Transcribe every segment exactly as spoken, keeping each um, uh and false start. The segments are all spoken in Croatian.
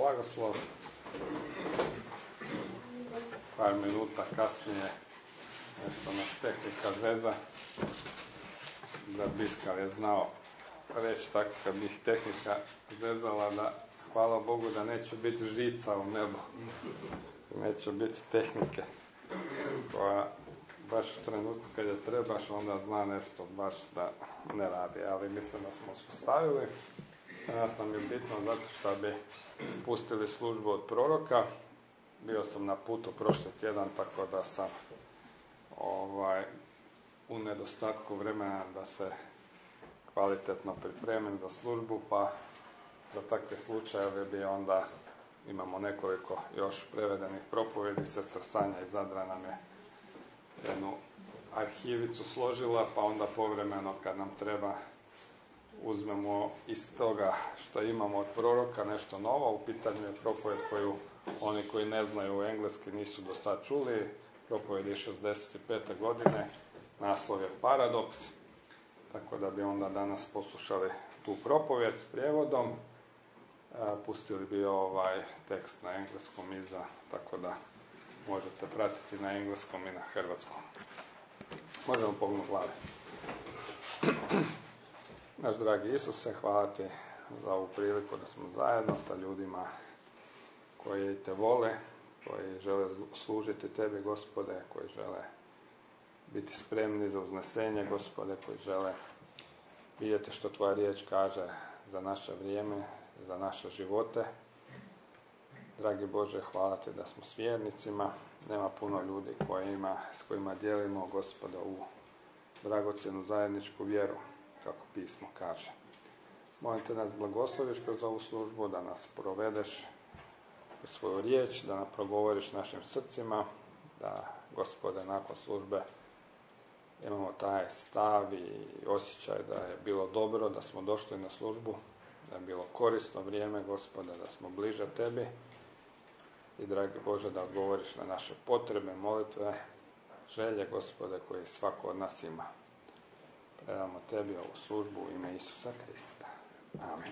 blagoslov. Par minuta kasnije nešto nas tehnika zeza. Da Biskal je znao reći tako kad bi ih tehnika zezala da hvala Bogu da neće biti žica u nebu. Neće biti tehnike koja baš u trenutku kad je trebaš onda zna nešto baš da ne radi. Ali mislim da smo uspostavili. Danas nam je bitno zato što bi pustili službu od proroka. Bio sam na putu prošli tjedan, tako da sam ovaj, u nedostatku vremena da se kvalitetno pripremim za službu, pa za takve slučajeve bi onda imamo nekoliko još prevedenih propovjedi. Sestra Sanja iz Zadra nam je jednu arhivicu složila, pa onda povremeno kad nam treba uzmemo iz toga što imamo od proroka nešto novo. U pitanju je propovjed koju oni koji ne znaju engleski nisu do sad čuli. Propovjed je šezdeset pete godine, naslov je Paradoks, tako da bi onda danas poslušali tu propovjed s prijevodom. Pustili bi ovaj tekst na engleskom iza, tako da možete pratiti na engleskom i na hrvatskom. Možemo pognuti glave. Naš dragi Isuse, hvala ti za ovu priliku da smo zajedno sa ljudima koji te vole, koji žele služiti tebi, Gospode, koji žele biti spremni za uznesenje, Gospode, koji žele vidjeti što tvoja riječ kaže za naše vrijeme, za naše živote. Dragi Bože, hvala ti da smo s vjernicima. Nema puno ljudi kojima, s kojima dijelimo, Gospode, u dragocjenu zajedničku vjeru, kako pismo kaže. Molim te nas blagosloviš kroz ovu službu, da nas provedeš kroz svoju riječ, da nam progovoriš našim srcima, da, Gospode, nakon službe imamo taj stav i osjećaj da je bilo dobro, da smo došli na službu, da je bilo korisno vrijeme, Gospode, da smo bliže tebi i, dragi Bože, da odgovoriš na naše potrebe, molitve, želje, Gospode, koje svako od nas ima. Predamo tebi ovu službu u ime Isusa Krista. Amen.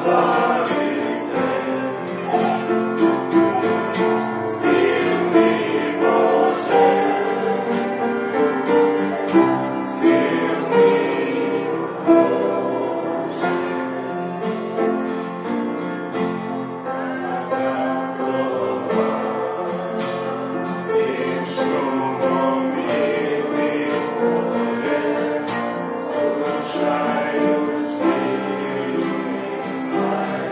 Slušajući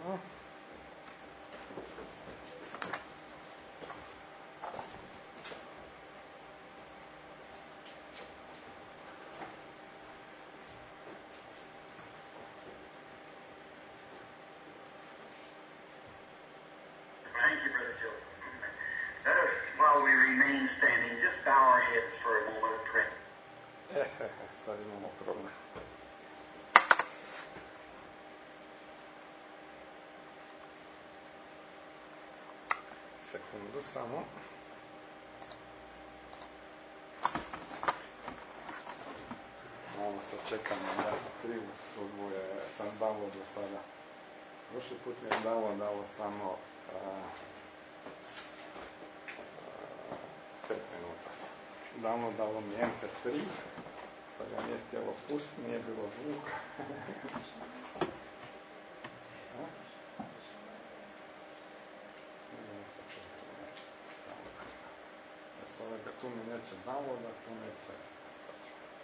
Dobro. Thank you, Brother Joe. Let us, while we remain standing, just bow our heads for a moment of prayer. Eh, eh, eh, sad imamo problem. Sekundu samo. Malo se čekamo da krivu sudbu je sam dalo do sada. Prošli put mi je dalo, dalo samo a, a, pet minuta. Davno dalo mi em pe tri, pa ga nije htjelo pustiti, nije bilo zvuka. Tu mi neće navoda, tu neće sad.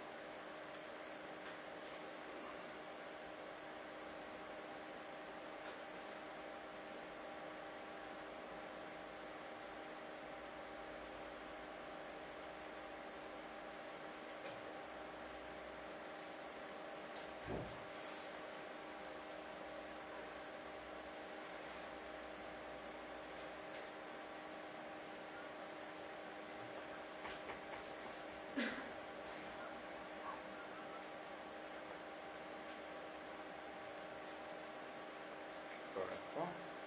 To je to.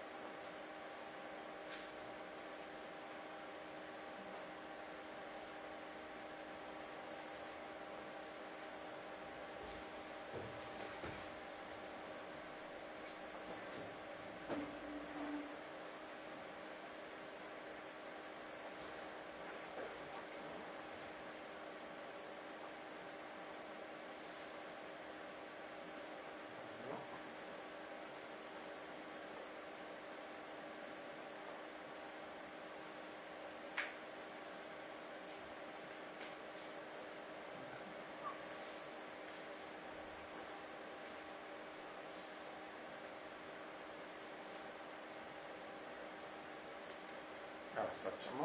Evo sad ćemo.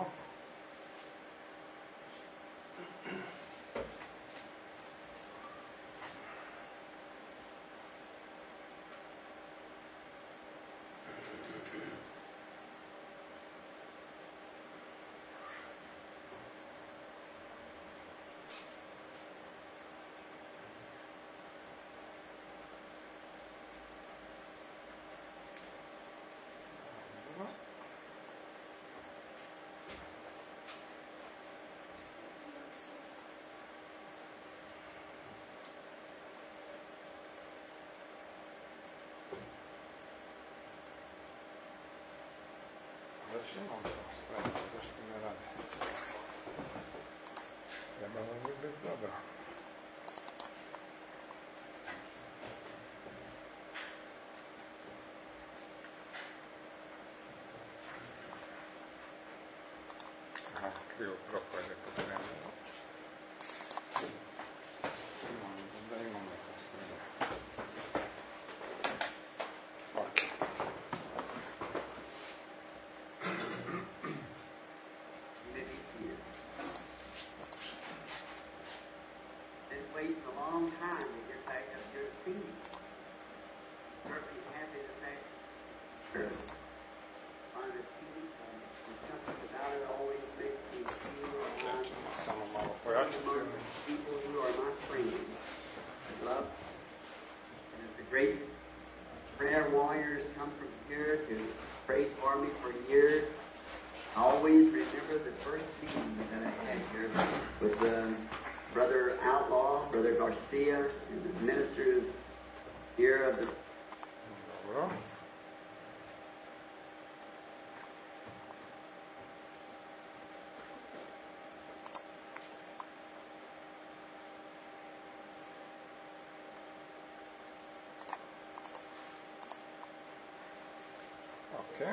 Začnemo to spraviti, to što ne radi. Trebalo bi biti dobro. Aha, krivo propovjed je pokrenulo. Da imamo to sve. Waiting a long time to get back up to your feet. Perfectly happy the fact on the feet and something about it always makes me feel alive. Samo malo pojačati. People who are my friends, love, and as the great prayer warriors come from here to pray for me for years, I always remember the first meeting that I had here with the Brother Outlaw, Brother Garcia, and the ministers here of the... Dobro. Okay.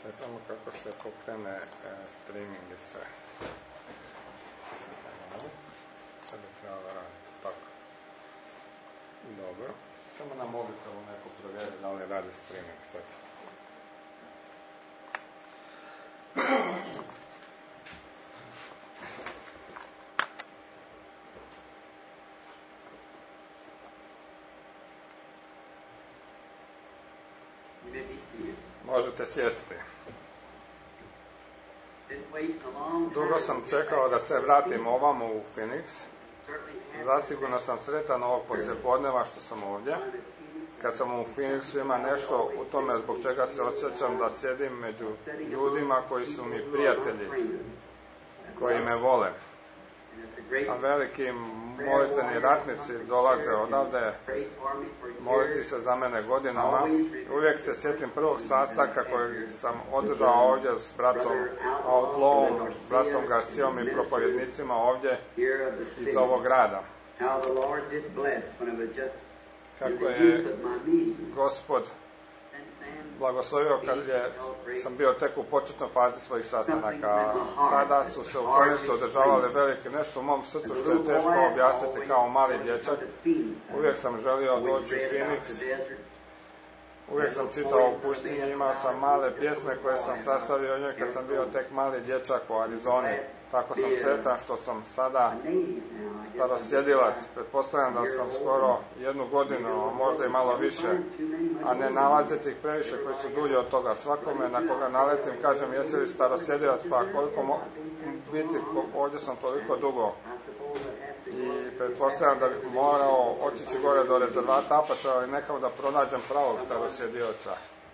Ne samo kako se pokrene e, streaming i sve. Sada treba da radi tako. Dobro. Samo na mobitelu neko provjeri da li radi streaming sad. Možete sjesti. Dugo sam čekao da se vratim ovamo u Phoenix. Zasigurno sam sretan ovog poslijepodneva što sam ovdje. Kad sam u Phoenixu ima nešto u tome zbog čega se osjećam da sjedim među ljudima koji su mi prijatelji, koji me vole. A veliki molitveni ratnici dolaze odavde moliti se za mene godinama. Uvijek se sjetim prvog sastanka kojeg sam održao ovdje s bratom Outlawom, bratom Garcijom i propovjednicima ovdje iz ovog grada. Kako je Gospod blagoslovio kad je, sam bio tek u početnoj fazi svojih sastanaka. Tada su se u Phoenixu održavale velike nešto u mom srcu što je teško objasniti kao mali dječak. Uvijek sam želio doći u Phoenix. Uvijek sam čitao u pustinji, imao sam male pjesme koje sam sastavio o njoj kad sam bio tek mali dječak u Arizoni. Tako sam sretan što sam sada starosjedilac. Pretpostavljam da sam skoro jednu godinu, a možda i malo više, a ne nalaziti ih previše koji su dulji od toga. Svakome na koga naletim kažem jesi li starosjedilac, pa koliko mo- biti, ovdje sam toliko dugo. I pretpostavljam da bih morao otići gore do rezervata Apača, ali nekako da pronađem pravog starosjedioca.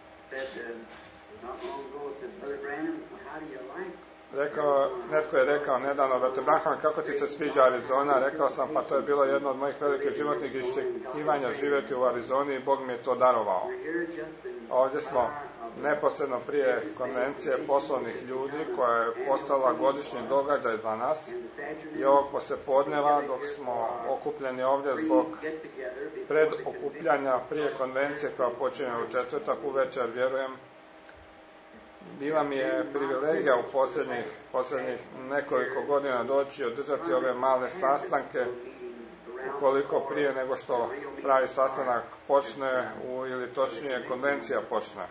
Rekao, netko je rekao nedavno, brate Branham, kako ti se sviđa Arizona? Rekao sam, pa to je bilo jedno od mojih velikih životnih iščekivanja živjeti u Arizoni i Bog mi je to darovao. Ovdje smo neposredno prije konvencije poslovnih ljudi koja je postala godišnji događaj za nas i ovog poslijepodneva dok smo okupljeni ovdje zbog predokupljanja prije konvencije koja počinje u četvrtak uvečer, vjerujem. Bila mi je privilegija u posljednjih, posljednjih nekoliko godina doći i održati ove male sastanke ukoliko prije nego što pravi sastanak počne u, ili točnije konvencija počne.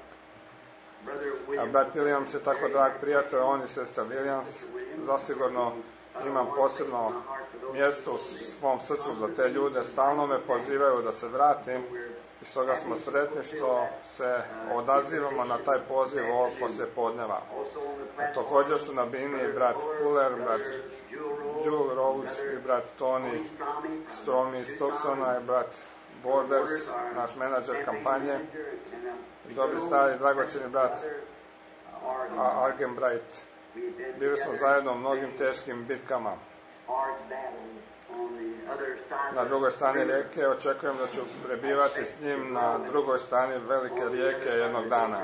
A brat Williams je tako drag prijatelj, on i sestra Williams. Zasigurno imam posebno mjesto u svom srcu za te ljude, stalno me pozivaju da se vratim. I stoga smo sretni što se odazivamo na taj poziv ovog poslijepodneva. Također su na bini brat Fuller, brat Jewel Rose i brat Tony Stromi iz Tucsona i brat Borders, naš menadžer kampanje. I dobri stari dragocjeni brat Argenbright. Bili smo zajedno u mnogim teškim bitkama. Na drugoj strani rijeke očekujem da ću prebivati s njim na drugoj strani velike rijeke jednog dana.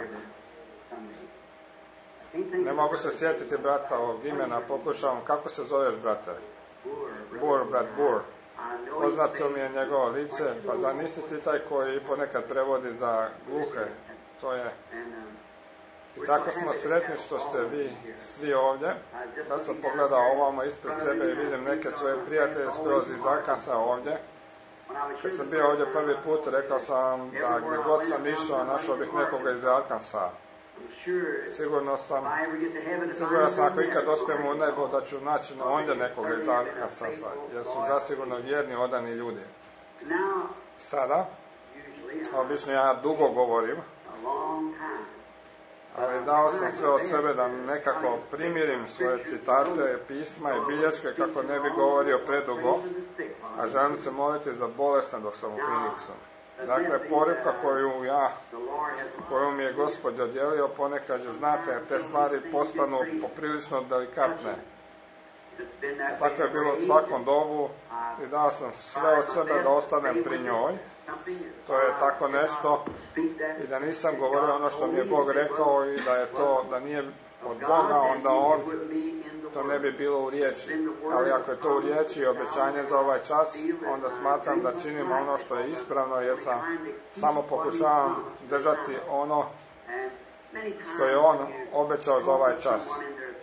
Ne mogu se sjetiti brata ovog imena, pokušavam, kako se zoveš brate? Bur, brat Bur. Poznato mi je njegovo lice, pa zar nisi ti taj koji ponekad prevodi za gluhe? To je... I tako smo sretni što ste vi svi ovdje. Da sam pogledao ovamo ispred sebe i vidim neke svoje prijatelje skroz iz Arkansa ovdje. Kad sam bio ovdje prvi put, rekao sam da gdje god sam išao, našao bih nekoga iz Arkansa. Sigurno sam, sigurno sam ako ikad dospijem u nebo da ću naći na ondje nekoga iz Arkansa, jer su zasigurno vjerni, odani ljudi. Sada, obično ja dugo govorim, ali dao sam sve od sebe da nekako primirim svoje citate, pisma i bilješke kako ne bi govorio predugo, a želim se moliti za bolesne dok sam u Phoenixu. Dakle, poruka koju ja, koju mi je Gospod dodijelio, ponekad je, znate, te stvari postanu poprilično delikatne. Tako je bilo u svakom dobu i dao sam sve od sebe da ostanem pri njoj. To je tako nešto i da nisam govorio ono što mi je Bog rekao i da je to, da nije od Boga, onda on, to ne bi bilo u riječi. Ali ako je to u riječi i obećanje za ovaj čas, onda smatram da činim ono što je ispravno, jer sam samo pokušavam držati ono što je on obećao za ovaj čas.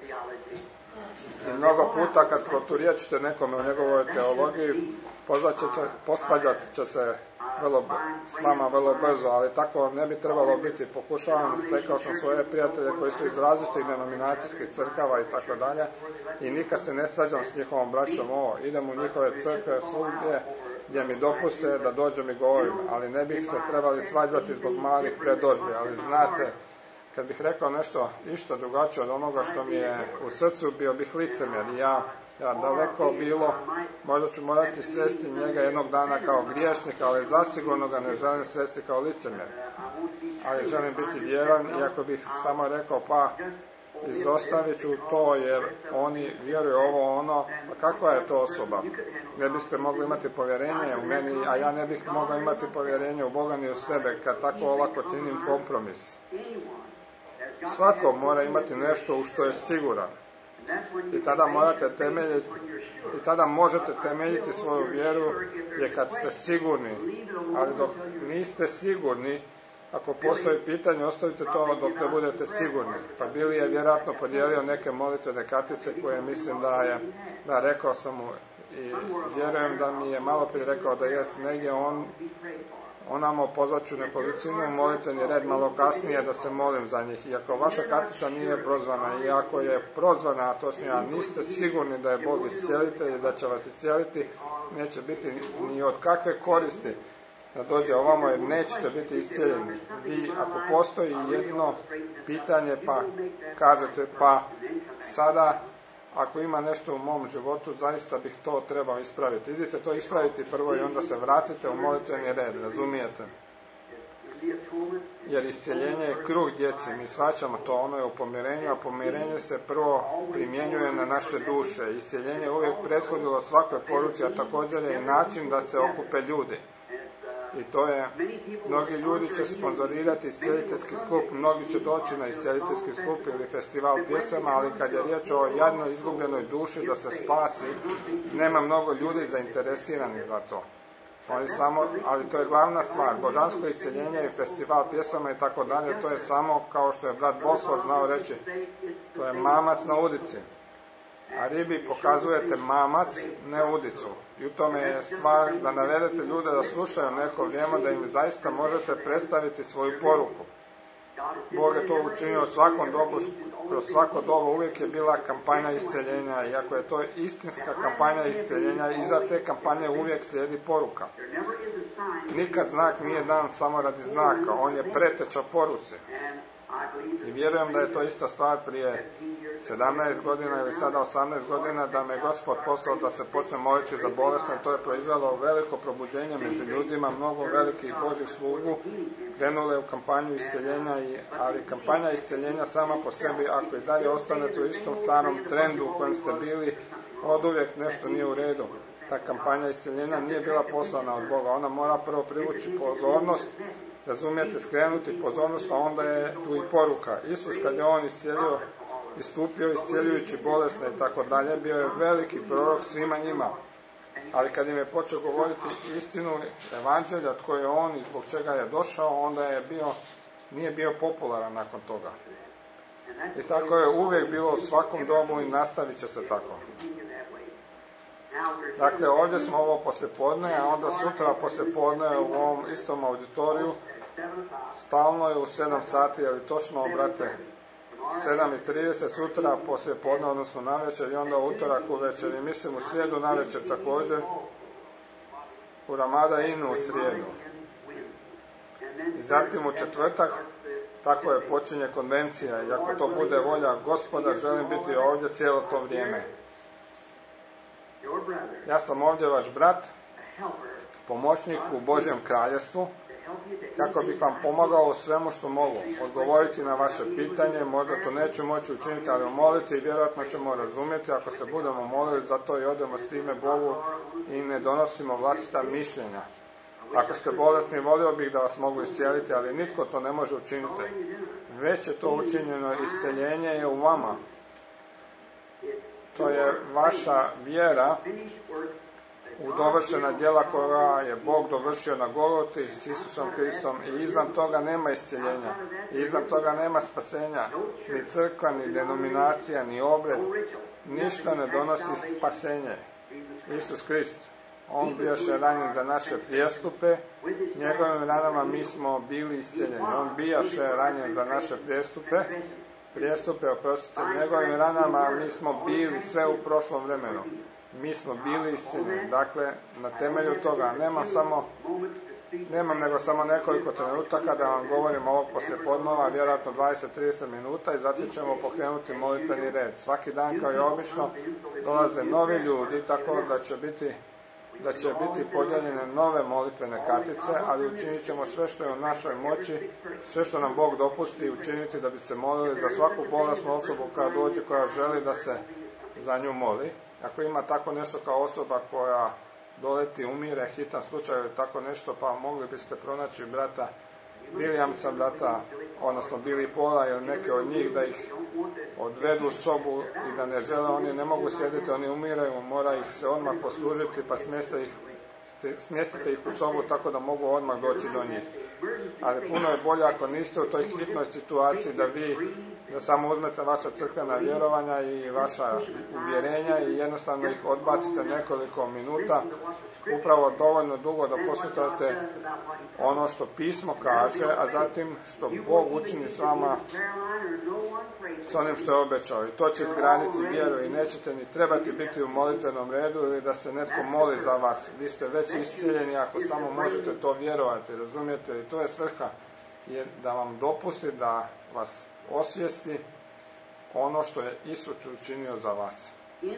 I mnogo puta kad proturječite nekome u njegovoj teologiji, posvađat će se vrlo, s vama vrlo brzo, ali tako ne bi trebalo biti. Pokušavam, stekao sam svoje prijatelje koji su iz različitih denominacijskih crkava i tako dalje, i nikad se ne svađam s njihovom braćom. Ovo, idem u njihove crkve svugdje gdje mi dopuste da dođem i govorim, ali ne bih se trebali svađati zbog malih predodžbi. Ali znate, kad bih rekao nešto išto drugačije od onoga što mi je u srcu, bio bih licemjer. Ja, ja daleko bilo, možda ću morati svesti njega jednog dana kao griješnika, ali zasigurno ga ne želim svesti kao licemjer. Ali želim biti vjeran, iako bih samo rekao, pa izostavit ću to jer oni vjeruju ovo ono, pa kakva je to osoba? Ne biste mogli imati povjerenje u meni, a ja ne bih mogao imati povjerenje u Boga ni u sebe kad tako olako činim kompromis. Svatko mora imati nešto u što je siguran. I tada morate temeljiti, i tada možete temeljiti svoju vjeru, jer kad ste sigurni, ali dok niste sigurni, ako postoji pitanje, ostavite to dok ne budete sigurni. Pa Bili je vjerojatno podijelio neke molitvene kartice koje mislim da je, da rekao sam mu, i vjerujem da mi je malo prije rekao da jest negdje on, onamo pozvaću nekolicinu u molitveni red malo kasnije da se molim za njih. I ako vaša kartica nije prozvana, i ako je prozvana, a točnije, a niste sigurni da je Bog iscijelitelj i da će vas iscijeliti, neće biti ni od kakve koristi da dođe ovamo, jer nećete biti iscijeljeni. Vi, ako postoji jedno pitanje, pa kažete, pa sada, ako ima nešto u mom životu, zaista bih to trebao ispraviti. Idite to ispraviti prvo i onda se vratite u molitveni red, razumijete? Jer iscijeljenje je kruh djeci, mi shvaćamo to, ono je u pomirenju, a pomirenje se prvo primjenjuje na naše duše. Iscijeljenje je uvijek prethodilo svakoj poruci, a također je i način da se okupe ljudi. I to je, mnogi ljudi će sponzorirati iscijeliteljski skup, mnogi će doći na iscijeliteljski skup ili festival pjesama, ali kad je riječ o jadnoj izgubljenoj duši da se spasi, nema mnogo ljudi zainteresiranih za to. Oni samo, ali to je glavna stvar, božansko iscijeljenje i festival pjesama i tako dalje, to je samo, kao što je brat Bosfor znao reći, to je mamac na udici. A ribi pokazujete mamac, ne udicu. I u tome je stvar da navedete ljude da slušaju neko vrijeme, da im zaista možete predstaviti svoju poruku. Bog je to učinio u svakom dobu, kroz svako dobu uvijek je bila kampanja isceljenja, i ako je to istinska kampanja isceljenja, iza te kampanje uvijek slijedi poruka. Nikad znak nije dan samo radi znaka, on je preteča poruci. I vjerujem da je to ista stvar prije sedamnaest godina ili sada osamnaest godina, da me Gospod poslao da se počne moliti za bolesne. To je proizvelo veliko probuđenje među ljudima, mnogo velikih Božih slugu krenule u kampanju isceljenja, i, ali kampanja isceljenja sama po sebi, ako i dalje ostanete u istom starom trendu u kojem ste bili, oduvijek nešto nije u redu. Ta kampanja isceljenja nije bila poslana od Boga, ona mora prvo privući pozornost, razumijete, skrenuti pozornost, a onda je tu i poruka. Isus kad je on iscijelio, istupio iscijeljujući bolesne i tako dalje, bio je veliki prorok svima njima. Ali kad im je počeo govoriti istinu evanđelja, tko je on i zbog čega je došao, onda je bio, nije bio popularan nakon toga. I tako je uvijek bilo u svakom dobu i nastavit će se tako. Dakle, ovdje smo ovo poslijepodne, a onda sutra poslijepodne u ovom istom auditoriju, stalno je u sedam sati, ali točno, brate, sedam i trideset sutra poslijepodne, odnosno navečer, i onda u utorak uvečer, i mislim u srijedu navečer također, u Ramada Inu u srijedu. I zatim u četvrtak, tako je, počinje konvencija, i ako to bude volja Gospoda, želim biti ovdje cijelo to vrijeme. Ja sam ovdje vaš brat, pomoćnik u Božjem kraljevstvu, kako bih vam pomogao u svemu što mogu, odgovoriti na vaše pitanje. Možda to neću moći učiniti, ali moliti, i vjerojatno ćemo razumjeti ako se budemo molili za to i odemo s time Bogu i ne donosimo vlastita mišljenja. Ako ste bolesni, volio bih da vas mogu iscijeliti, ali nitko to ne može učiniti. Već je to učinjeno, iscijeljenje je u vama. To je vaša vjera u dovršena djela koja je Bog dovršio na Golgoti s Isusom Kristom i izvan toga nema iscjeljenja, i izvan toga nema spasenja, ni crkva, ni denominacija, ni obred, ništa ne donosi spasenje. Isus Krist, on bijaše ranjen za naše prijestupe, njegovim ranama mi smo bili iscjeljeni. On bijaše ranjen za naše prijestupe, prijestupe, oprostite, njegovim ranama mi smo bili sve u prošlom vremenu. Mi smo bili iscjeljeni. Dakle, na temelju toga nemam samo, nemam nego samo nekoliko trenutaka da vam govorim ovog poslijepodneva, vjerojatno dvadeset do trideset minuta i zatim ćemo pokrenuti molitveni red. Svaki dan kao i obično dolaze novi ljudi, tako da će biti da će biti podijeljene nove molitvene kartice, ali učinit ćemo sve što je u našoj moći, sve što nam Bog dopusti učiniti da bi se molili za svaku bolesnu osobu koja dođe, koja želi da se za nju moli. Ako ima tako nešto kao osoba koja doleti, umire, hitan slučaj ili tako nešto, pa mogli biste pronaći brata Williamsa, brata, odnosno Billy Paula ili neke od njih da ih odvedu u sobu i da ne žele, oni ne mogu sjediti, oni umiraju, mora ih se odmah poslužiti, pa smjestite ih, smjestite ih u sobu tako da mogu odmah doći do njih. Ali puno je bolje ako niste u toj hitnoj situaciji da vi da samo uzmete vaša crkvena vjerovanja i vaša uvjerenja i jednostavno ih odbacite nekoliko minuta, upravo dovoljno dugo da poslušate ono što pismo kaže, a zatim što Bog učini s vama s onim što je obećao. I to će izgraditi vjeru i nećete ni trebati biti u molitvenom redu ili da se netko moli za vas. Vi ste već iscijeljeni ako samo možete to vjerovati, razumijete? I to je svrha, je da vam dopusti da vas osvijesti ono što je Isus učinio za vas.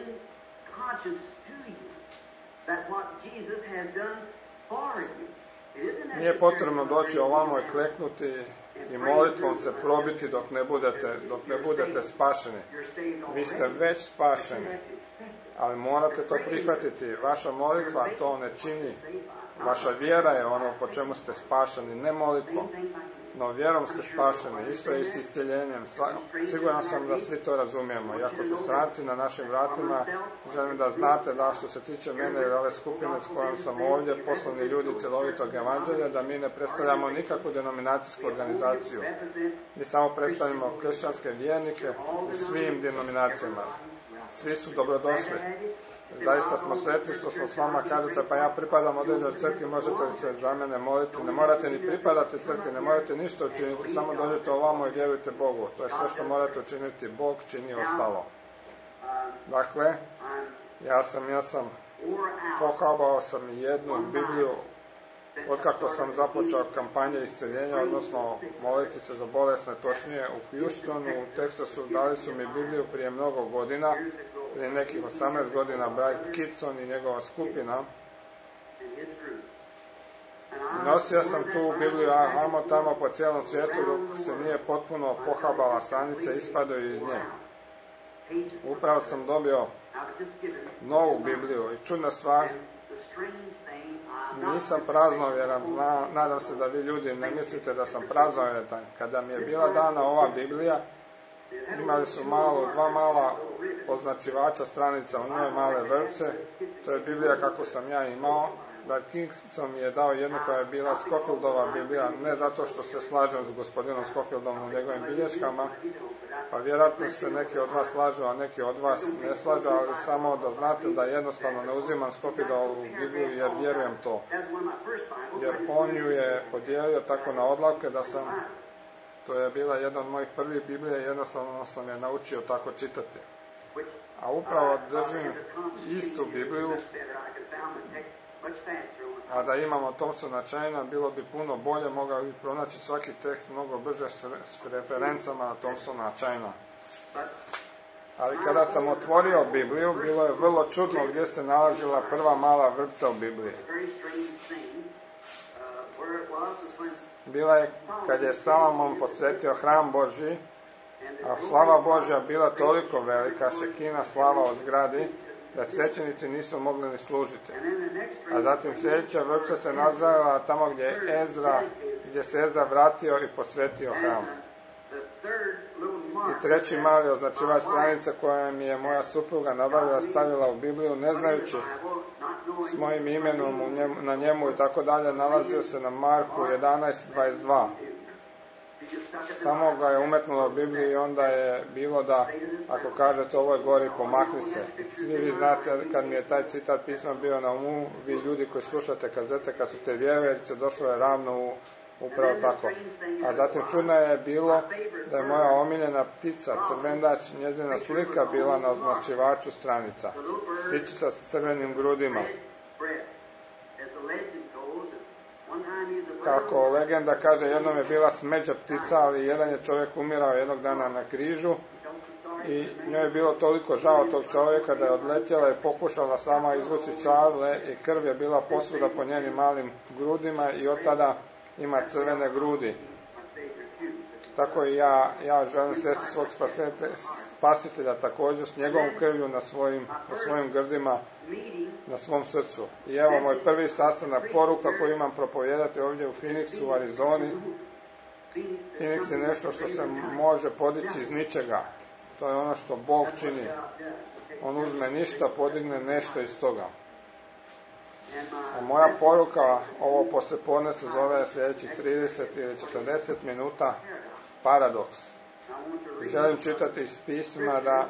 Nije potrebno doći ovamo i kleknuti i molitvom se probiti dok ne budete, dok ne budete spašeni. Vi ste već spašeni, ali morate to prihvatiti. Vaša molitva to ne čini. Vaša vjera je ono po čemu ste spašeni, ne molitvom. No vjerom ste spašeni, isto je i s iscjeljenjem. Siguran sam da svi to razumijemo. Iako su stranci na našim vratima, želim da znate da što se tiče mene i ove skupine s kojom sam ovdje, poslovni ljudi cjelovitog evanđelja, da mi ne predstavljamo nikakvu denominacijsku organizaciju. Mi samo predstavljamo kršćanske vjernike u svim denominacijama. Svi su dobrodošli. Zaista smo sretni što smo s vama, kažete pa ja pripadam određenoj crkvi, možete li se za mene moliti? Ne morate ni pripadati crkvi, ne morate ništa učiniti, samo dođete ovamo i vjerujte Bogu. To je sve što morate učiniti, Bog čini ostalo. Dakle, ja sam, ja sam pohabao sam jednu Bibliju otkako sam započeo kampanje isceljenja, odnosno moliti se za bolesne, točnije u Houstonu, u Teksasu, dali su mi Bibliju prije mnogo godina, prije nekih osamnaest godina, Bright Kitson i njegova skupina. I nosio sam tu Bibliju, a tamo po cijelom svijetu, dok se nije potpuno pohabala, stranice ispadaju iz nje. Upravo sam dobio novu Bibliju i čudna stvar, nisam praznovjeran, nadam se da vi ljudi ne mislite da sam praznovjeran. Kada mi je bila dana ova Biblija, imali su malo, dva mala označivača stranica, u njoj male vrpce, to je Biblija kako sam ja imao. Brad Kingston mi je dao jednu koja je bila Scofieldova Biblija, ne zato što se slažem s gospodinom Scofieldom u njegovim bilješkama, pa vjerojatno se neki od vas slažu, a neki od vas ne slažu, ali samo da znate da jednostavno ne uzimam Scofieldovу Bibliju jer vjerujem to. Jer on ju je podijelio tako na odlavke da sam, to je bila jedna od mojih prvih Biblija i jednostavno sam je naučio tako čitati. A upravo držim istu Bibliju, a da imamo Thompsona Chaina, bilo bi puno bolje, mogao bi pronaći svaki tekst mnogo brže s referencama na Thompsona Chaina. Ali kada sam otvorio Bibliju, bilo je vrlo čudno gdje se nalazila prva mala vrpca u Bibliji. Bila je kad je Salomon posvetio hram Božji, a slava Božja bila toliko velika, šekina slava od zgradi, da svećenici nisu mogli ni služiti. A zatim sljedeća vrpca se nazvala tamo gdje je Ezra, gdje se Ezra vratio i posvetio hram. I treći mali označivač stranice koja mi je moja supruga nabavila, stavila u Bibliju, ne znajući s mojim imenom u njemu, na njemu i tako dalje, nalazio se na Marku jedanaest dvadeset dva. Samo ga je umetnulo u Bibliji i onda je bilo da, ako kažete ovoj gori, pomakni se. Svi vi znate, kad mi je taj citat pismo bio na umu, vi ljudi koji slušate kazete, kad su te vjeverice, došlo je ravno u upravo tako. A zatim čudno je bilo da je moja omiljena ptica, crvendač, njezina slika bila na označivaču stranica. Ptičica s crvenim grudima. Kako legenda kaže, jednom je bila smeđa ptica, ali jedan je čovjek umirao jednog dana na križu i njoj je bilo toliko žao tog čovjeka da je odletjela i pokušala sama izvući čavle i krv je bila posvuda po njenim malim grudima i od tada ima crvene grudi. Tako i ja, ja želim sresti svog spasitelja također s njegovom krvlju na svojim, na svojim grdima, na svom srcu. I evo moj prvi sastanak poruka koju imam propovijedati ovdje u Phoenixu, u Arizoni. Phoenix je nešto što se može podići iz ničega. To je ono što Bog čini. On uzme ništa, podigne nešto iz toga. A moja poruka ovo poslijepodne se zove sljedećih trideset ili četrdeset minuta paradoks. Želim čitati iz pisma da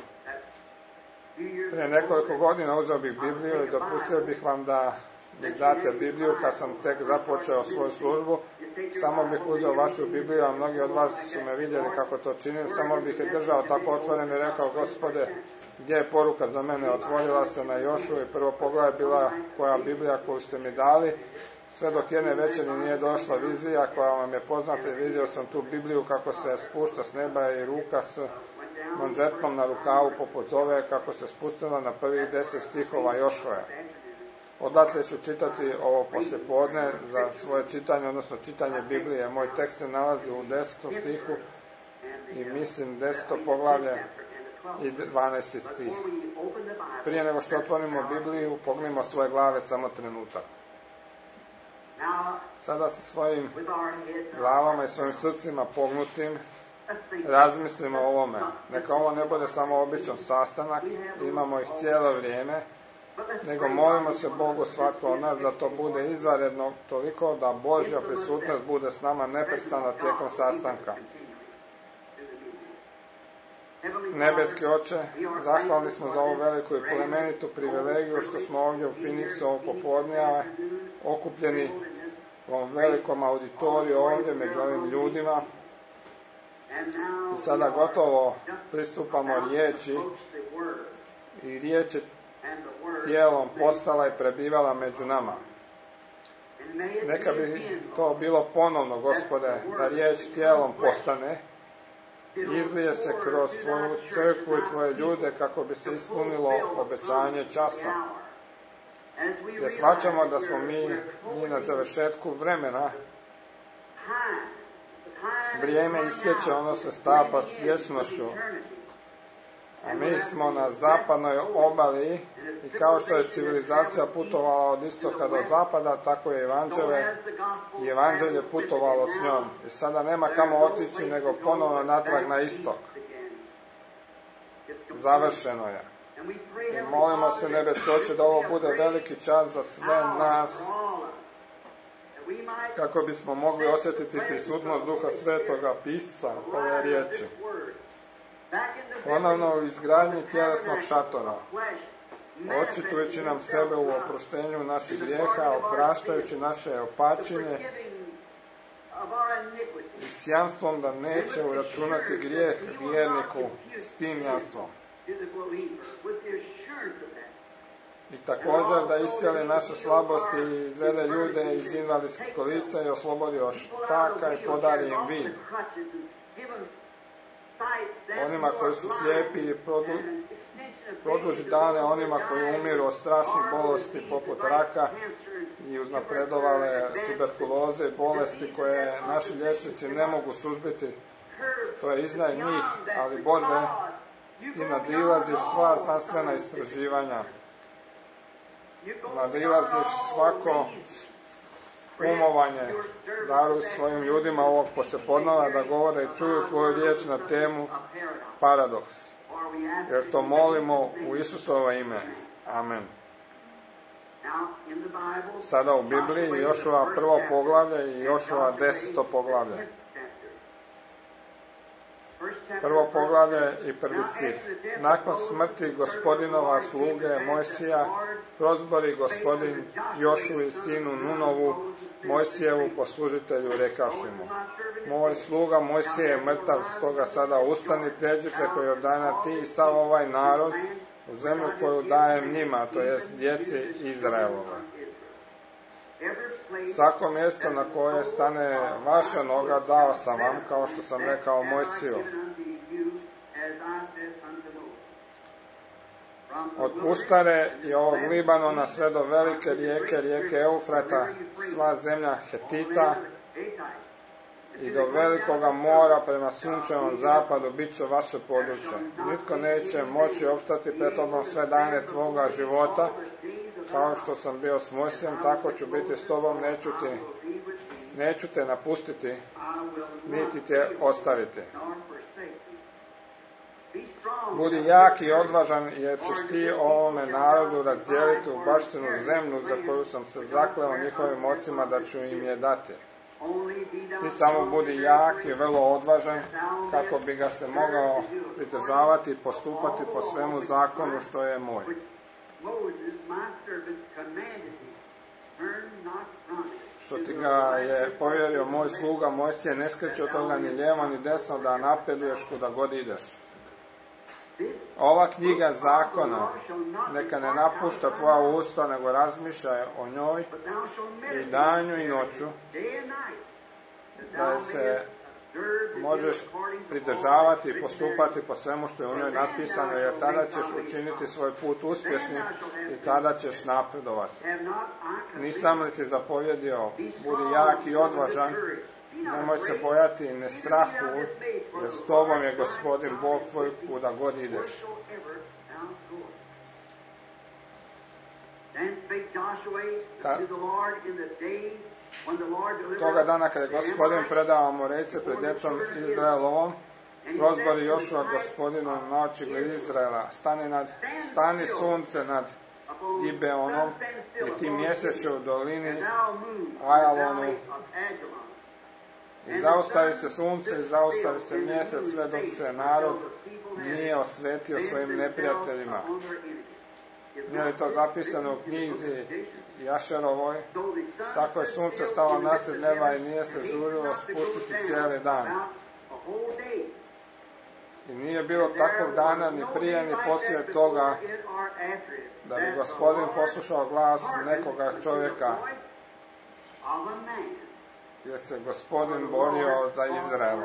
prije nekoliko godina uzeo bih Bibliju i dopustio bih vam da mi date Bibliju kad sam tek započeo svoju službu. Samo bih uzeo vašu Bibliju, a mnogi od vas su me vidjeli kako to činim. Samo bih je držao tako otvoren i rekao: Gospode, gdje je poruka za mene? Otvorila se na Jošu i prvo pogled bila koja Biblija koju ste mi dali. Sve dok jedne večeri nije došla vizija koja vam je poznata i vidio sam tu Bibliju kako se spušta s neba i ruka s manžetom na rukavu poput ove, kako se spustila na prvih deset stihova Jošove. Odatle ću čitati ovo poslijepodne za svoje čitanje, odnosno čitanje Biblije. Moj tekst se nalazi u desetom stihu i mislim deseto poglavlje i dvanaesti stih. Prije nego što otvorimo Bibliju, pognimo svoje glave samo trenutak. Sada sa svojim glavama i svojim srcima pognutim razmislimo o ovome. Neka ovo ne bude samo običan sastanak, imamo ih cijelo vrijeme, nego molimo se Bogu svatko od nas da to bude izvanredno toliko da Božja prisutnost bude s nama neprestano tijekom sastanka. Nebeski Oče, zahvalni smo za ovu veliku i plemenitu privilegiju što smo ovdje u Phoenixu ovog popodneva okupljeni u ovom velikom auditoriju ovdje među ovim ljudima. I sada gotovo pristupamo riječi i riječ je tijelom postala i prebivala među nama. Neka bi to bilo ponovno, Gospode, da riječ tijelom postane, izlije se kroz Tvoju crkvu i Tvoje ljude kako bi se ispunilo obećanje časa. Jer shvaćamo da smo mi, mi na završetku vremena, vrijeme istječe, ono se stapa s vječnošću, a mi smo na zapadnoj obali i kao što je civilizacija putovala od istoka do zapada, tako je evanđelje i evanđelje putovalo s njom. I sada nema kamo otići nego ponovno natrag na istok. Završeno je. I molimo se, Nebeski Oče, da ovo bude veliki čas za sve nas, kako bismo mogli osjetiti prisutnost Duha Svetoga, pisca ove riječi. Ponovno u izgradnji tjelesnog šatora, očitujući nam sebe u oproštenju naših grijeha, opraštajući naše opačine i s jamstvom da neće uračunati grijeh vjerniku s tim jamstvom. I također da iscijeli naše slabosti i izvede ljude iz invalidskih kolica i oslobodi od štaka i podari im vid. Onima koji su slijepi i produ, produži dane onima koji umiru od strašnih bolesti poput raka i uznapredovale tuberkuloze i bolesti koje naši liječnici ne mogu suzbiti. To je iznad njih, ali Bože, Ti nadilaziš sva znanstvena istraživanja. Nadilaziš svako umovanje. Daruj svojim ljudima ovog poslijepodneva da govore i čuju Tvoju riječ na temu paradoks. Jer to molimo u Isusovo ime. Amen. Sada u Bibliji Jošua prvo poglavlje i Jošua deseto poglavlje. Prvo poglavlje i prvi stih. Nakon smrti gospodinova sluge Mojsija, prozbori gospodin Jošuvi sinu Nunovu, Mojsijevu poslužitelju, rekavši mu: moj sluga Mojsije je mrtav, stoga sada ustani, pređi preko Jordana ti i sav ovaj narod u zemlju koju dajem njima, to jest djeci Izraelova. Svako mjesto na koje stane vaša noga dao sam vam, kao što sam rekao Mojsiju. Od pustare i ovog Libanona sve do velike rijeke, rijeke Eufrata, sva zemlja Hetita i do velikoga mora prema sunčevom zapadu bit će vaše područje. Nitko neće moći opstati pred tobom sve dane tvoga života. Kao što sam bio s Mojsijem, tako ću biti s tobom, neću, ti, neću te napustiti, niti te ostaviti. Budi jak i odvažan, jer ćeš ti ovome narodu razdijeliti u baštinu zemlju za koju sam se zakleo njihovim ocima da ću im je dati. Ti samo budi jak i vrlo odvažan, kako bi ga se mogao pridržavati i postupati po svemu zakonu što je moj. Što ti ga je povjerio moj sluga Mojsije, ne skreći od toga ni lijevo ni desno, da napreduješ kuda god ideš. Ova knjiga zakona neka ne napušta tvoja usta, nego razmišljaj o njoj i danju i noću, da se možeš pridržavati i postupati po svemu što je u njoj napisano, jer tada ćeš učiniti svoj put uspješnim i tada ćeš napredovati. Nisam li ti zapovjedio, budi jak i odvažan, nemoj se bojati i ne strahuj, jer s tobom je Gospodin Bog tvoj kuda god ideš. Ta, toga dana kada je Gospodin predao Amorejce pred djecom Izraelovom, prozbori Jošua Gospodinu na oči Izraela: stani, nad, stani sunce nad Gibeonom i ti mjeseče u dolini Ajalonu. I zaustavi se sunce i zaustavi se mjesec, sve dok se narod nije osvetio svojim neprijateljima. Nije li to zapisano u knjizi Jašerovoj? Tako je sunce stalo nasred neba i nije se žurilo spustiti cijeli dan. I nije bilo takvog dana ni prije ni poslije toga da bi Gospodin poslušao glas nekoga čovjeka, jer se Gospodin borio za Izraela.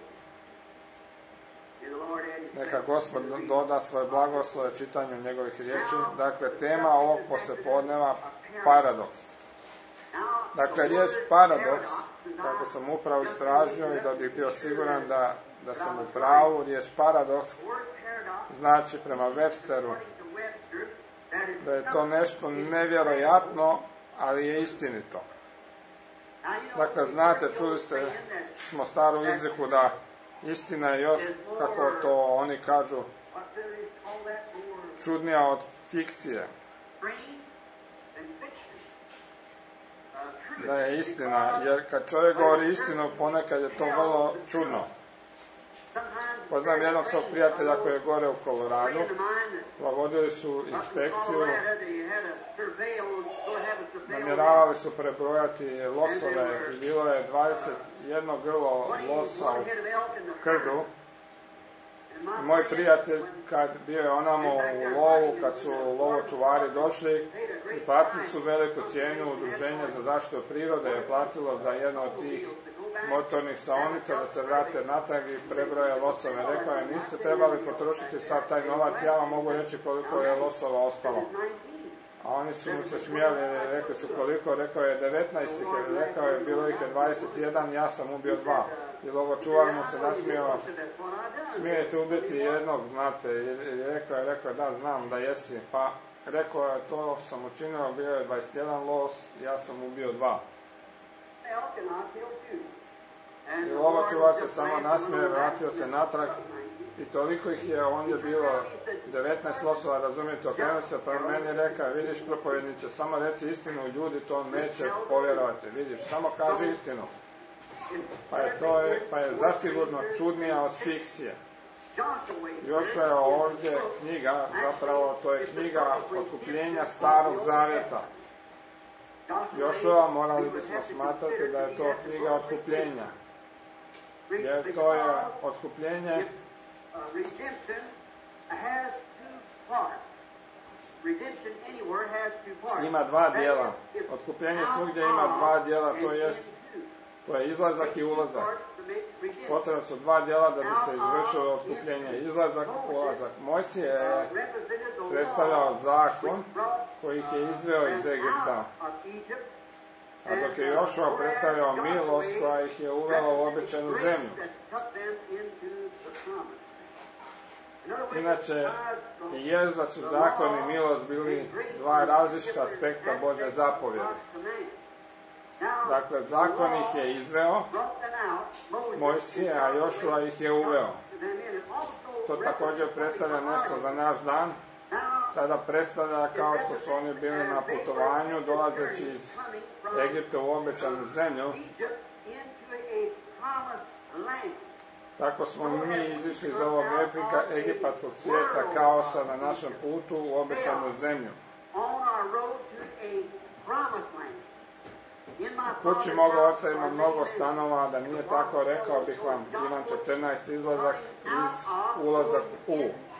Neka Gospod doda svoj blagoslov čitanju njegovih riječi. Dakle, tema ovog poslijepodneva: paradoks. Dakle, riječ paradoks, kako sam upravo istražio i da bih bio siguran da, da sam u pravu, riječ paradoks znači prema Websteru da je to nešto nevjerojatno, ali je istinito. Dakle, znate, čuli ste, smo staru izreku da istina je još, kako to oni kažu, čudnija od fikcije. Da je istina, jer kad čovjek govori istinu, ponekad je to vrlo čudno. Poznam jednog svog prijatelja koji je gore u Koloradu, vodili su inspekciju, namjeravali su prebrojati losove i bilo je dvadeset jedno grlo losa u krdu. I moj prijatelj, kad bio je onamo u lovu, kad su lovočuvari došli i platili su veliku cijenu, udruženje za zaštitu prirode je platilo za jedno od tih motornih saonica da se vrate natrag i prebroje losove. Rekao je: niste trebali potrošiti sad taj novac, ja vam mogu reći koliko je losova ostalo. A oni su mu se smijali, rekli su koliko, rekao je devetnaest ih je, rekao je bilo ih je dvadeset jedan, ja sam ubio dva. I lovočuvar mu se nasmijao: smijete ubiti jednog, znate, i rekao je, rekao je da, znam da jesi. Pa rekao je, to sam učinio, bio je dvadeset jedan los, ja sam ubio dva. I lovočuvar se samo nasmije, vratio se natrag I toliko ih je ondje bilo, devetnaest losova, razumijete, okrenuo se prema meni i rekao, vidiš propovjedniče, samo reci istinu, ljudi to neće povjerovati, vidiš, samo kaži istinu. Pa je to pa je zasigurno čudnija od fikcije. Još je ovdje knjiga, zapravo to je knjiga otkupljenja Starog Zavjeta. Jošua morali bismo smatrati da je to knjiga otkupljenja. Jer to je otkupljenje ima dva dijela. Otkupljenje svugdje ima dva dijela, to jest to je izlazak i ulazak. Potrebno su dva dijela da bi se izvršilo otkupljenje. Izlazak i ulazak. Mojsije je predstavljao zakon koji ih je izveo iz Egipta. A dok je Jošua predstavljao milost koja ih je uvela u obećanu zemlju. Inače, i jest da su zakon i milost bili dva različita aspekta Božje zapovjede. Dakle, zakon ih je izveo, Mojsije, a Jošua ih je uveo. To također predstavlja nešto za naš dan. Sada predstavlja kao što su oni bili na putovanju, dolazeći iz Egipta u obećanu zemlju. Tako smo mi izišli iz ovog epika egipatskog svijeta kaosa na našem putu u obećanu zemlju. U kući moga oca ima mnogo stanova, da nije tako rekao bih vam, imam četrnaest izlazak iz ulazak u.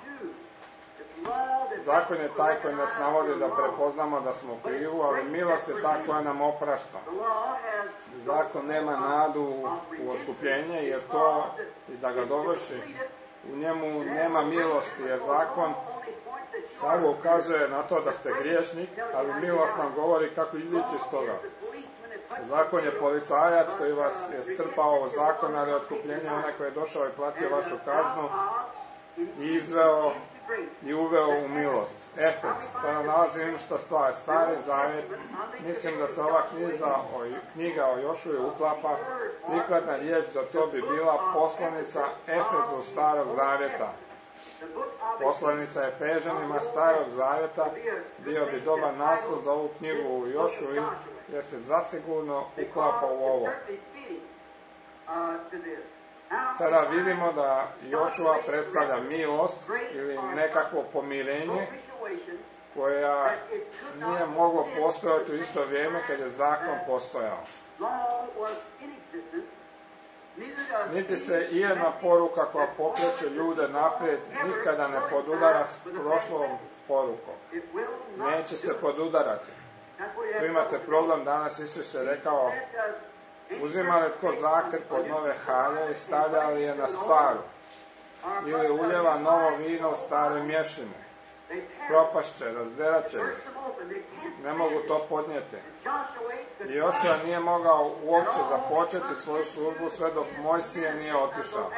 Zakon je taj koji nas navodi da prepoznamo da smo krivu, ali milost je ta koja nam oprašta. Zakon nema nadu u otkupljenje, jer to, i da ga dovrši, u njemu nema milosti, jer zakon samo ukazuje na to da ste griješnik, ali milost nam govori kako izići iz toga. Zakon je policajac koji vas je strpao u zakon, ali otkupljenje onaj koji je došao i platio vašu kaznu i izveo i uveo u milost. Efes, sada nalazim što stvar, Stari Zavjet, mislim da se ova knjiga o, knjiga o Jošuju uklapa, prikladna riječ za to bi bila poslanica Efezu Starog Zavjeta. Poslanica Efežanima Starog Zavjeta bio bi dobar naslov za ovu knjigu u Jošuji, jer se zasigurno uklapa u ovo. Sada vidimo da Jošua predstavlja milost ili nekakvo pomirenje koja nije moglo postojati u isto vrijeme kad je zakon postojao. Niti se ijedna poruka koja pokreće ljude naprijed nikada ne podudara s prošlom porukom. Neće se podudarati. Tu imate problem, danas Isus je rekao, uzima li tko zakrp od nove halje i stavlja li je na staru, ili uljeva novo vino u stare mješine. Propašće, razderat će ih. Ne mogu to podnijeti. I Jošua nije mogao uopće započeti svoju službu sve dok Mojsije nije otišao.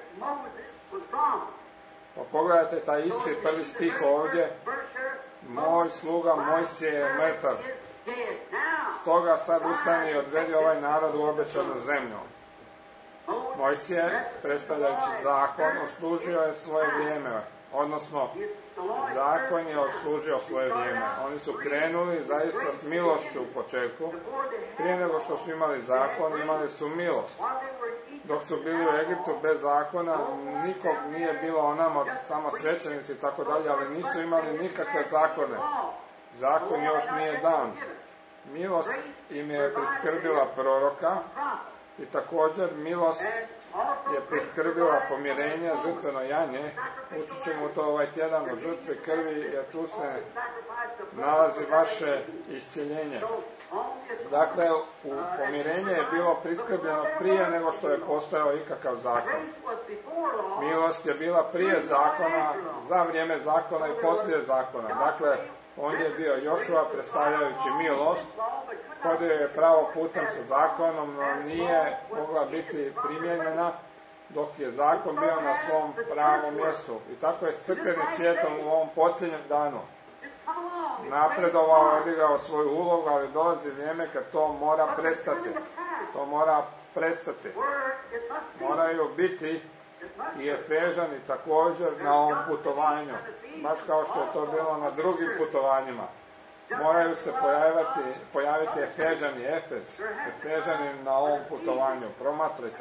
Pa pogledajte taj isti prvi stih ovdje. Moj sluga Mojsije je mrtav. Stoga sad ustani i odvedi ovaj narod u obećanu zemlju. Mojsije, predstavljajući zakon, odslužio je svoje vrijeme, odnosno zakon je odslužio svoje vrijeme. Oni su krenuli zaista s milošću u početku. Prije nego što su imali zakon, imali su milost. Dok su bili u Egiptu bez zakona, nikog nije bilo onamo, samo svećenici i tako dalje, ali nisu imali nikakve zakone. Zakon još nije dan. Milost im je priskrbila proroka i također milost je priskrbila pomirenje, žrtveno janje. Ući ćemo u to ovaj tjedan o žrtvi krvi, jer tu se nalazi vaše iscjeljenje. Dakle, u pomirenje je bilo priskrbljeno prije nego što je postojao ikakav zakon. Milost je bila prije zakona, za vrijeme zakona i poslije zakona. Dakle, ondje je bio Jošua predstavljajući milost, hodio je pravo putem sa zakonom, no nije mogla biti primijenjena dok je zakon bio na svom pravom mjestu. I tako je s crkvenim svijetom u ovom posljednjem danu. Napredovao, odigrao svoju ulogu, ali dolazi vrijeme kad to mora prestati. To mora prestati. Moraju biti i Efežani također na ovom putovanju, baš kao što je to bilo na drugim putovanjima. Moraju se pojaviti, pojaviti Efežani, Efes, Efežani na ovom putovanju. Promatrajte.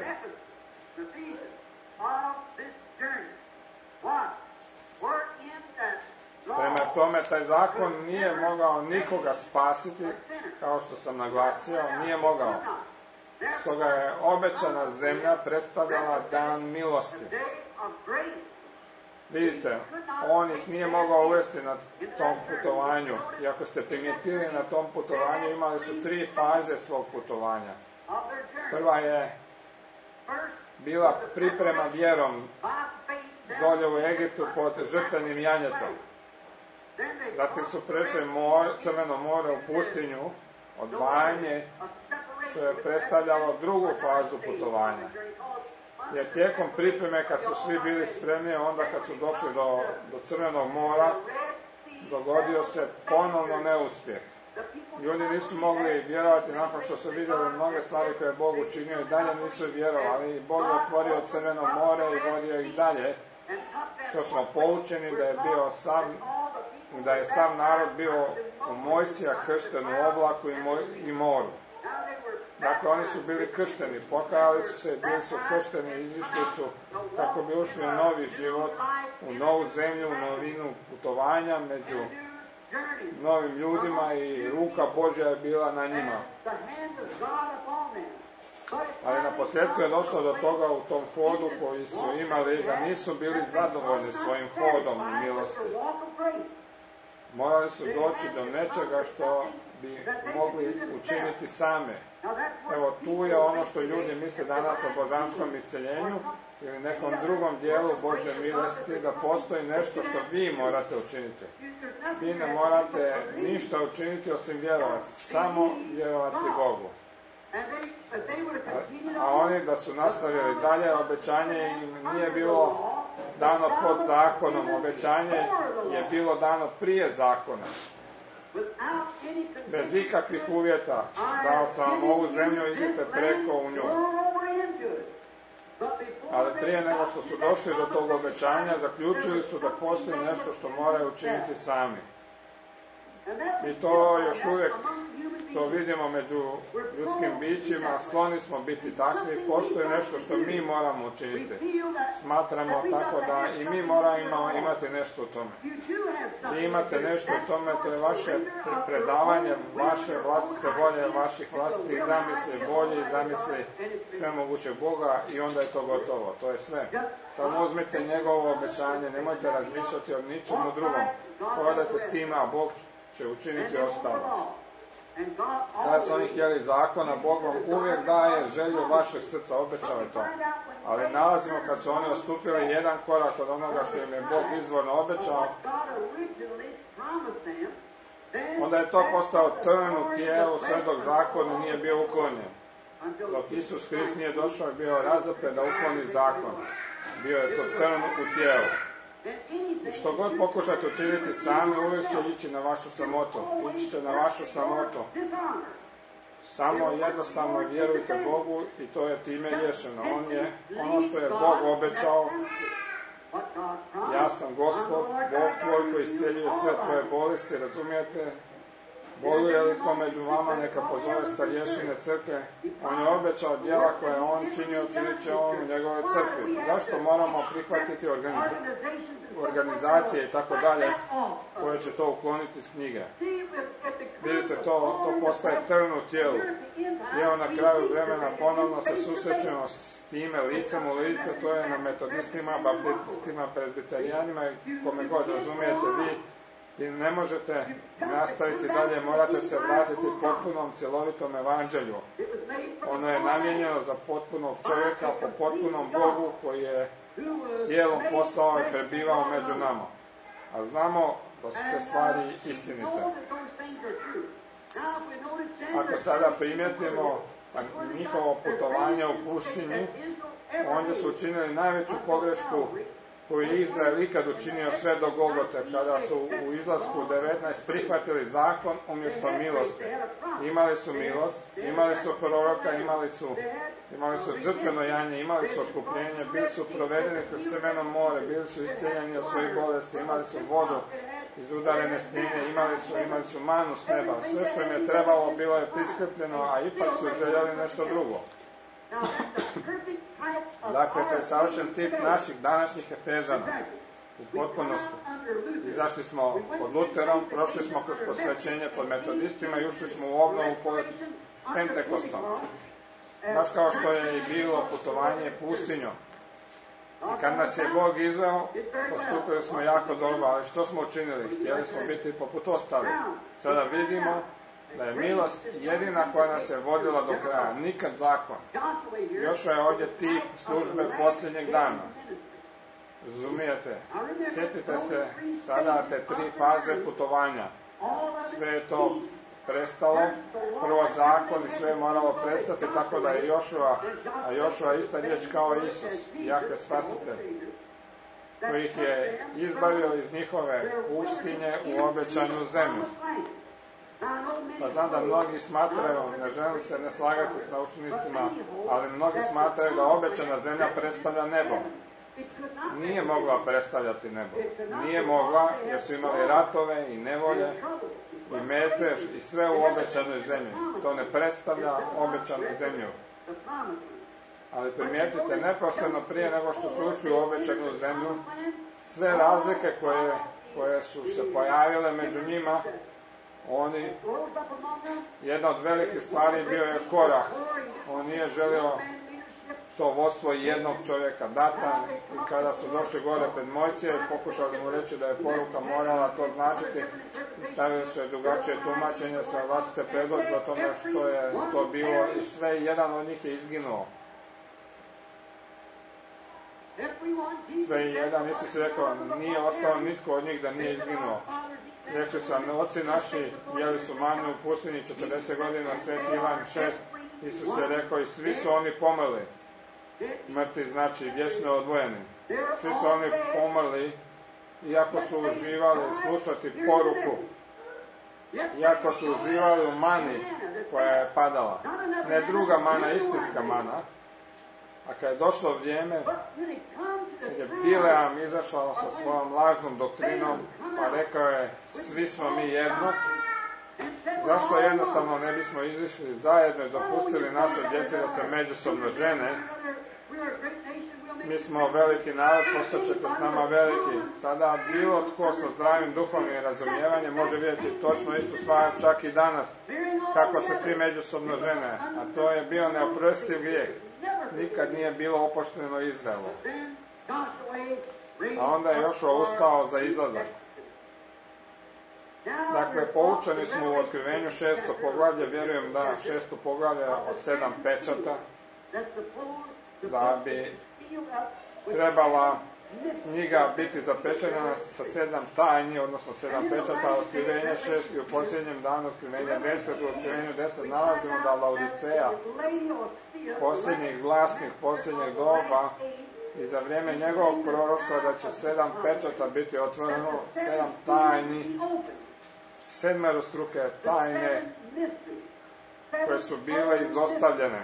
Prema tome, taj zakon nije mogao nikoga spasiti, kao što sam naglasio, nije mogao. Stoga je obećana zemlja predstavljala dan milosti. Vidite, on ih nije mogao uvesti na tom putovanju. I ako ste primijetili, na tom putovanju imali su tri faze svog putovanja. Prva je bila priprema vjerom dolje u Egiptu pod žrtvenim janjetom. Zatim su prešli more, Crveno more u pustinju, odvajanje, što je predstavljalo drugu fazu putovanja. Jer tijekom pripreme, kad su svi bili spremni, onda kad su došli do, do Crvenog mora, dogodio se ponovno neuspjeh. Ljudi nisu mogli vjerovati nakon što su vidjeli mnoge stvari koje je Bog učinio i dalje nisu vjerovali. Bog je otvorio Crveno more i vodio ih dalje, što smo poučeni da je bio sam, da je sam narod bio u Mojsija kršten u oblaku i, moj, i moru. Dakle, oni su bili kršteni, pokajali su se, bili su kršteni, izišli su kako bi ušli u novi život, u novu zemlju, u novinu putovanja među novim ljudima i ruka Božja je bila na njima. Ali na posljedku je došlo do toga u tom hodu koji su imali da nisu bili zadovoljni svojim hodom u milosti. Morali su doći do nečega što bi mogli učiniti same. Evo, tu je ono što ljudi misle danas o božanskom isceljenju ili nekom drugom dijelu Božje milosti, da postoji nešto što vi morate učiniti. Vi ne morate ništa učiniti osim vjerovati, samo vjerovati Bogu. A, a oni da su nastavili dalje, obećanje im nije bilo dano pod zakonom, obećanje je bilo dano prije zakona. Bez ikakvih uvjeta, dao sam vam ovu zemlju, idite preko u nju. Ali prije nego što su došli do tog obećanja, zaključili su da postoji nešto što moraju učiniti sami. I to još uvijek to vidimo među ljudskim bićima, skloni smo biti takvi, postoji nešto što mi moramo učiniti. Smatramo tako da i mi moramo imati nešto u tome. Vi imate nešto u tome, to je vaše predavanje, vaše vlastite volje, vaših vlastitih zamisli, volje i zamisli sve mogućeg Boga i onda je to gotovo, to je sve. Samo uzmite njegovo obećanje, nemojte razmišljati o ničemu drugom. Hodajte s time, a Bog će učiniti ostalo. Kada su oni htjeli zakona, Bog vam uvijek daje želju vašeg srca, obećao je to. Ali nalazimo kad su oni ostupili jedan korak od onoga što im je Bog izvorno obećao, onda je to postao trn u tijelu sve dok zakon nije bio uklonjen. Dok Isus Krist nije došao i bio razapet da ukloni zakon. Bio je to trn u tijelu. I što god pokušate učiniti sami, uvijek će ići na vašu samotu. Ići će na vašu samotu. Samo jednostavno vjerujte Bogu i to je time riješeno. On je ono što je Bog obećao. Ja sam Gospod, Bog tvoj koji isceljuje sve tvoje bolesti, razumijete? Boluje li tko među vama, neka pozove starješine crkve. On je obećao djela koje je on činio, činit će on u njegove crkvi. Zašto moramo prihvatiti organiza organizacije i tako dalje koje će to ukloniti iz knjige? Vidite, to, to postaje trn u tijelu. I evo na kraju vremena ponovno se susrećemo s time licem u lice, to je na metodistima, baptistima, prezbiterijanima i kome god razumijete vi. I ne možete nastaviti dalje, morate se vratiti potpunom cjelovitom evanđelju. Ono je namijenjeno za potpunog čovjeka, po potpunom Bogu koji je tijelom postao i prebivao među nama. A znamo da su te stvari istinite. Ako sada primijetimo njihovo putovanje u pustinji, onda su učinili najveću pogrešku koju je Izrael ikad učinio sve do Golgote, kada su u izlasku devetnaest prihvatili zakon umjesto milosti. Imali su milost, imali su proroka, imali su, imali su žrtveno janje, imali su otkupljenje, bili su provedeni kroz Crveno more, bili su iscijeljeni od svojih bolesti, imali su vodu iz udarene stijene, imali su, imali su manu s neba. Sve što im je trebalo bilo je priskrpljeno, a ipak su željeli nešto drugo. Dakle, to je savršen tip naših današnjih Efežana. U potpunosti. Izašli smo pod Luterom, prošli smo kroz posvećenje pod metodistima i ušli smo u obnovu pod Pentekostom. Baš kao što je i bilo putovanje pustinjom. I kad nas je Bog izveo, postupili smo jako dobro, ali što smo učinili? Htjeli smo biti poput ostalih. Sada vidimo da je milost jedina koja nas je vodila do kraja, nikad zakon. Još je ovdje tip službe posljednjeg dana. Razumijete? Sjetite se sada te tri faze putovanja. Sve je to prestalo, prvo zakon i sve je moralo prestati, tako da je Jošua, a Jošua ista riječ kao Isus, Jahve Spasitelj, koji ih je izbavio iz njihove pustinje u obećanu zemlju. Pa znam da mnogi smatraju, ne želim se ne slagati s naučnicima, ali mnogi smatraju da obećana zemlja predstavlja nebo. Nije mogla predstavljati nebo. Nije mogla jer su imali ratove i nevolje i metež i sve u obećanoj zemlji. To ne predstavlja obećanu zemlju. Ali primijetite, neposredno prije nego što su ušli u obećanu zemlju, sve razlike koje, koje su se pojavile među njima, oni, jedna od velikih stvari bio je Korah. On nije želio to vodstvo jednog čovjeka, Datan, i kada su došli gore pred Mojsije i pokušali mu reći da je poruka morala to značiti, stavili su je drugačije tumačenje sa vlastite predložbe o tome što je to bilo i sve, jedan od njih je izginuo. Sve i jedan, Isus je rekao, nije ostao nitko od njih da nije izginuo. Rekli su, oci naši jeli su manu u pustinji četrdeset godina, Sveti Ivan šest, Isus je rekao i svi su oni pomrli. Mrtvi znači vječno odvojeni. Svi su oni pomrli, iako su uživali slušati poruku, iako su uživali u mani koja je padala. Ne druga mana, istinska mana. A kad je došlo vrijeme, kad je Bileam izašao sa svojom lažnom doktrinom, pa rekao je, svi smo mi jedno, zašto jednostavno ne bismo izišli zajedno i dopustili naše djece da se međusobno žene? Mi smo veliki narod, postaćete s nama veliki. Sada bilo tko sa zdravim duhovnim razumijevanjem može vidjeti točno istu stvar, čak i danas, kako se svi međusobno žene. A to je bio neoprostiv grijeh. Nikad nije bilo oprošteno Izraelu. A onda je Jošua ustao za izlazak. Dakle, poučeni smo u otkrivenju šesto poglavlje, vjerujem da šesto poglavlje od sedam pečata, da bi trebala knjiga biti zapečenjena sa sedam tajni, odnosno sedam pečata, otkrivenje šest i u posljednjem danu otkrivenje deset, u otkrivenju deset nalazimo da Laodiceja, posljednjih glasnih, posljednjeg doba, i za vrijeme njegovog proroštva da će sedam pečata biti otvoreno, sedam tajni, sedmerostruke tajne koje su bile izostavljene.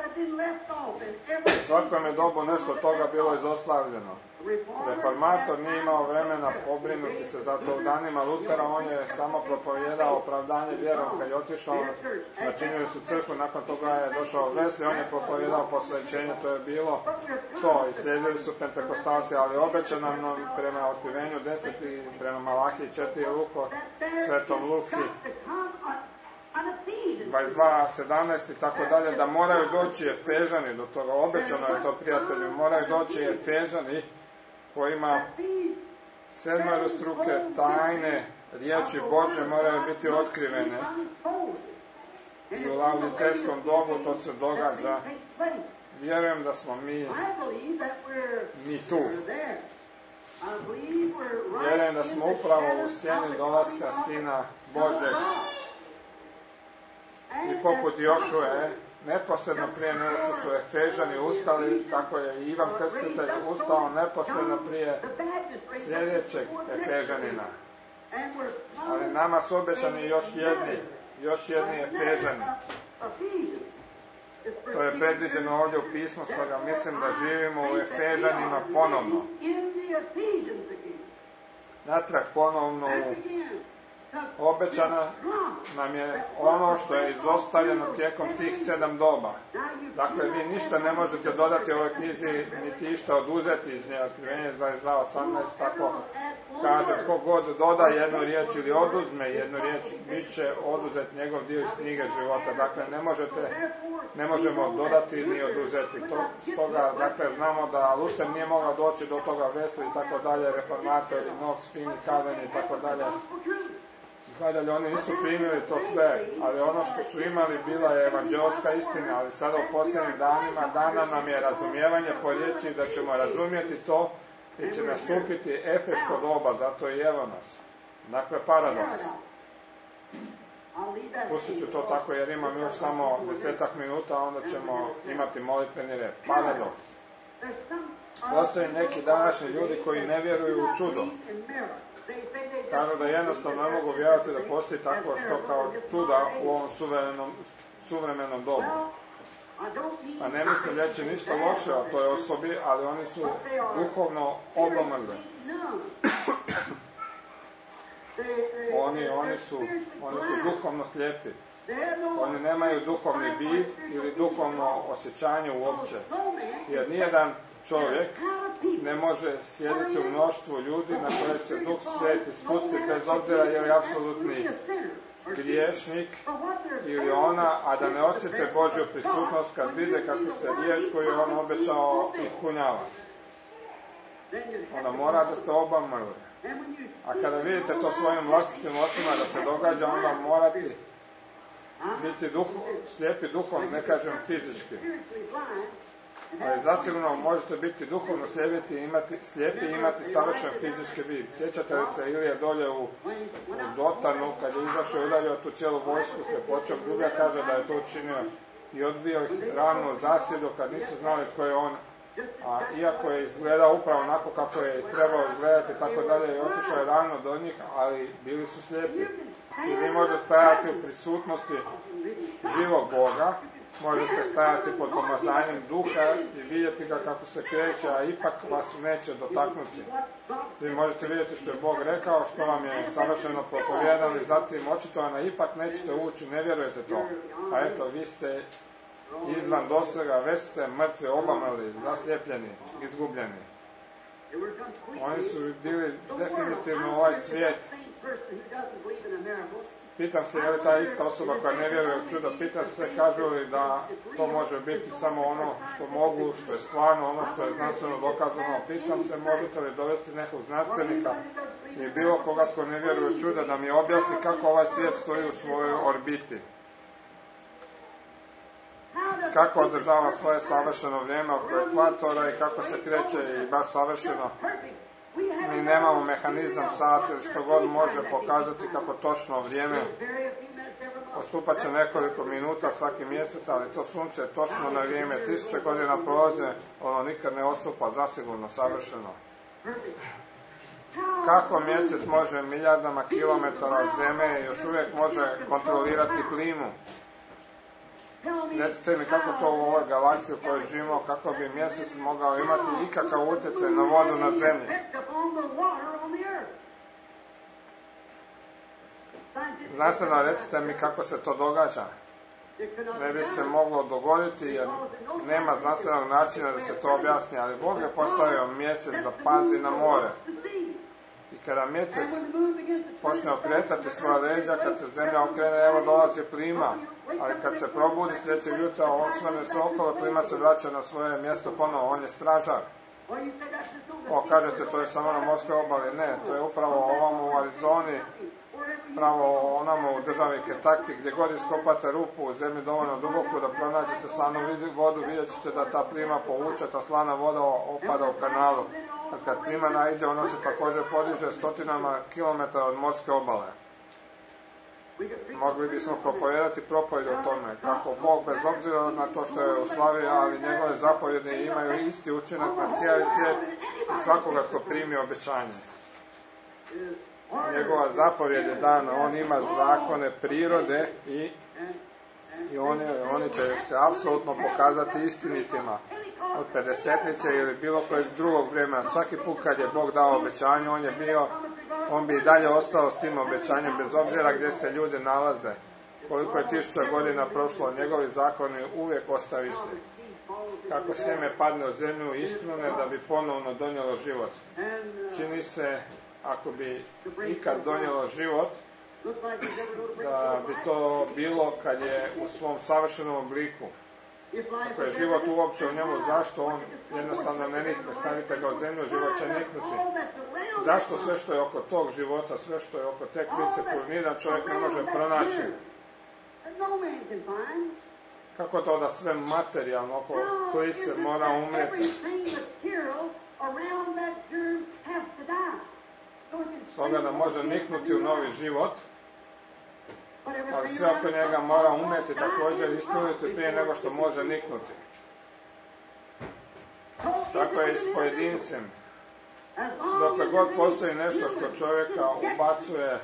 U svakom je dobu nešto toga bilo izostavljeno. Reformator nije imao vremena pobrinuti se za to u danima Lutera, on je samo propovijedao opravdanje vjerom kad je otišao, načinili su crkvu, nakon toga je došao Wesley, on je propovijedao posvećenje, to je bilo to, i slijedili su pentekostalci, ali obećano nam prema otkrivenju deset i prema Malahiji četiri Luko, Svetom Luki, dvadeset dva, sedamnaest i tako dalje, da moraju doći Efežani do toga, obećano je to, prijatelji, moraju doći Efežani kojima sedmerostruke tajne riječi Božje moraju biti otkrivene. I u laodicejskom dobu to se događa. Vjerujem da smo mi mi tu. Vjerujem da smo upravo u sjeni dolaska Sina Božeg. I poput Jošue neposredno prije nego što su Efežani ustali, tako je i Ivan Krstitelj ustao neposredno prije sljedećeg Efežanina. Ali nama su obećani još jedni, još jedni Efežani. To je predviđeno ovdje u pismu, stoga mislim da živimo u Efežanima ponovno. Natrag ponovno u obećano nam je ono što je izostavljeno tijekom tih sedam doba. Dakle, vi ništa ne možete dodati ovoj knjizi, niti išta oduzeti iz nje. Otkrivenje dvadeset dva osamnaest tako kaže, tko god doda jednu riječ ili oduzme jednu riječ, bit će oduzet njegov dio iz knjige života. Dakle, ne možete, ne možemo dodati ni oduzeti. To, stoga, dakle, znamo da Luther nije mogao doći do toga, Wesley i tako dalje, reformatori, Knox, Finney, Calvin i tako dalje. Dalje, oni nisu primili to sve, ali ono što su imali bila je evanđelska istina, ali sada u posljednjim danima dana nam je razumijevanje po riječi da ćemo razumjeti to i će nastupiti efeško doba, zato i evo nas. Dakle, paradoks. Pustit ću to tako jer imam još samo desetak minuta, onda ćemo imati molitveni red. Paradoks. Postoje neki današnji ljudi koji ne vjeruju u čudo. Kažu da jednostavno ne mogu vjerovati da postoji tako što kao čuda u ovom suvremenom, suvremenom dobu. A ne mislim reći ništa loše o toj osobi, ali oni su duhovno oblomrli. Oni, oni, su, oni su duhovno slijepi. Oni nemaju duhovni vid ili duhovno osjećanje uopće. Jer nijedan čovjek ne može sjediti u mnoštvu ljudi na koje se Duh Sveti spusti bez obzira je li apsolutni griješnik ili ona, a da ne osjete Božju prisutnost kad vide kako se riječ koju je on obećao ispunjava. Onda mora da ste obamrli. A kada vidite to svojim vlastitim očima da se događa, onda morate biti duh, slijepi duhom, ne kažem fizički. Ali zasigurno možete biti duhovno slijepi i imati, slijepi i imati savršen fizički vid. Sjećate li se Ilije dolje u, u Dotanu, kad je izašao i udario tu cijelu vojsku, počeo Biblija kaže da je to učinio i odvio ih ranu u zasjedu kad nisu znali tko je on. A iako je izgledao upravo onako kako je trebao izgledati tako dalje i otišao je rano do njih, ali bili su slijepi. I vi možete stajati u prisutnosti živog Boga, možete stajati pod pomazanjem duha i vidjeti ga kako se kreće, a ipak vas neće dotaknuti. Vi možete vidjeti što je Bog rekao, što vam je savršeno propovijedano i zatim očitovano, ipak nećete ući, ne vjerujete to. A eto, vi ste izvan dosega, već ste mrtvi, obamrli, zaslijepljeni, izgubljeni. Oni su bili definitivno ovaj svijet. Pitam se je li ta ista osoba koja ne vjeruje u čudo, pitam se kažu li da to može biti samo ono što mogu, što je stvarno, ono što je znanstveno dokazano. Pitam se možete li dovesti nekog znanstvenika i bilo koga tko ne vjeruje u čudo da mi objasni kako ovaj svijet stoji u svojoj orbiti. Kako održava svoje savršeno vrijeme oko ekvatora i kako se kreće i baš savršeno. Mi nemamo mehanizam sat ili što god može pokazati kako točno vrijeme postupat će nekoliko minuta svaki mjesec, ali to sunce je točno na vrijeme. Tisuće godina prolaze, ono nikad ne odstupa zasigurno savršeno. Kako mjesec može milijardama kilometara od zemlje i još uvijek može kontrolirati klimu? Recite mi kako to u ovoj galaksiji u kojoj živimo, kako bi mjesec mogao imati ikakav utjecaj na vodu na zemlji. Znanstveno recite mi kako se to događa. Ne bi se moglo dogoditi jer nema znanstvenog načina da se to objasni, ali Bog je postavio mjesec da pazi na more. I kada mjesec počne okretati svoja leđa, kad se zemlja okrene, evo dolazi plima, ali kad se probudi sljedećeg jutra, osvane se okolo, plima se vraća na svoje mjesto ponovo, on je stražar. O, kažete, to je samo na morskoj obali. Ne, to je upravo ovamo u Arizoni, pravo onamo u državi Kentucky, gdje god iskopate rupu u zemlji dovoljno duboku da pronađete slanu vodu, vidjet ćete da ta plima povuče, ta slana voda opada u kanalu. A kad plima naiđe, ona se također podiže stotinama kilometara od morske obale. Mogli bismo propovedati propovjed o tome, kako Bog, bez obzira na to što je uslavio, ali njegove zapovjede imaju isti učinak na cijeli svijet i svakoga tko primi obećanje. Njegova zapovjed je dana, on ima zakone prirode i, i oni, oni će se apsolutno pokazati istinitima. Od pedesetnice ili bilo kojeg drugog vremena, svaki put kad je Bog dao obećanje, on je bio, on bi i dalje ostao s tim obećanjem, bez obzira gdje se ljudi nalaze. Koliko je tisuća godina prošlo, njegovi zakoni uvijek ostaju isti. Kako sjeme padne u zemlju istrune da bi ponovno donijelo život. Čini se, ako bi ikad donijelo život, da bi to bilo kad je u svom savršenom obliku. Ako je život uopće u njemu, zašto on jednostavno ne nikne? Stavite ga u zemlju, život će niknuti. Zašto sve što je oko tog života, sve što je oko te klice koju nijedan čovjek ne može pronaći? Kako to da sve materijalno oko klice mora umrijeti? Stoga da može niknuti u novi život, ali sve oko njega mora umjeti također istruniti prije nego što može niknuti. Tako je i s pojedincem. Dokle god postoji nešto što čovjeka ubacuje,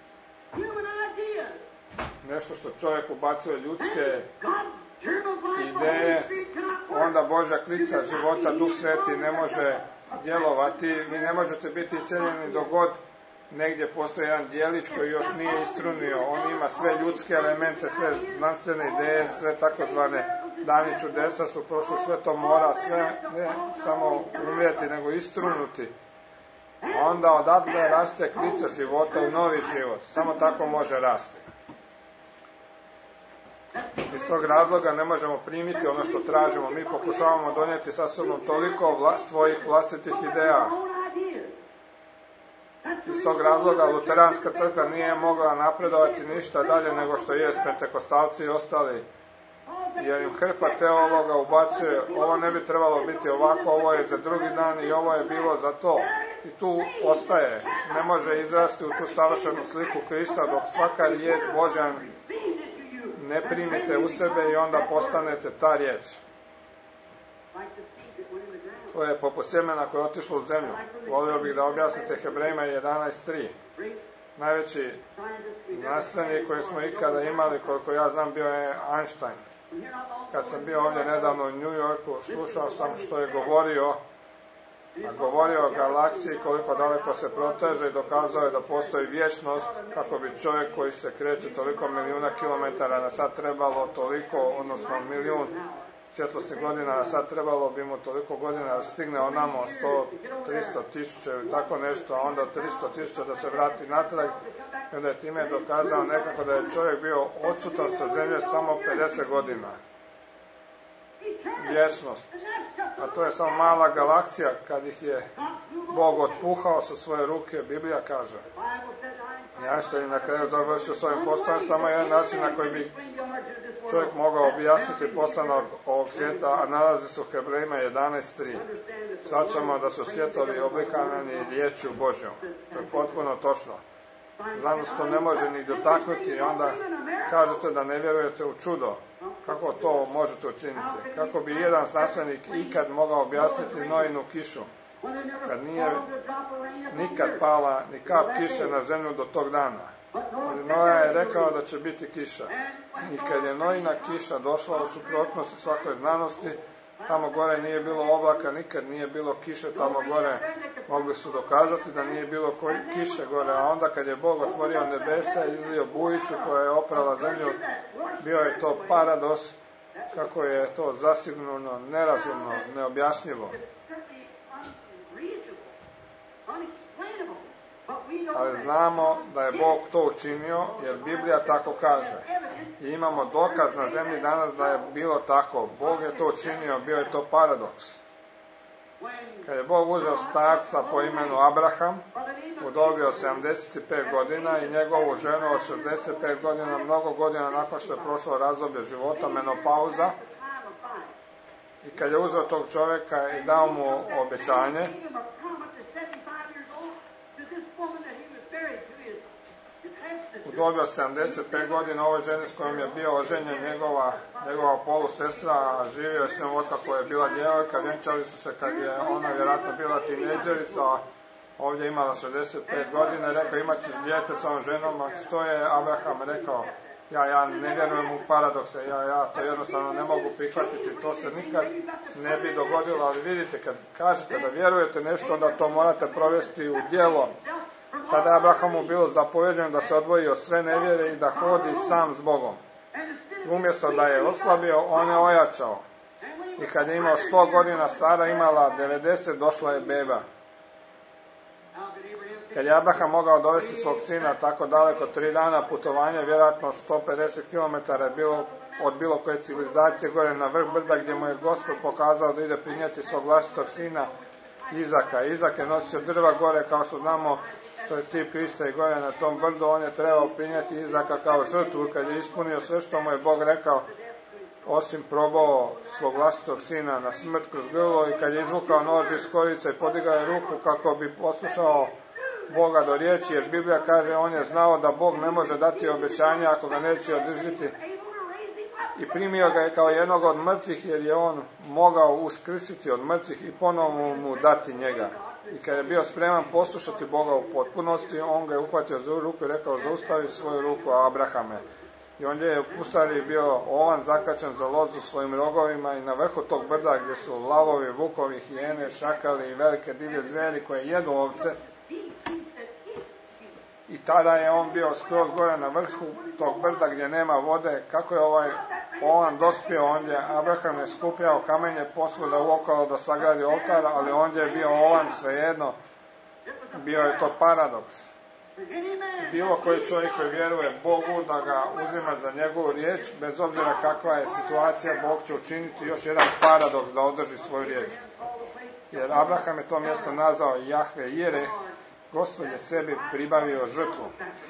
nešto što čovjek ubacuje ljudske ideje, onda Božja klica života, Duh Sveti ne može djelovati. Vi ne možete biti isceljeni dok god negdje postoji jedan dijelić koji još nije istrunio. On ima sve ljudske elemente, sve znanstvene ideje, sve takozvane dani čudesa su prošli, sve to mora, sve ne samo umrijeti, nego istrunuti. A onda odatle raste klica života u novi život. Samo tako može rasti. Iz tog razloga ne možemo primiti ono što tražimo. Mi pokušavamo donijeti sa sobom toliko vla, svojih vlastitih ideja. Iz tog razloga luteranska crkva nije mogla napredovati ništa dalje nego što je pentekostalci i ostali. Jer im hrpa teologa ubacuje, ovo ne bi trebalo biti ovako, ovo je za drugi dan i ovo je bilo za to. I tu ostaje. Ne može izrasti u tu savršenu sliku Krista dok svaka riječ Božja ne primite u sebe i onda postanete ta riječ. To je poput sjemena koje je otišlo u zemlju. Volio bih da objasnite Hebrejima jedanaest tri. Najveći znanstvenik koji smo ikada imali, koliko ja znam, bio je Einstein. Kad sam bio ovdje nedavno u New Yorku, slušao sam što je govorio, a govorio o galaksiji, koliko daleko se proteže i dokazao je da postoji vječnost, kako bi čovjek koji se kreće toliko milijuna kilometara na sat trebalo toliko, odnosno milijun svjetlosnih godina na sat trebalo bi mu toliko godina da stigne onamo sto, tristo tisuća ili tako nešto, a onda tristo tisuća da se vrati natrag. I onda je time dokazao nekako da je čovjek bio odsutan sa zemlje samo pedeset godina. Vječnost. A to je samo mala galaksija kad ih je Bog otpuhao sa svoje ruke, Biblija kaže. Ja što je na kraju završio svojim postojem, samo jedan način na koji bi čovjek mogao objasniti postanak ovog svijeta, a nalazi se u Hebrejima jedanaest tri. Svačamo da su svjetovi oblikavani riječju Božjom. To je potpuno točno. Znanost to ne može ni dotaknuti i onda kažete da ne vjerujete u čudo. Kako to možete učiniti? Kako bi jedan znanstvenik ikad mogao objasniti Noinu kišu? Kad nije nikad pala ni kap kiše na zemlju do tog dana. Ali Noja je rekao da će biti kiša. I kad je Noina kiša došla u suprotnosti svakoj znanosti, tamo gore nije bilo oblaka, nikad nije bilo kiše tamo gore. Mogli su dokazati da nije bilo kiše gore, a onda kad je Bog otvorio nebesa i izlio bujicu koja je oprala zemlju, bio je to paradoks, kako je to zasigurno, nerazumno, neobjašnjivo. Ali znamo da je Bog to učinio, jer Biblija tako kaže. I imamo dokaz na zemlji danas da je bilo tako. Bog je to učinio, bio je to paradoks. Kad je Bog uzeo starca po imenu Abraham, u dobi od sedamdeset pet godina i njegovu ženu od šezdeset pet godina, mnogo godina nakon što je prošlo razdoblje života, menopauza, i kad je uzeo tog čovjeka i dao mu obećanje, u dobi od sedamdeset pet godina ovoj ženi s kojom je bio oženjen njegova, njegova polusestra, živio je s njom od kako je bila djevojka, vjenčali su se kad je ona vjerojatno bila tinejdžerica, ovdje imala šezdeset pet godina, rekao imat ćeš dijete sa ovom ženom, a što je Abraham rekao, ja, ja ne vjerujem u paradokse, ja, ja to jednostavno ne mogu prihvatiti, to se nikad ne bi dogodilo, ali vidite, kad kažete da vjerujete nešto, onda to morate provesti u djelo. Tada je Abrahamu bilo zapovjeđeno da se odvoji od sve nevjere i da hodi sam s Bogom. Umjesto da je oslabio, on je ojačao. I kad je imao sto godina, Sara imala devedeset, došla je beba. Kad je Abraham mogao dovesti svog sina tako daleko, tri dana putovanja, vjerojatno sto pedeset kilometara je bilo od bilo koje civilizacije gore na vrh brda, gdje mu je Gospod pokazao da ide prinijeti svog vlastitog sina Izaka. Izak je nosio drva gore, kao što znamo, što je tip Krista i gore na tom brdu, on je trebao prinijeti Izaka kao žrtvu. Kad je ispunio sve što mu je Bog rekao, osim probao svog vlastitog sina na smrt kroz grlo, i kad je izvukao nož iz korice i podigao je ruku kako bi poslušao Boga do riječi, jer Biblija kaže on je znao da Bog ne može dati obećanje ako ga neće održiti, i primio ga je kao jednog od mrtvih, jer je on mogao uskrsiti od mrtvih i ponovno mu dati njega. I kad je bio spreman poslušati Boga u potpunosti, on ga je uhvatio za ruku i rekao zaustavi svoju ruku, Abrahame. I on je u pustinji bio ovan zakačen za lozu svojim rogovima, i na vrhu tog brda gdje su lavovi, vukovi, hijene, šakali i velike divlje zvijeri koje jedu ovce, i tada je on bio skroz gore na vrhu tog brda gdje nema vode. Kako je ovaj ovan dospio, ondje Abraham je skupljao kamenje posvuda uokolo da sagradi oltar, ali ondje je bio ovan svejedno. Bio je to paradoks. Bilo koji čovjek koji vjeruje Bogu da ga uzima za njegovu riječ, bez obzira kakva je situacija, Bog će učiniti još jedan paradoks da održi svoju riječ. Jer Abraham je to mjesto nazvao Jahve Jireh, Gospod je sebi pribavio žrtvu.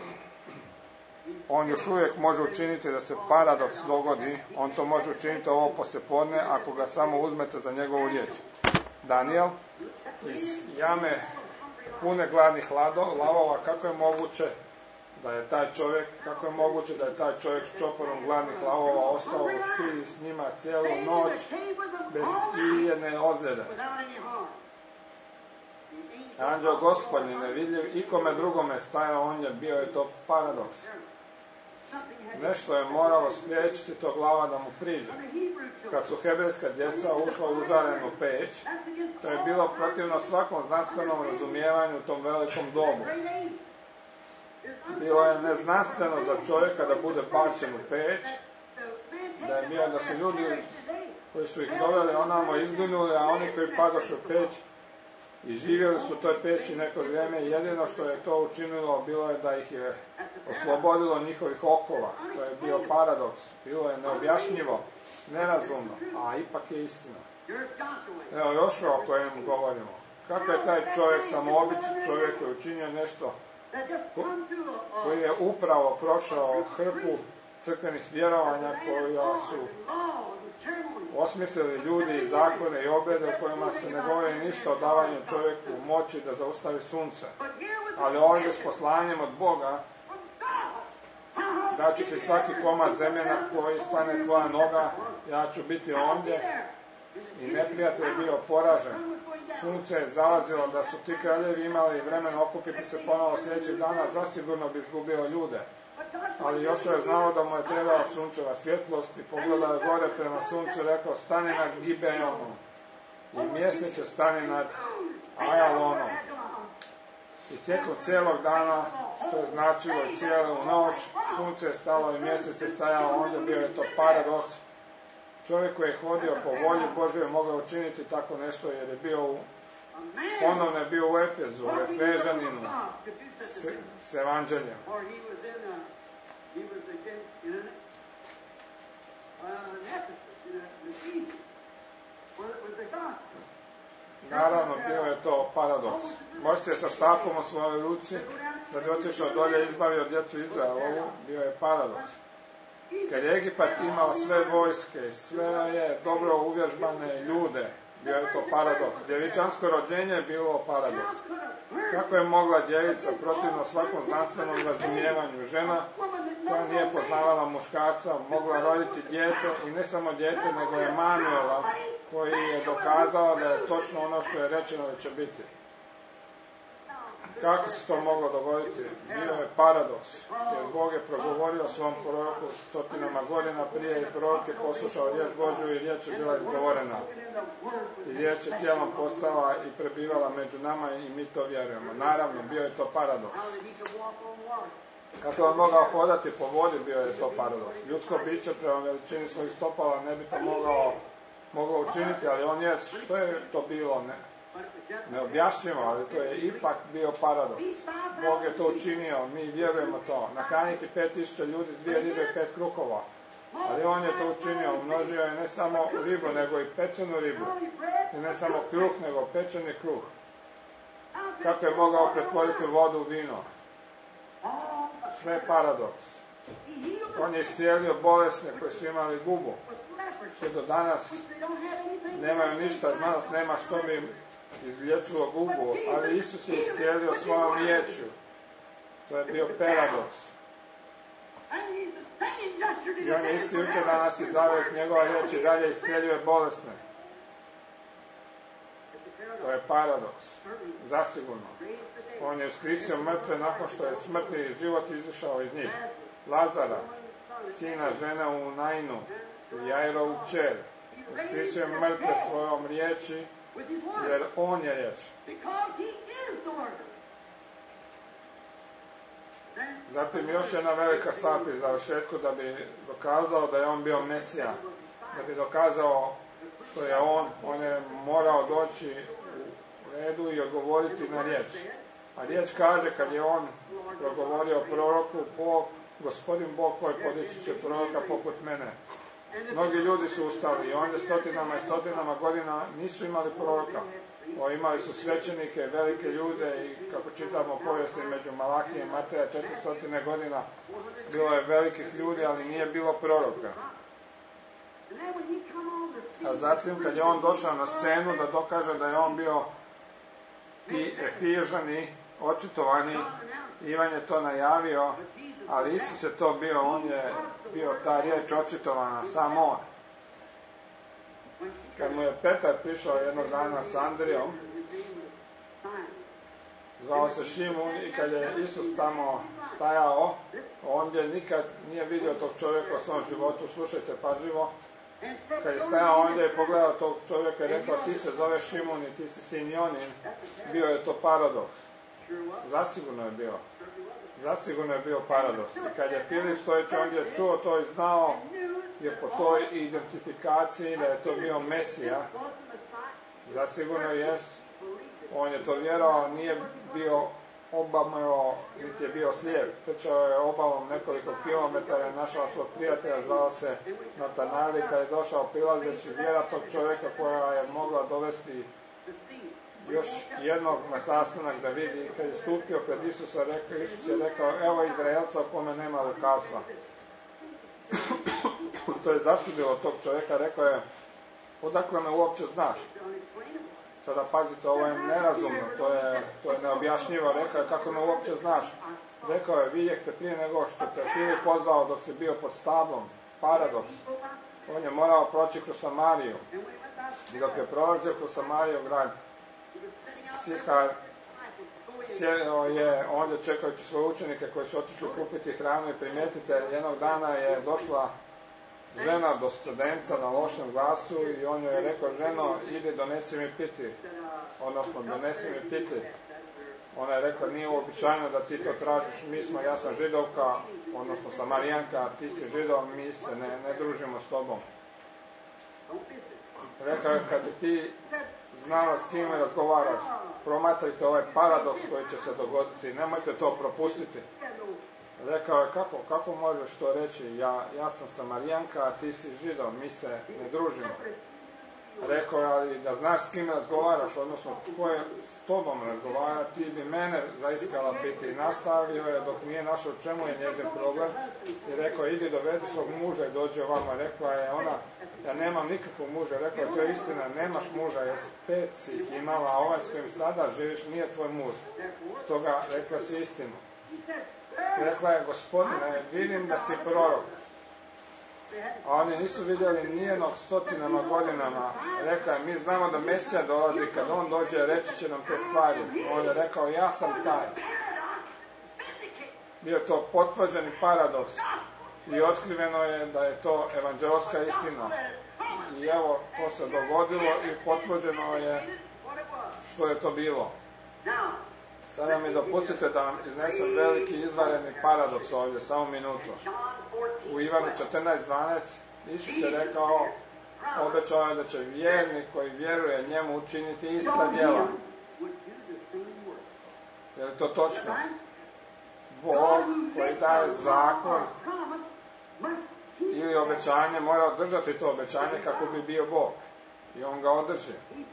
On još uvijek može učiniti da se paradoks dogodi, on to može učiniti ovo poslijepodne ako ga samo uzmete za njegovu riječ. Daniel iz jame pune gladnih lavova, kako je moguće da je taj čovjek, kako je moguće da je taj čovjek s čoporom gladnih lavova ostao u špiji s njima cijelu noć bez ijedne ozljede. Anđeo Gospodnji nevidljiv, ikome drugome stajao, on je bio, je to paradoks. Nešto je moralo spriječiti tog lava da mu priđe. Kad su hebrejska djeca ušla u užarenu peć, to je bilo protivno svakom znanstvenom razumijevanju u tom velikom dobu. Bilo je neznanstveno za čovjeka da bude bačen u peć, da je bio da su ljudi koji su ih doveli onamo izginuli, a oni koji padoše u peć i živjeli su u toj peći neko vrijeme, i jedino što je to učinilo bilo je da ih je oslobodilo njihovih okova, što je bio paradoks, bilo je neobjašnjivo, nerazumno, a ipak je istina. Evo još o kojem govorimo. Kako je taj čovjek, samoobičan čovjek koji učinio nešto, koji je upravo prošao hrpu crkvenih vjerovanja koja su osmislili ljudi i zakone i obrede u kojima se ne govori ništa o davanju čovjeku moći da zaustavi sunce. Ali ovdje s poslanjem od Boga da ću ti svaki komad zemlje na koji stane tvoja noga, ja ću biti ondje, i neprijatelj je bio poražen. Sunce je zalazilo, da su ti kraljevi imali vremena okupiti se ponovo sljedećeg dana, zasigurno bi izgubio ljude. Ali još je znao da mu je trebala sunčeva svjetlost i pogledao je gore prema suncu i rekao stani nad Gibeonom, i mjesec će stani nad Ajalonom. I tijekom cijelog dana, što je značilo i cijelu noć, sunce je stalo i mjesec je stajao, onda bio je to paradoks. Čovjek koji je hodio po volji Božjoj mogao učiniti tako nešto, jer je bio u, ponovno je bio u Efezu, u Efežaninu, s, s evanđeljem. Naravno, bio je to paradoks. Mojsije je sa štapom u svojoj ruci, da bi otišao dolje i izbavio djecu Izraelovu, bio je paradoks. Kad je Egipat imao sve vojske, sve je dobro uvježbane ljude, Bio je to paradoks. Djevičansko rođenje je bilo paradoks. Kako je mogla djevica protivno svakom znanstvenom razumijevanju, žena koja nije poznavala muškarca, mogla roditi dijete, i ne samo dijete, nego je Emanuela, koji je dokazao da je točno ono što je rečeno da će biti. Kako se to moglo dogoditi? Bio je paradoks, jer Bog je progovorio svom proroku stotinama godina prije i prorok je poslušao riječ Božju i riječ je bila izgovorena. I riječ je tijelom postala i prebivala među nama i mi to vjerujemo. Naravno, bio je to paradoks. Kako je on mogao hodati po vodi, bio je to paradoks. Ljudsko biće prema veličini svojih stopala ne bi to mogao, moglo učiniti, ali on je, što je to bilo? Ne. Neobjašnjivo, ali to je ipak bio paradoks. Bog je to učinio, mi vjerujemo to. Nahraniti pet tisuća ljudi s dvije ribe i pet kruhova. Ali on je to učinio, umnožio je ne samo ribu, nego i pečenu ribu. I ne samo kruh, nego pečeni kruh. Kako je mogao pretvoriti vodu u vino? Sve paradoks. On je iscijelio bolesne koji su imali gubu. Što do danas nemaju ništa, znanost nema što bi im izliječilo gubu, ali Isus je iscijelio svojom riječju. To je bio paradoks. I on je isti jučer danas i zavijek, njegova riječ i dalje iscijeljuje bolesne. To je paradoks. Zasigurno. On je uskrisio mrtve nakon što je smrtni život izašao iz njih. Lazara, sina žene u Nainu, Jairovu kćer, uskrisio je mrtve svojom riječi, jer on je riječ. Zatim još jedna velika stvar pri završetku da bi dokazao da je on bio Mesija, da bi dokazao što je on, on je morao doći u redu i odgovoriti na riječ. A riječ kaže kad je on progovorio proroku, Bog, Gospodin Bog koji podići će proroka poput mene. Mnogi ljudi su ustali i onda stotinama i stotinama godina nisu imali proroka. O, imali su svećenike, velike ljude i kako čitamo povijesti među Malahije i Mateja četiristo godina bilo je velikih ljudi, ali nije bilo proroka. A zatim kad je on došao na scenu da dokaže da je on bio ti Efižani, očitovani, Ivan je to najavio, ali Isus je to bio, on je bio ta riječ očitovana, sam on. Kad mu je Petar prišao jednog dana s Andrijom, zvao se Šimun, i kad je Isus tamo stajao, on je nikad nije vidio tog čovjeka u svom životu, slušajte pažljivo. Kad je stajao ondje je pogledao tog čovjeka i rekao, ti se zoveš Šimun i ti si sin Jonin, bio je to paradoks. Zasigurno je bio. Zasigurno je bio paradoks. I kad je Filip stojeći ondje čuo to i znao je po toj identifikaciji da je to bio Mesija, zasigurno jest, on je to vjerovao, nije bio obameo, niti je bio slijep. Trčao je obalom nekoliko kilometara i našao svog prijatelja, zvao se Natanali, kad je došao prilazeći vjera tog čovjeka koja je mogla dovesti još jednog na sastanak da vidi. Kad je stupio pred Isusa, rekao, Isus je rekao, evo Izraelca u kome nema lukavstva. To je začudilo tog čovjeka, rekao je, odakle me uopće znaš? Sada pazite, ovo je nerazumno, to je, to je neobjašnjivo, rekao je, kako me uopće znaš? Rekao je, vidjeh te prije nego što te Filip pozvao dok si bio pod stablom, paradoks. On je morao proći kroz Samariju. I dok je prolazio kroz Samariju grad Sihar, sjedao je ondje čekajući svoje učenike koji su otišli kupiti hranu i primijetite, jednog dana je došla žena do studenca na lošem glasu i on joj je rekao, ženo, idi donesi mi piti, odnosno donesi mi piti. Ona je rekla, nije uobičajeno da ti to tražiš, mi smo, ja sam Židovka, odnosno Samarijanka, ti si Židov, mi se ne, ne družimo s tobom. Rekao je, kad ti znala s kime razgovaraš, promatrajte ovaj paradoks koji će se dogoditi, nemojte to propustiti. Rekao je, kako, kako možeš to reći, ja, ja sam Samarijanka, a ti si Židov, mi se ne družimo. Rekao je, ali da znaš s kim razgovaraš, odnosno tko je s tobom razgovara, ti bi mene zaiskala piti. I nastavio je dok nije našao čemu je njezin problem i rekao, idi dovedi svog muža i dođe ovamo. Rekla je ona, ja nemam nikakvog muža. Rekao je, to je istina, nemaš muža, jer pet si ih imala, a ovaj s kojim sada živiš nije tvoj muž. Stoga rekla si istinu. Rekla je, gospodine, vidim da si prorok. A oni nisu vidjeli nijednog stotinama godinama. Rekla je, mi znamo da Mesija dolazi, kad on dođe reći će nam te stvari. On je rekao, ja sam taj. Bio to potvrđeni paradoks. I otkriveno je da je to evanđelska istina. I evo, to se dogodilo i potvrđeno je što je to bilo. Sada mi dopustite da vam iznesem veliki izvanredni paradoks ovdje, samo minutu. U Ivanu četrnaest dvanaest Isus je rekao, obećao je da će vjernik koji vjeruje njemu učiniti ista djela. Je li to točno? Bog koji daje zakon ili obećanje mora održati to obećanje kako bi bio Bog. I on ga održi.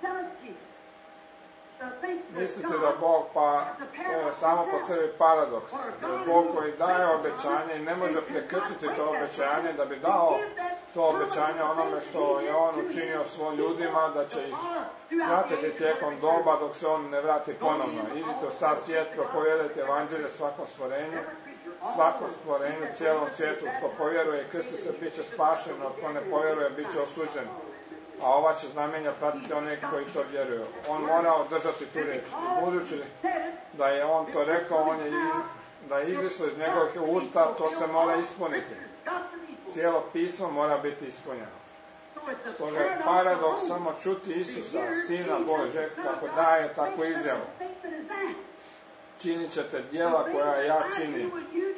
Mislite da Bog, pa to je samo po sebi paradoks, da je Bog koji daje obećanje i ne može prekršiti to obećanje da bi dao to obećanje onome što je on učinio svojim ljudima, da će ih pratiti tijekom doba dok se on ne vrati ponovno. Idite u sav svijet, propovijedajte evanđelje svakom stvorenju, svakom stvorenju, cijelom svijetu. Tko povjeruje Kristuse bit će spašen, a tko ne povjeruje bit će osuđen. A ova će znamenja pratiti one koji to vjeruju. On mora održati tu riječ. I budući da je on to rekao, on je iz, da je izišlo iz njegovih usta, to se mora ispuniti. Cijelo pismo mora biti ispunjeno. Stoga je paradoks samo čuti Isusa, Sina Božeg, kako daje takvu izjavu. Činit ćete djela koja ja činim.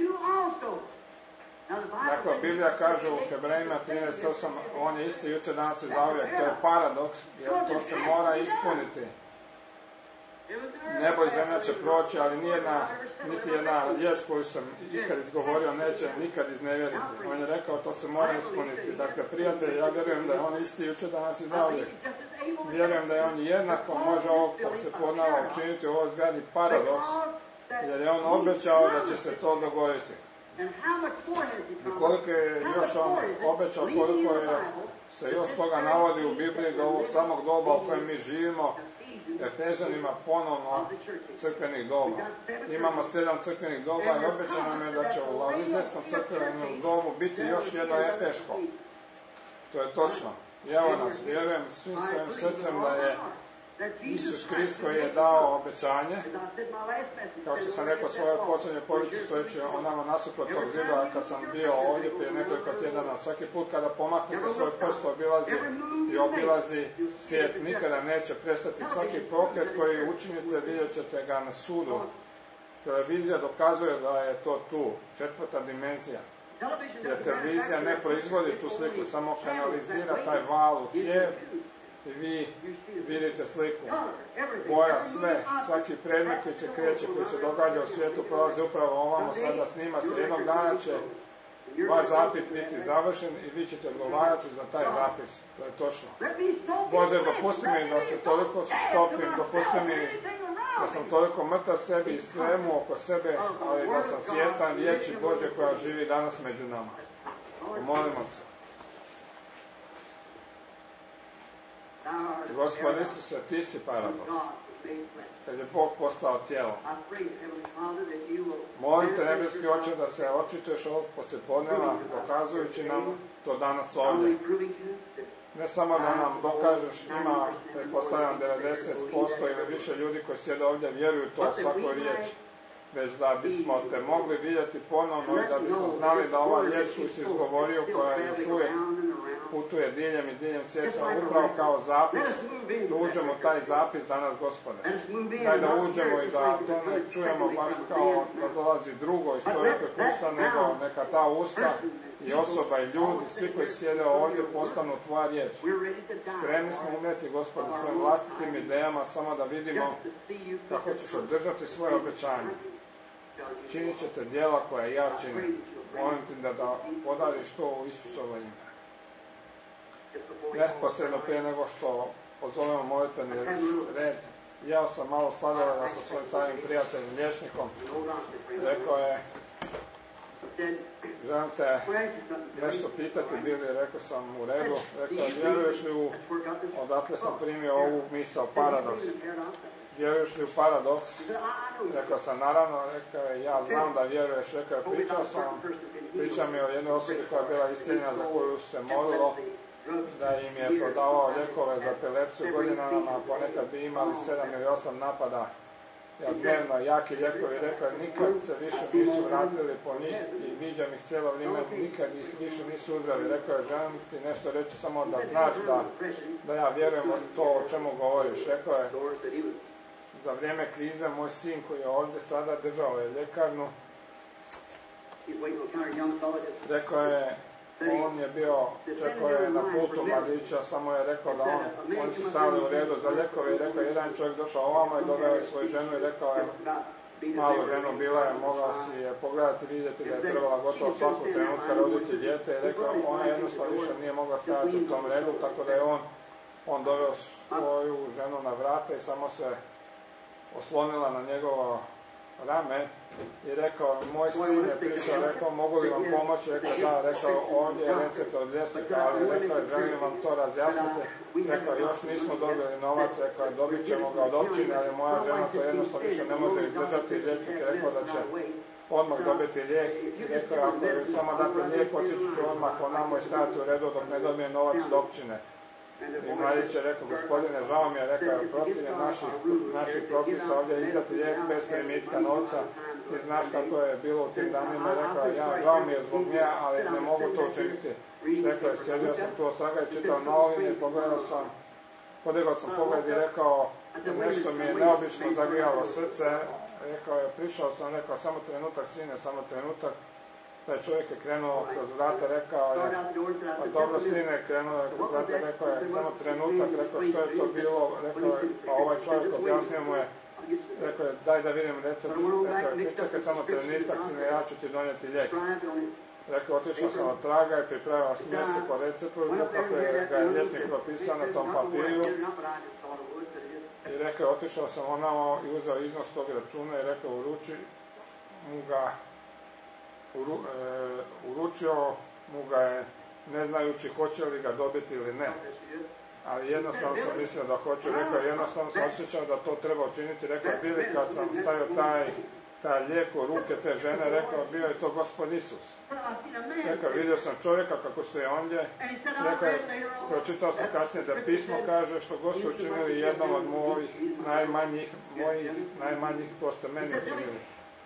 Dakle, Biblija kaže u Hebrejima trinaest osam, on je isti jučer, danas i zauvijek. To je paradoks, jer to se mora ispuniti. Nebo i zemlja će proći, ali nijedna, niti jedna riječ koju sam ikad izgovorio neće nikad iznevjeriti. On je rekao, to se mora ispuniti. Dakle, prijatelji, ja vjerujem da je on isti jučer, danas i zauvijek. Vjerujem da je on jednako može ovog poslijepodneva učiniti u ovoj zgradi paradoks, jer je on obećao da će se to dogoditi. I koliko je još on obećao, koliko je se još toga navodi u Bibliji do ovog samog doba u kojem mi živimo, Efežanima ponovno crkvenih doba. Imamo sedam crkvenih doba i obećano nam je da će u Laodicejskom crkvenom dobu biti još jedno Efeško. To je točno. I evo nas, vjerujem svim svojim srcem da je Isus Krist koji je dao obećanje, kao što sam rekao svoje posljednje poruci stojeći o nama nasuprot tog zida, kad sam bio ovdje prije nekoliko tjedana, svaki put kada pomaknete svoj prst obilazi i obilazi svijet, nikada neće prestati. Svaki pokret koji učinite, vidjet ćete ga na sudu. Televizija dokazuje da je to tu, četvrta dimenzija. Jer televizija ne proizvodi tu sliku, samo kanalizira taj val u cijev i vi vidite sliku. Boja, sve, svaki predmet koji se kreće, koji se događa u svijetu, prolazi upravo ovamo, sada snima se. Jednog dana će vaš zapis biti završen i vi ćete odgovarati za taj zapis. To je točno. Bože, dopusti mi da se toliko stopim, dopusti mi da sam toliko mrtav sebi i svemu oko sebe, ali da sam svjestan riječi Bože koja živi danas među nama. Molimo se. Gospod Isuse, ti si paradoks. Kad je Bog postao tijelo. Molim te, nebeski Oče, da se očituješ ovog poslijepodneva, dokazujući nam to danas ovdje. Ne samo da nam dokažeš, ima, pretpostavljam, devedeset posto ili više ljudi koji sjede ovdje vjeruju to svakoj riječi, već da bismo te mogli vidjeti ponovno i da bismo znali da ova riječ koju si izgovorio, koja još uvijek putuje diljem i diljem svijeta, upravo kao zapis, da uđemo u taj zapis danas, Gospode. Daj da uđemo i da to ne čujemo baš kao da dolazi drugo iz čovjekog usta, nego neka ta usta i osoba i ljudi, svi koji sjede ovdje, postanu tvoja riječ. Spremni smo umjeti, Gospode, svojim vlastitim idejama, samo da vidimo kako ćeš održati svoje obećanje. Činit ćete djela koja ja činim. Molim te da, da podariš to u Isusovo ime. neposredno prije nego što pozovemo molitveni red, jeo sam malo sladoleda sa svojim starim prijateljem, liječnikom. Rekao je, želim te nešto pitati, bili, rekao sam u redu. Rekao je, vjeruješ li u, odatle sam primio ovu misao, paradoks. Vjeruješ li u paradoks? Rekao sam, naravno, rekao je, ja znam da vjeruješ. Rekao je, pričao sam, pričao mi o jednoj osobi koja je bila iscijeljena, za koju se molilo, da im je prodavao lijekove za epilepsiju godinama, ponekad bi imali sedam ili osam napada, ja, dnevno, jaki lijekovi. Rekao je, nikad se više nisu vratili po njih i viđam ih cijelo vrijeme, nikad ih više nisu uzeli. Rekao je, želim ti nešto reći, samo da znaš da, da ja vjerujem u to o čemu govoriš. Rekao je, za vrijeme krize moj sin koji je ovdje sada držao je ljekarnu. Rekao je, on je bio, čekao je na pultu mladića, samo je rekao da on, oni su stavili u redu za ljekove i rekao je, jedan čovjek došao ovamo i doveo je svoju ženu i rekao je, malu ženu bila je, mogla si je pogledati, vidjeti da je trebala gotovo svakog trenutka roditi dijete i rekao, ona jednostavno više nije mogla stajati u tom redu, tako da je on, on doveo svoju ženu na vrata i samo se oslonila na njegovo rame i rekao, moj sin je prišao, rekao, mogu li vam pomoći? Rekao, da, rekao, ovdje je recept od liječnika, ali rekao, želim vam to razjasniti. Rekao, još nismo dobili novac, rekao, dobit ćemo ga od općine, ali moja žena to jednostavno više ne može izdržati. Liječnik je rekao da će odmah dobiti lijek i rekao, ako je samo dati lijek, otići ću odmah po nama i stajati u redu dok ne dobije novac od općine. I mladić je rekao, gospodine, žao mi je, rekao, protiv je naših, naših propisa ovdje izdati lijek bez primitka novca. Ti znaš kako je bilo u tim danima. Rekao, ja, žao mi je zbog nje, ali ne mogu to učiniti. Rekao je, sjedio sam tu ostraga i čitao novine, pogledao sam, podigao sam pogled i rekao, nešto mi je neobično zagrijalo srce. Rekao je, prišao sam, rekao, samo trenutak, sine, samo trenutak. Taj čovjek je krenuo kroz vrata, rekao je, pa dobro sine, krenuo je kroz vrata, rekao je, samo trenutak, rekao što je to bilo, rekao je, pa ovaj čovjek objasnio mu je, rekao je, daj da vidim recept, rekao je, pričekaj samo trenutak, sine, ja ću ti donijeti lijek. Rekao, otišao sam od traga i pripravio smjese po receptu, kako je ga je liječnik propisao na tom papiru. I rekao, otišao sam onamo i uzeo iznos tog računa i rekao, uruči mu ga, Uru, e, uručio mu ga je, ne znajući hoće li ga dobiti ili ne. Ali jednostavno sam mislio da hoću, rekao, jednostavno sam osjećao da to treba učiniti. Rekao, bili kad sam stavio taj, taj lijek u ruke te žene, rekao, bio je to Gospod Isus. Rekao, vidio sam čovjeka kako stoje ondje, rekao, pročitao sam kasnije da pismo kaže što God su učinili jednom od mojih najmanjih, mojih najmanjih, to ste meni učinili.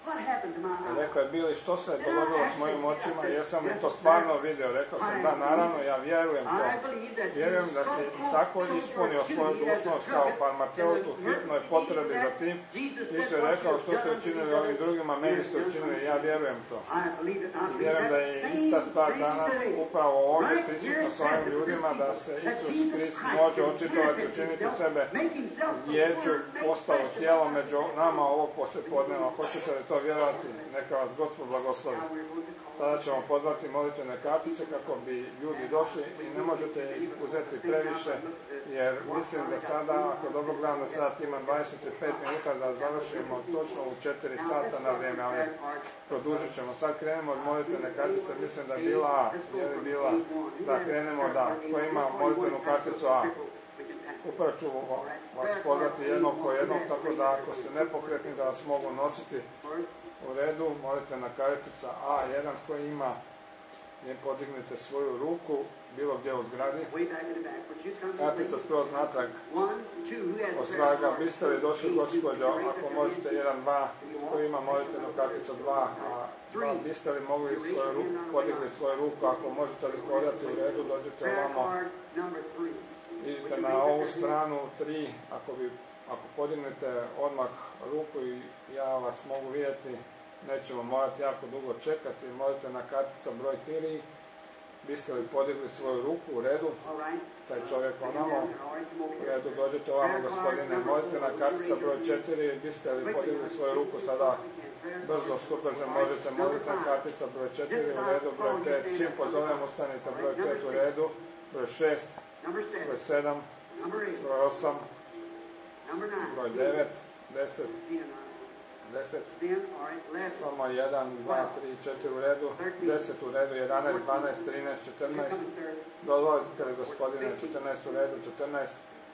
Rekao je, Bili, što se je dogodilo s mojim očima, jesam li to stvarno vidio? Rekao sam, da, naravno, ja vjerujem to. Vjerujem da si tako ispunio svoju dužnost kao farmaceut u hitnoj potrebi za tim. Isus je rekao, što ste učinili ovim drugima, meni ste učinili, ja vjerujem to. Vjerujem da je ista stvar danas upravo ovdje prisutno s ovim ljudima, da se Isus Krist može očitovati, učiniti sebe riječi, postalo tijelo među nama ovog poslijepodneva. Hoćete li to vjerovati? Neka vas Gospod blagoslovi. Sada ćemo pozvati molitvene kartice kako bi ljudi došli i ne možete ih uzeti previše, jer mislim da sada, ako dobro gledam, da sada imam dvadeset pet minuta da završimo točno u četiri sata na vrijeme, ali produžit ćemo. Sad krenemo od molitvene kartice, mislim da je bila A, je li bila, da krenemo da. Tko ima molitvenu karticu A? Upravo ću vas pozvati jednog po jednog, tako da ako ste nepokretni da vas mogu nositi u redu. Molitvena kartica A jedan koji ima, ne podignite svoju ruku bilo gdje u zgradi. Kartica skroz natrag osvaga. Biste li došli, gospođo, ako možete jedan, dva, koji ima molitvenu karticu dva, a dva, biste li mogli svoju ruku, podigli svoju ruku, ako možete li hodati u redu, dođete ovamo. Idite na ovu stranu tri, ako, bi, ako podignete odmah ruku i ja vas mogu vidjeti, nećemo morati jako dugo čekati. Molite na kartica broj tri, biste li podigli svoju ruku u redu, taj čovjek onamo, u redu, dođete ovamo gospodine. Molite na kartica broj četiri, biste li podigli svoju ruku sada brzo, što brže možete. Molite na kartica broj četiri, u redu, broj pet, čim pozovem ustanite, broj pet u redu. broj šest, number broj seven, sedam, number eight, broj osam, number nine, broj devet, deset, ten, deset, ten, all right, eleven. samo jedan, dva, tri, četiri u redu, deset u redu, jedanaest, dvanaest, trinaest, Here četrnaest, comes thirty. dolazite li gospodine, četrnaest u redu, četrnaest,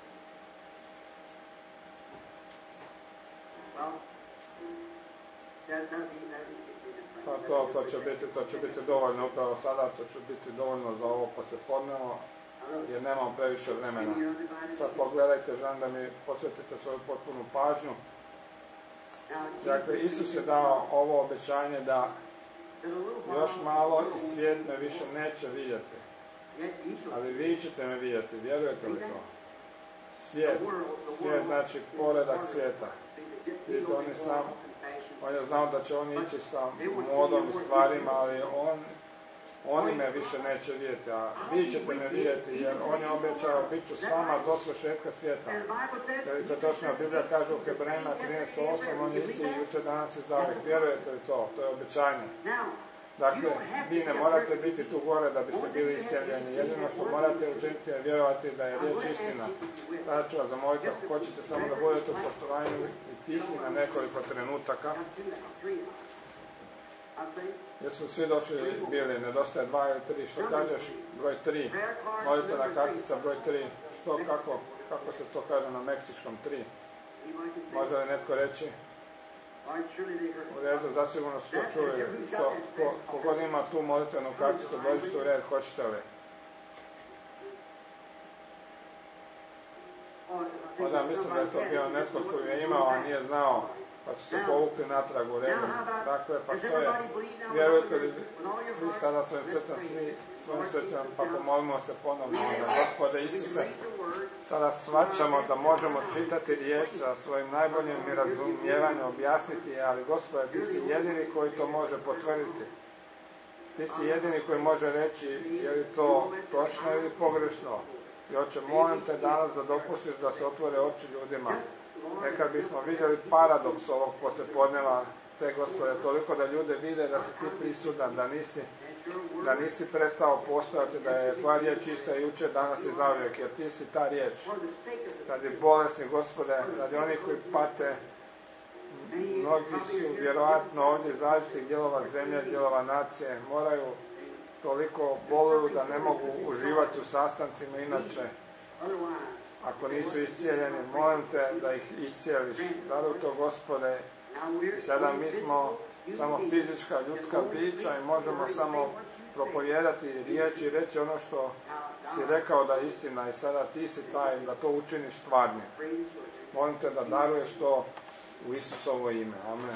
Well, that, that'd be, that'd be pa to, to će biti, to će biti dovoljno upravo sada, to će biti dovoljno za ovo poslijepodnevno, jer nemamo previše vremena. Sad pogledajte, želim da mi posvetite svoju potpunu pažnju. Dakle, Isus je dao ovo obećanje da još malo i svijet me više neće vidjeti. Ali vi ćete me vidjeti, vjerujete li to? Svijet, svijet znači poredak svijeta. Vidite, on je sam, on je znao da će oni ići sa modom i stvarima, ali on, oni me više neće vidjeti, a vi ćete me vidjeti, jer on je obećao, bit ću s vama do svršetka svijeta. Jer to točno, Biblija kaže u Hebrejima trinaest osam, on je isti jučer, danas i zauvijek. Vjerujete li to? To je obećanje. Dakle, vi ne morate biti tu gore da biste bili isjavljeni. Jedino što morate učiniti je vjerovati da je riječ istina. Sada ću vas zamoliti, ako hoćete samo da budete u poštovanju i tihi na nekoliko trenutaka. Jer su svi došli bili, nedostaje dva ili tri. Što kažeš? Broj tri. Molitvena kartica broj tri. Što, kako, kako se to kaže na meksičkom? tri. Može li netko reći? U redu, zasigurno su to čuli. Što, ko, kogod ima tu molitvenu karticu, dođite u red, hoćete li? Onda mislim da je to bio netko koji je imao, a nije znao, pa su se povukli natrag u redu. Dakle, pa što je? Vjerujete li svi sada svojim srcem, svi svojim srcem, pa pomolimo se ponovno da Gospode Isuse, sada shvaćamo da možemo čitati riječ sa svojim najboljim i razumijevanjem objasniti, ali Gospode, ti si jedini koji to može potvrditi. Ti si jedini koji može reći je li to točno ili pogrešno. I Oče, molim te danas da dopustiš da se otvore oči ljudima. Nekad bismo vidjeli paradoks ovog poslijepodneva, te Gospode, toliko da ljude vide da si ti prisutan, da nisi, da nisi prestao postojati, da je tvoja riječ ista jučer, danas i zauvijek, jer ti si ta riječ. Radi bolesni, Gospode, radi onih koji pate, mnogi su vjerojatno ovdje iz različitih dijelova zemlje, dijelova nacije, moraju toliko boluju da ne mogu uživati u sastancima inače. Ako nisu iscijeljeni, molim te da ih iscijeliš. Daruj to, Gospode. I sada mi smo samo fizička, ljudska bića i možemo samo propovijedati riječi i reći ono što si rekao da je istina i sada ti si taj da to učiniš stvarnim. Molim te da daruješ to u Isusovo ime. Amen.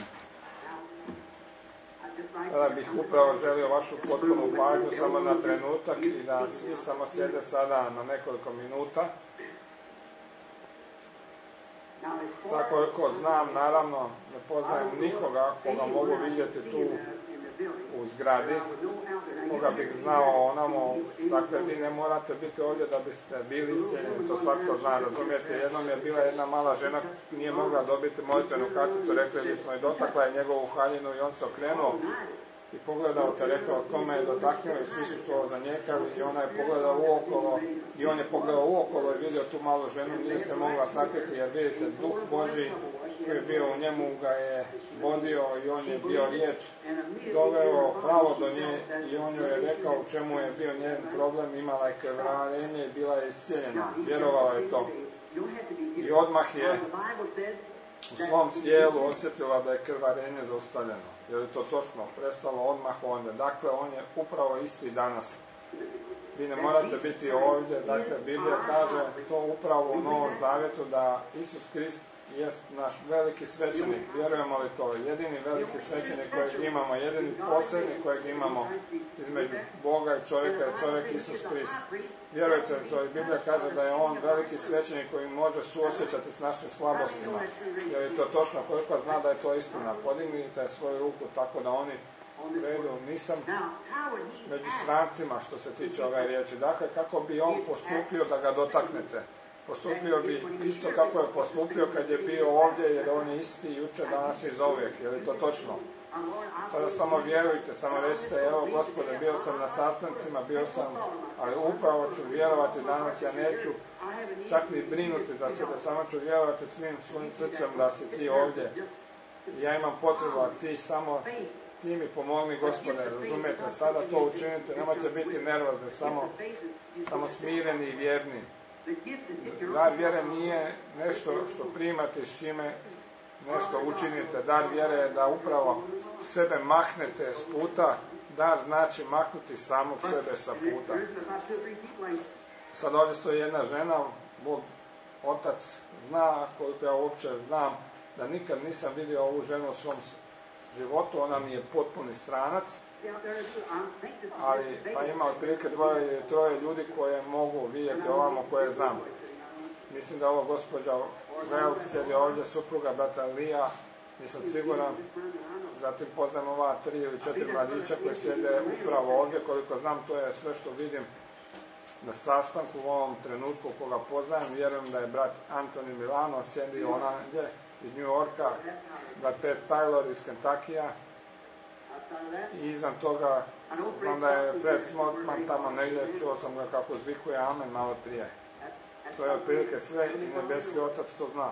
Sada bih upravo želio vašu potpunu pažnju samo na trenutak i da svi samo sjede sada na nekoliko minuta. Sad koliko znam, naravno, ne poznajem nikoga koga mogu vidjeti tu u zgradi, koga bih znao onamo, dakle vi ne morate biti ovdje da biste bili iscijeljeni, to svatko zna, razumijete. Jednom je bila jedna mala žena, nije mogla dobiti molitvenu karticu, rekli bismo i dotakla je njegovu haljinu i on se okrenuo i pogledao te, rekao kome je dotaknuo i svi su to zanijekali i ona je pogledao uokolo i on je pogledao uokolo i vidio tu malu ženu, nije se mogla sakriti jer vidite, Duh Božji koji je bio u njemu ga je vodio i on je bio riječ, doveo pravo do nje i on joj je rekao u čemu je bio njen problem, imala je krvarenje i bila je iscijeljena, vjerovala je to. I odmah je u svom tijelu osjetila da je krvarenje zaustavljeno. Jer je to točno prestalo odmah onda. Dakle, on je upravo isti danas. Vi ne morate biti ovdje. Dakle, Biblija kaže to upravo u Novom Zavjetu da Isus Krist jest naš veliki svećenik. Vjerujemo li to? Jedini veliki svećenik kojeg imamo, jedini posljednji kojeg imamo između Boga i čovjeka je čovjek Isus Krist. Vjerujete li to? I Biblija kaže da je on veliki svećenik koji može suosjećati s našim slabostima. Jer je to točno, koliko zna da je to istina. Podignite svoju ruku tako da oni redu, nisam među strancima što se tiče ove riječi. Dakle, kako bi on postupio da ga dotaknete? Postupio bi isto kako je postupio kad je bio ovdje, jer on je isti jučer, danas i zauvijek. Je li to točno? Sada samo vjerujte, samo recite, evo Gospode, bio sam na sastancima, bio sam, ali upravo ću vjerovati danas, ja neću čak ni brinuti za sebe, samo ću vjerovati svim svojim srcem da si ti ovdje. Ja imam potrebu, a ti samo, ti mi pomogni, Gospode, razumijete, sada to učinite, nemojte biti nervozni, samo, samo smireni i vjerni. Dar vjere nije nešto što primate s čime nešto učinite. Dar vjere je da upravo sebe mahnete s puta. Dar znači mahnuti samog sebe sa puta. Sad ovdje stoji jedna žena, Bog Otac zna, koliko ja uopće znam, da nikad nisam vidio ovu ženu u svom životu, ona mi je potpuni stranac, ali pa ima otprilike dvoje ili troje ljudi koje mogu vidjeti ovamo, koje znam. Mislim da ovo gospođa Velk sjedi ovdje, supruga brata Lija, nisam siguran. Zatim poznam ova tri ili četiri mladića koji sjede upravo ovdje, koliko znam, to je sve što vidim na sastanku u ovom trenutku koga poznajem. Vjerujem da je brat Antoni Milano, sjedi onadje iz New Yorka, brat Pat Taylor iz Kentakija, i izvan toga znam da je Fred Smotman tamo negdje, čuo sam ga kako zvikuje amen malo prije. To je otprilike sve i nebeski Otac to zna.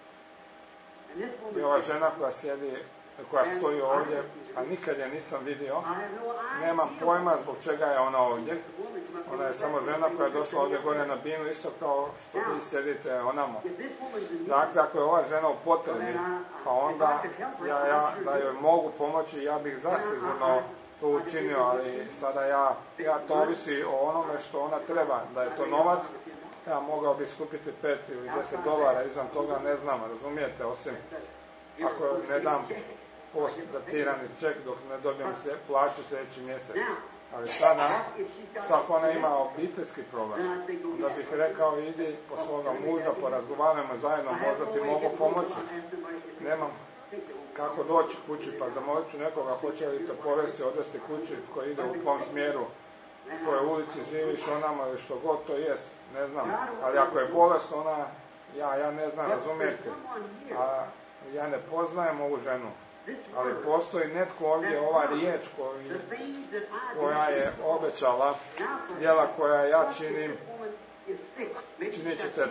I ova žena koja sjedi, koja stoji ovdje, a nikad je nisam vidio, nemam pojma zbog čega je ona ovdje. Ona je samo žena koja je došla ovdje gore na binu, isto kao što vi sjedite onamo. Dakle, ako je ova žena u potrebi, pa onda ja, ja da joj mogu pomoći, ja bih zasigurno to učinio, ali sada ja, ja to ovisi o onome što ona treba. Da je to novac, ja mogao bi skupiti pet ili deset dolara, izvan toga ne znam, razumijete, osim ako ne dam post datirani ček dok ne dobijem plaću sljedeći mjesec. Ali sada, što ako ona ima obiteljski problem, onda bih rekao idi po svoga muža, porazgovarajmo zajedno, možda ti mogu pomoći. Nemam kako doći kući, pa zamolit ću nekoga, hoće li te povesti, odvesti kući koji ide u tom smjeru, u kojoj ulici živiš, onama ili što god to jest, ne znam. Ali ako je bolest, ona, ja, ja ne znam, razumijete. A ja ne poznajem ovu ženu. Ali postoji netko ovdje, ova riječ koji, koja je obećala, djela koja ja činim, činit ćete.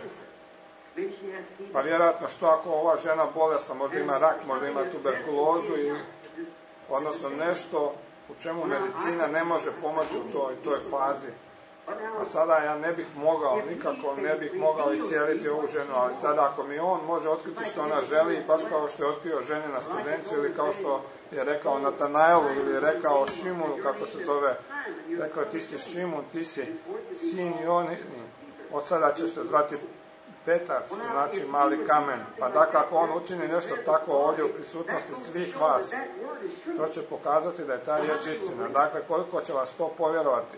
Pa vjerojatno što ako ova žena bolesna, možda ima rak, možda ima tuberkulozu, i, odnosno nešto u čemu medicina ne može pomoći u toj, toj fazi. A sada ja ne bih mogao, nikako ne bih mogao iscijeliti ovu ženu, ali sada ako mi on može otkriti što ona želi, baš kao što je otkrio žene na studenciju, ili kao što je rekao Natanaelu, ili je rekao Šimunu, kako se zove, rekao ti si Šimun, ti si sin Joni, od sada ćeš se zvati Petar, što znači mali kamen. Pa dakle, ako on učini nešto tako ovdje u prisutnosti svih vas, to će pokazati da je ta riječ istina. Dakle, koliko će vas to povjerovati?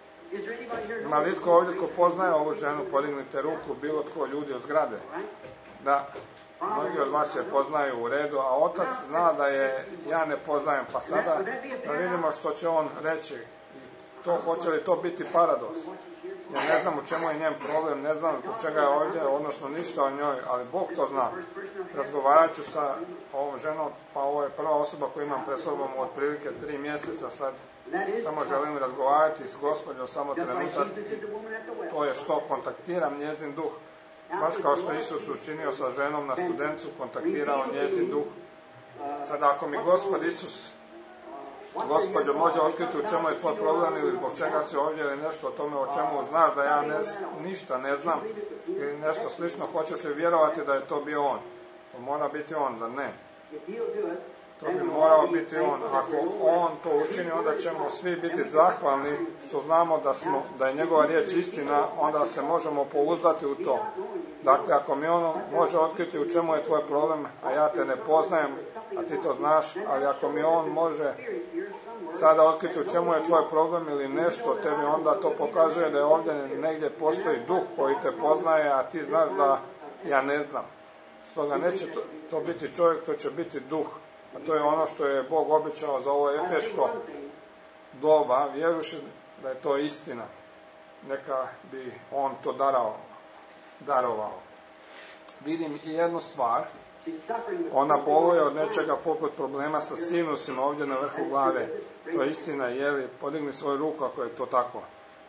Ima li tko ovdje ko poznaje ovu ženu, podignite ruku, bilo tko, ljudi od zgrade? Da, mnogi od vas je poznaju u redu, a Otac zna da je ja ne poznajem, pa sada da vidimo što će on reći. To, hoće li to biti paradoks? Ja ne znam u čemu je njen problem, ne znam zbog čega je ovdje, odnosno ništa o njoj, ali Bog to zna. Razgovarat ću sa ovom ženom, pa ovo je prva osoba koju imam pred sobom od prilike tri mjeseca sad. Samo želim razgovarati s gospođom samo trenutak. To je što kontaktiram njezin duh. Baš kao što Isus učinio sa ženom na studencu, kontaktirao njezin duh. Sad ako mi Gospod Isus, gospođo, može otkriti u čemu je tvoj problem ili zbog čega si ovdje ili nešto o tome o čemu znaš da ja ne, ništa ne znam ili nešto slično, hoćeš li vjerovati da je to bio on? To mora biti on, zar ne? To bi morao biti on. Ako on to učini, onda ćemo svi biti zahvalni što znamo da, smo, da je njegova riječ istina, onda se možemo pouzdati u to. Dakle, ako mi on može otkriti u čemu je tvoj problem, a ja te ne poznajem, a ti to znaš, ali ako mi on može sada otkriti u čemu je tvoj problem ili nešto, tebi onda to pokazuje da je ovdje negdje postoji duh koji te poznaje, a ti znaš da ja ne znam. Stoga neće to, to biti čovjek, to će biti duh. A to je ono što je Bog obećao za ovo efeško doba, vjerujući da je to istina. Neka bi on to darao, darovao. Vidim i jednu stvar, Ona boluje od nečega poput problema sa sinusima ovdje na vrhu glave. To je istina, jeli? Podigni svoju ruku ako je to tako.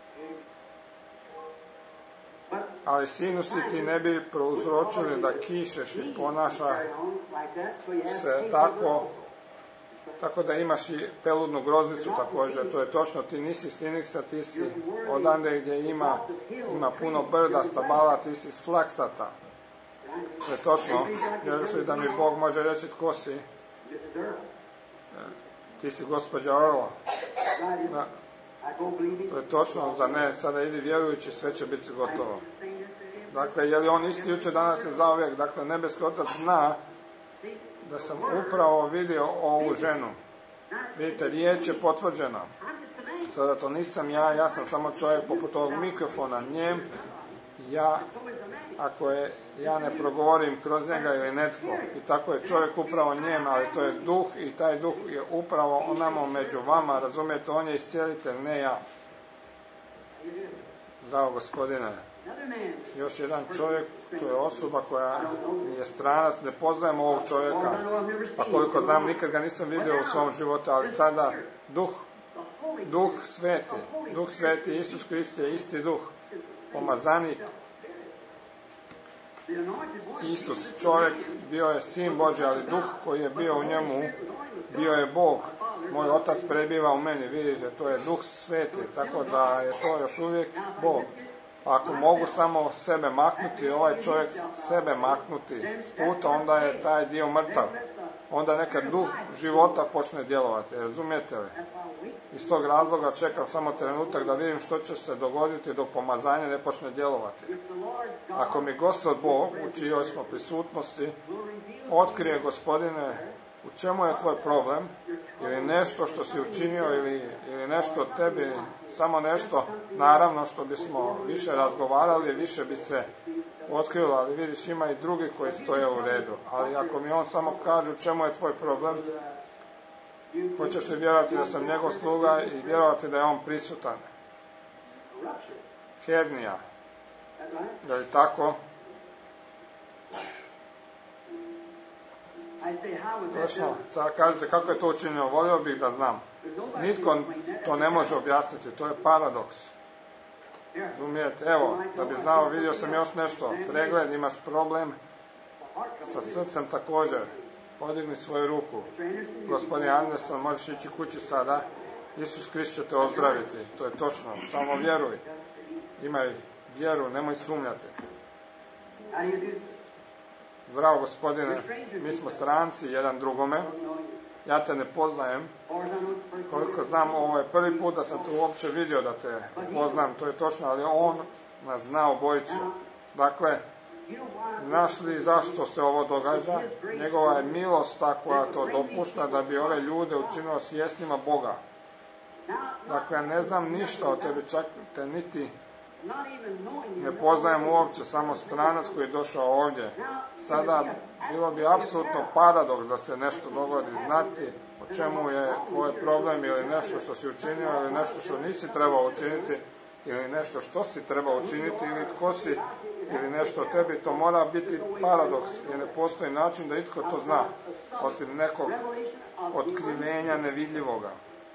Ali sinusi ti ne bi prouzročili da kišeš i ponaša se tako, tako da imaš i peludnu groznicu također. To je točno, ti nisi s Phoenixa, ti si odande gdje ima, ima puno brda, stabala, ti si s Flagstata. To je točno. Vjeruješ li da mi Bog može reći tko si? Ti si gospođa Orla. Da. To je točno, za ne, sada idi vjerujući, sve će biti gotovo. Dakle, je li on isti jučer, danas i zauvijek? Dakle, nebeski Otac zna da sam upravo vidio ovu ženu. Vidite, riječ je potvrđena. Sada to nisam ja, ja sam samo čovjek poput ovog mikrofona, njem, ja, ako je, ja ne progovorim kroz njega ili netko. I tako je čovjek upravo njem, ali to je duh i taj duh je upravo onamo među vama, razumijete, on je iscijelitelj, ne ja. Zdravo, gospodine. Još jedan čovjek, to je osoba koja je stranac, ne poznajem ovog čovjeka, pa koliko znam, nikad ga nisam vidio u svom životu, ali sada duh, duh sveti, duh sveti, Isus Krist je isti duh, pomazanik. Isus, čovjek, bio je sin Božji, ali duh koji je bio u njemu, bio je Bog. Moj Otac prebiva u meni, vidite, to je duh sveti, tako da je to još uvijek Bog. Ako mogu samo sebe maknuti, ovaj čovjek sebe maknuti s puta, onda je taj dio mrtav. Onda neka duh života počne djelovati, razumijete li? Iz tog razloga čekam samo trenutak da vidim što će se dogoditi dok pomazanje ne počne djelovati. Ako mi Gospod Bog, u čijoj smo prisutnosti, otkrije, Gospodine, u čemu je tvoj problem, ili nešto što si učinio, ili, ili nešto od tebi, samo nešto, naravno što bismo više razgovarali, više bi se otkrilo, ali vidiš, ima i drugi koji stoje u redu. Ali ako mi on samo kaže u čemu je tvoj problem, hoćeš li vjerovati da sam njegov sluga i vjerovati da je on prisutan? Hernija. Je li tako? Točno, sad kažete kako je to učinio, volio bih da znam. Nitko to ne može objasniti, to je paradoks. Razumijete? Evo, da bi znao, vidio sam još nešto. Pregled, imaš problem sa srcem također. Podigni svoju ruku. Gospodin Anderson, možeš ići kući sada. Isus Krist će te ozdraviti. To je točno. Samo vjeruj. Imaj vjeru, nemoj sumnjati. Zdravo, gospodine. Mi smo stranci jedan drugome. Ja te ne poznajem. Koliko znam, ovo je prvi put da sam te uopće vidio da te poznam, to je točno, ali on nas zna obojicu. Dakle, znaš li zašto se ovo događa? Njegova je milost ta koja to dopušta da bi ove ljude učinila svjesnima Boga. Dakle, ne znam ništa o tebi, čak te niti ne poznajem uopće, samo stranac koji je došao ovdje. Sada bilo bi apsolutno paradoks da se nešto dogodi, znati o čemu je tvoj problem ili nešto što si učinio ili nešto što nisi trebao učiniti ili nešto što si trebao učiniti ili tko si ili nešto o tebi, to mora biti paradoks jer ne postoji način da itko to zna osim nekog otkrivenja nevidljivoga.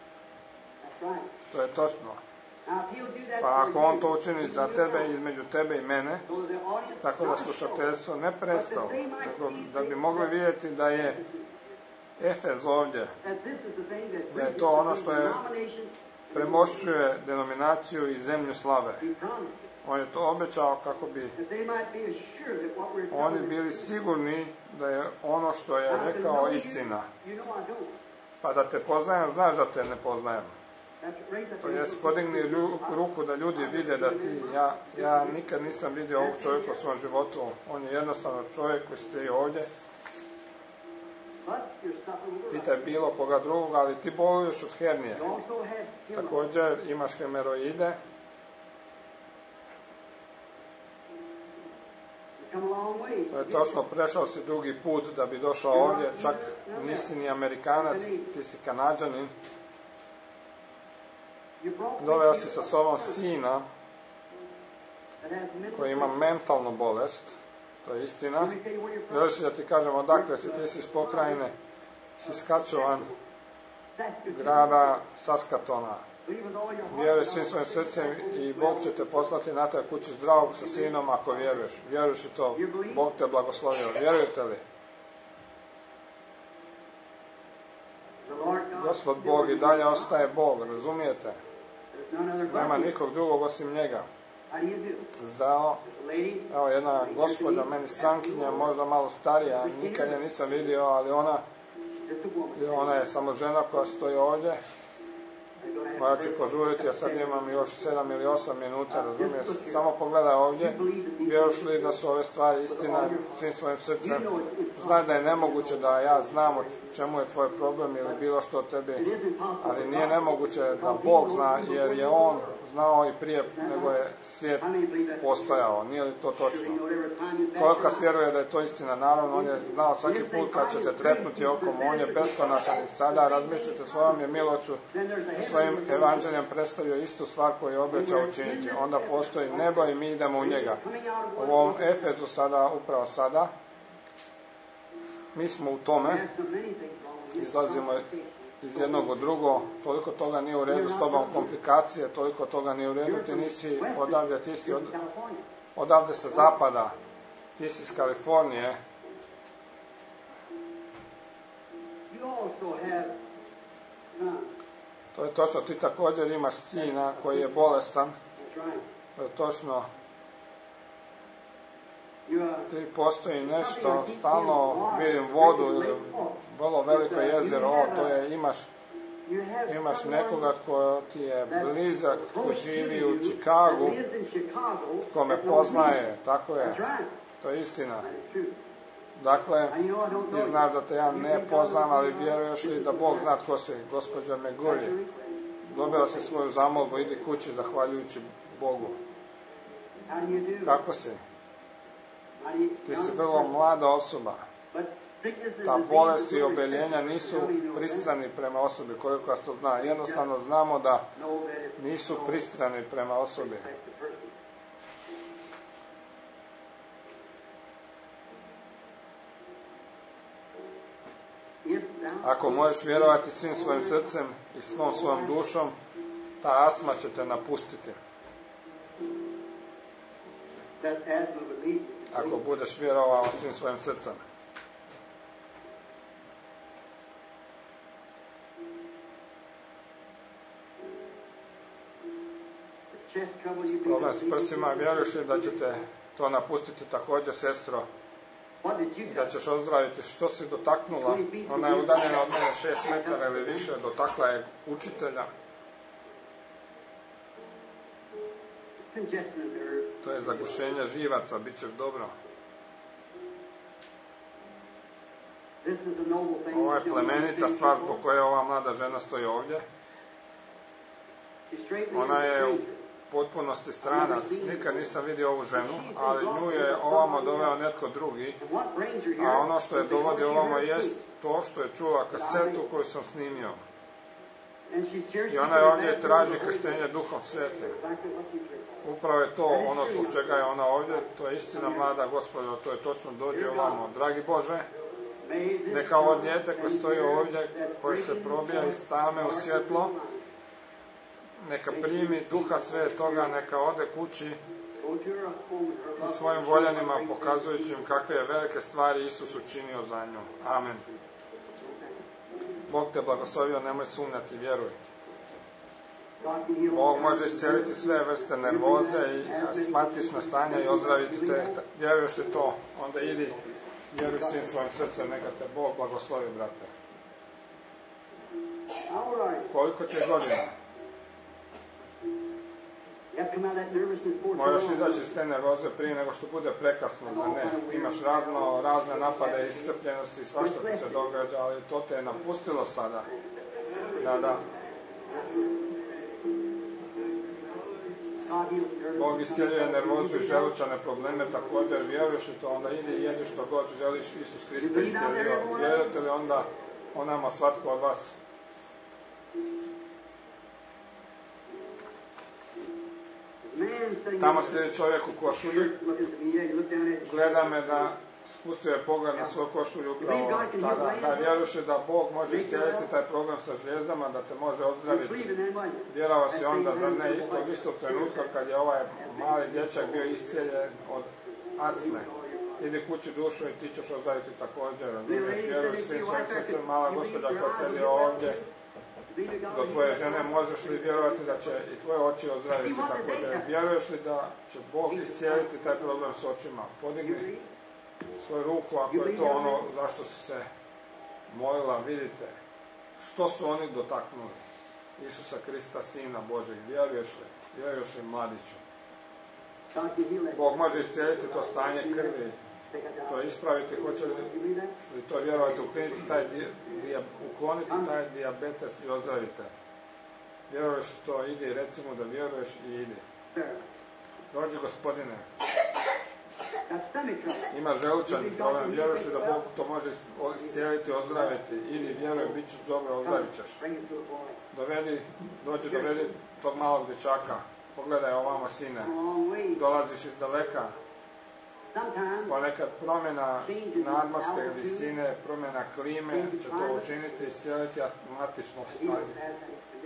To je točno. Pa ako on to učini za tebe, između tebe i mene, tako da slušateljstvo ne prestalo, nego da bi mogli vidjeti da je Efez ovdje, da je to ono što je premošćuje denominaciju i zemlju slave. On je to obećao kako bi oni bili sigurni da je ono što je rekao istina. Pa da te poznajem, znaš da te ne poznajem. To jest, podigni ruku da ljudi vide da ti, ja, ja nikad nisam vidio ovog čovjeka u svom životu, on je jednostavno čovjek koji stoji ovdje. Pitaj bilo koga drugog, ali ti boluješ od hernije. Također imaš hemeroide. To je točno, prešao si dugi put da bi došao ovdje, čak nisi ni Amerikanac, ti si Kanađanin. Doveo si sa sobom sina koji ima mentalnu bolest To je istina. Još da ti kažem odakle si, ti si iz pokrajine Saskatchewan, grada Saskatona. Vjeruj svim svojim srcem i Bog će te poslati na taj kući zdravog sa sinom ako vjeruješ. Vjeruješ i to, Bog te blagoslovio. Vjerujete li? Gospod Bog i dalje ostaje Bog, razumijete? Nema nikog drugog osim njega. Zdravo. Evo jedna gospođa, meni strankinja, možda malo starija, nikad je nisam vidio, ali ona, ona je samo žena koja stoji ovdje. Moja ću požuriti, ja sad imam još sedam ili osam minuta, razumiješ? Samo pogledaj ovdje, vjeruješ li da su ove stvari istina svim svojim srcem? Znaj da je nemoguće da ja znam o čemu je tvoj problem ili bilo što o tebi, ali nije nemoguće da Bog zna, jer je On znao i prije nego je svijet postojao. Nije li to točno? Koliko vas vjeruje da je to istina? Naravno, On je znao svaki put kad ćete trepnuti okom, On je beskonačan i sada razmislite svojom je milošću i svojim evanđeljem predstavio istu stvar koju je obećao učiniti. Onda postoji nebo i mi idemo u njega. U ovom Efezu sada, upravo sada, mi smo u tome, izlazimo iz jednog u drugo, toliko toga nije u redu s tobom, komplikacije, toliko toga nije u redu, ti nisi odavde, ti si od, odavde sa zapada, ti si iz Kalifornije. To je točno, ti također imaš sina koji je bolestan, to je točno. Ti postoji nešto, stalno vidim vodu ili vrlo veliko jezero, o, to je, imaš, imaš nekoga tko ti je blizak, tko živi u Čikagu, tko me poznaje, tako je, to je istina. Dakle, ti znaš da te ja ne poznam, ali vjeruješ li da Bog zna tko si, gospođa Meguri. Dobila si svoju zamolbu, idi kući zahvaljujući Bogu. Kako si? Ti si vrlo mlada osoba. Ta bolest i obeljenja nisu pristrani prema osobi, koliko vas to zna. Jednostavno znamo da nisu pristrani prema osobi. Ako možeš vjerovati svim svojim srcem i svom svojom dušom, ta astma će te napustiti. Ako budeš vjerovao svim svojim srcem. Problem s prsima, vjeruješ li da ćete to napustiti također, sestro? Da ćeš ozdraviti. Što si dotaknula? Ona je udaljena od mene šest metara ili više, dotakla je učitelja. To je zagušenje živaca, bit ćeš dobro. Ovo je plemenita stvar zbog koje ova mlada žena stoji ovdje. Ona je u potpunosti stranac, nikad nisam vidio ovu ženu, ali nju je ovamo doveo netko drugi, a ono što je dovodi ovamo jest to što je čula kasetu koju sam snimio. I ona je ovdje traži krštenje Duhom Svetim. Upravo je to ono zbog čega je ona ovdje, to je istina, mlada gospodo, to je točno, dođe ovamo. Dragi Bože, neka ovo dijete koje stoji ovdje, koje se probija iz tame u svjetlo, neka primi Duha Svetoga, neka ode kući i svojim voljanima pokazujući im kakve je velike stvari Isus učinio za nju. Amen. Bog te blagoslovio, nemoj sumnjati, vjeruj. Bog može iscijeliti sve vrste nervoze i astmatična stanja i ozdraviti te. Vjeruješ li to? Onda idi, vjeruj svim svojim srcem, neka te Bog blagoslovi, brate. Koliko ti je godina? Moraš izaći iz te nervoze prije nego što bude prekasno, da ne. Imaš razno, razne napade, iscrpljenosti i svašta ti se događa, ali to te je napustilo sada. Da, da. Bog iscijeljuje nervozu i želučane probleme također, vjeruješ li to, onda idi i jedi što god želiš, Isus Hrista iscijelio. Vjerujete li onda onama svatko od vas? Tamo sjedi čovjek u košulji, gleda me da spustio je pogled na svoju košulju upravo tada, da vjeruše da Bog može iscijeliti taj problem sa žljezdama, da te može ozdraviti. Vjerovao si onda, zar ne, i tog istog trenutka kad je ovaj mali dječak bio iscijeljen od astme. Idi kući dušu i ti ćeš ozdraviti također, razumiješ, vjeruj svim svojim srcem, mala gospođa koja sedi ovdje, do tvoje žene, možeš li vjerovati da će i tvoje oči ozdraviti također? Vjeruješ li da će Bog iscijeliti taj problem s očima? Podigni svoju ruku ako je to ono zašto si se molila, vidite. Što su oni dotaknuli? Isusa Krista, Sina Božeg. Vjeruješ li? Vjeruješ li, mladiću? Bog može iscijeliti to stanje krvi, to ispraviti, hoće li to vjerovati, ukloniti taj, di, ukloniti taj dijabetes i ozdravite. Vjeruješ to, idi i reci mu da vjeruješ i idi. Dođi, Gospodine. Ima želučani problem, vjeruješ li da Bog to može iscijeliti, ozdraviti, idi, vjeruj, bit ćeš dobro, ozdravit ćeš. Dovedi, dođi, dovedi tog malog dječaka. Pogledaj ovamo, sine, dolaziš iz daleka, ponekad promjena nadmorske visine, promjena klime će to učiniti, iscijeliti astmatično stanje.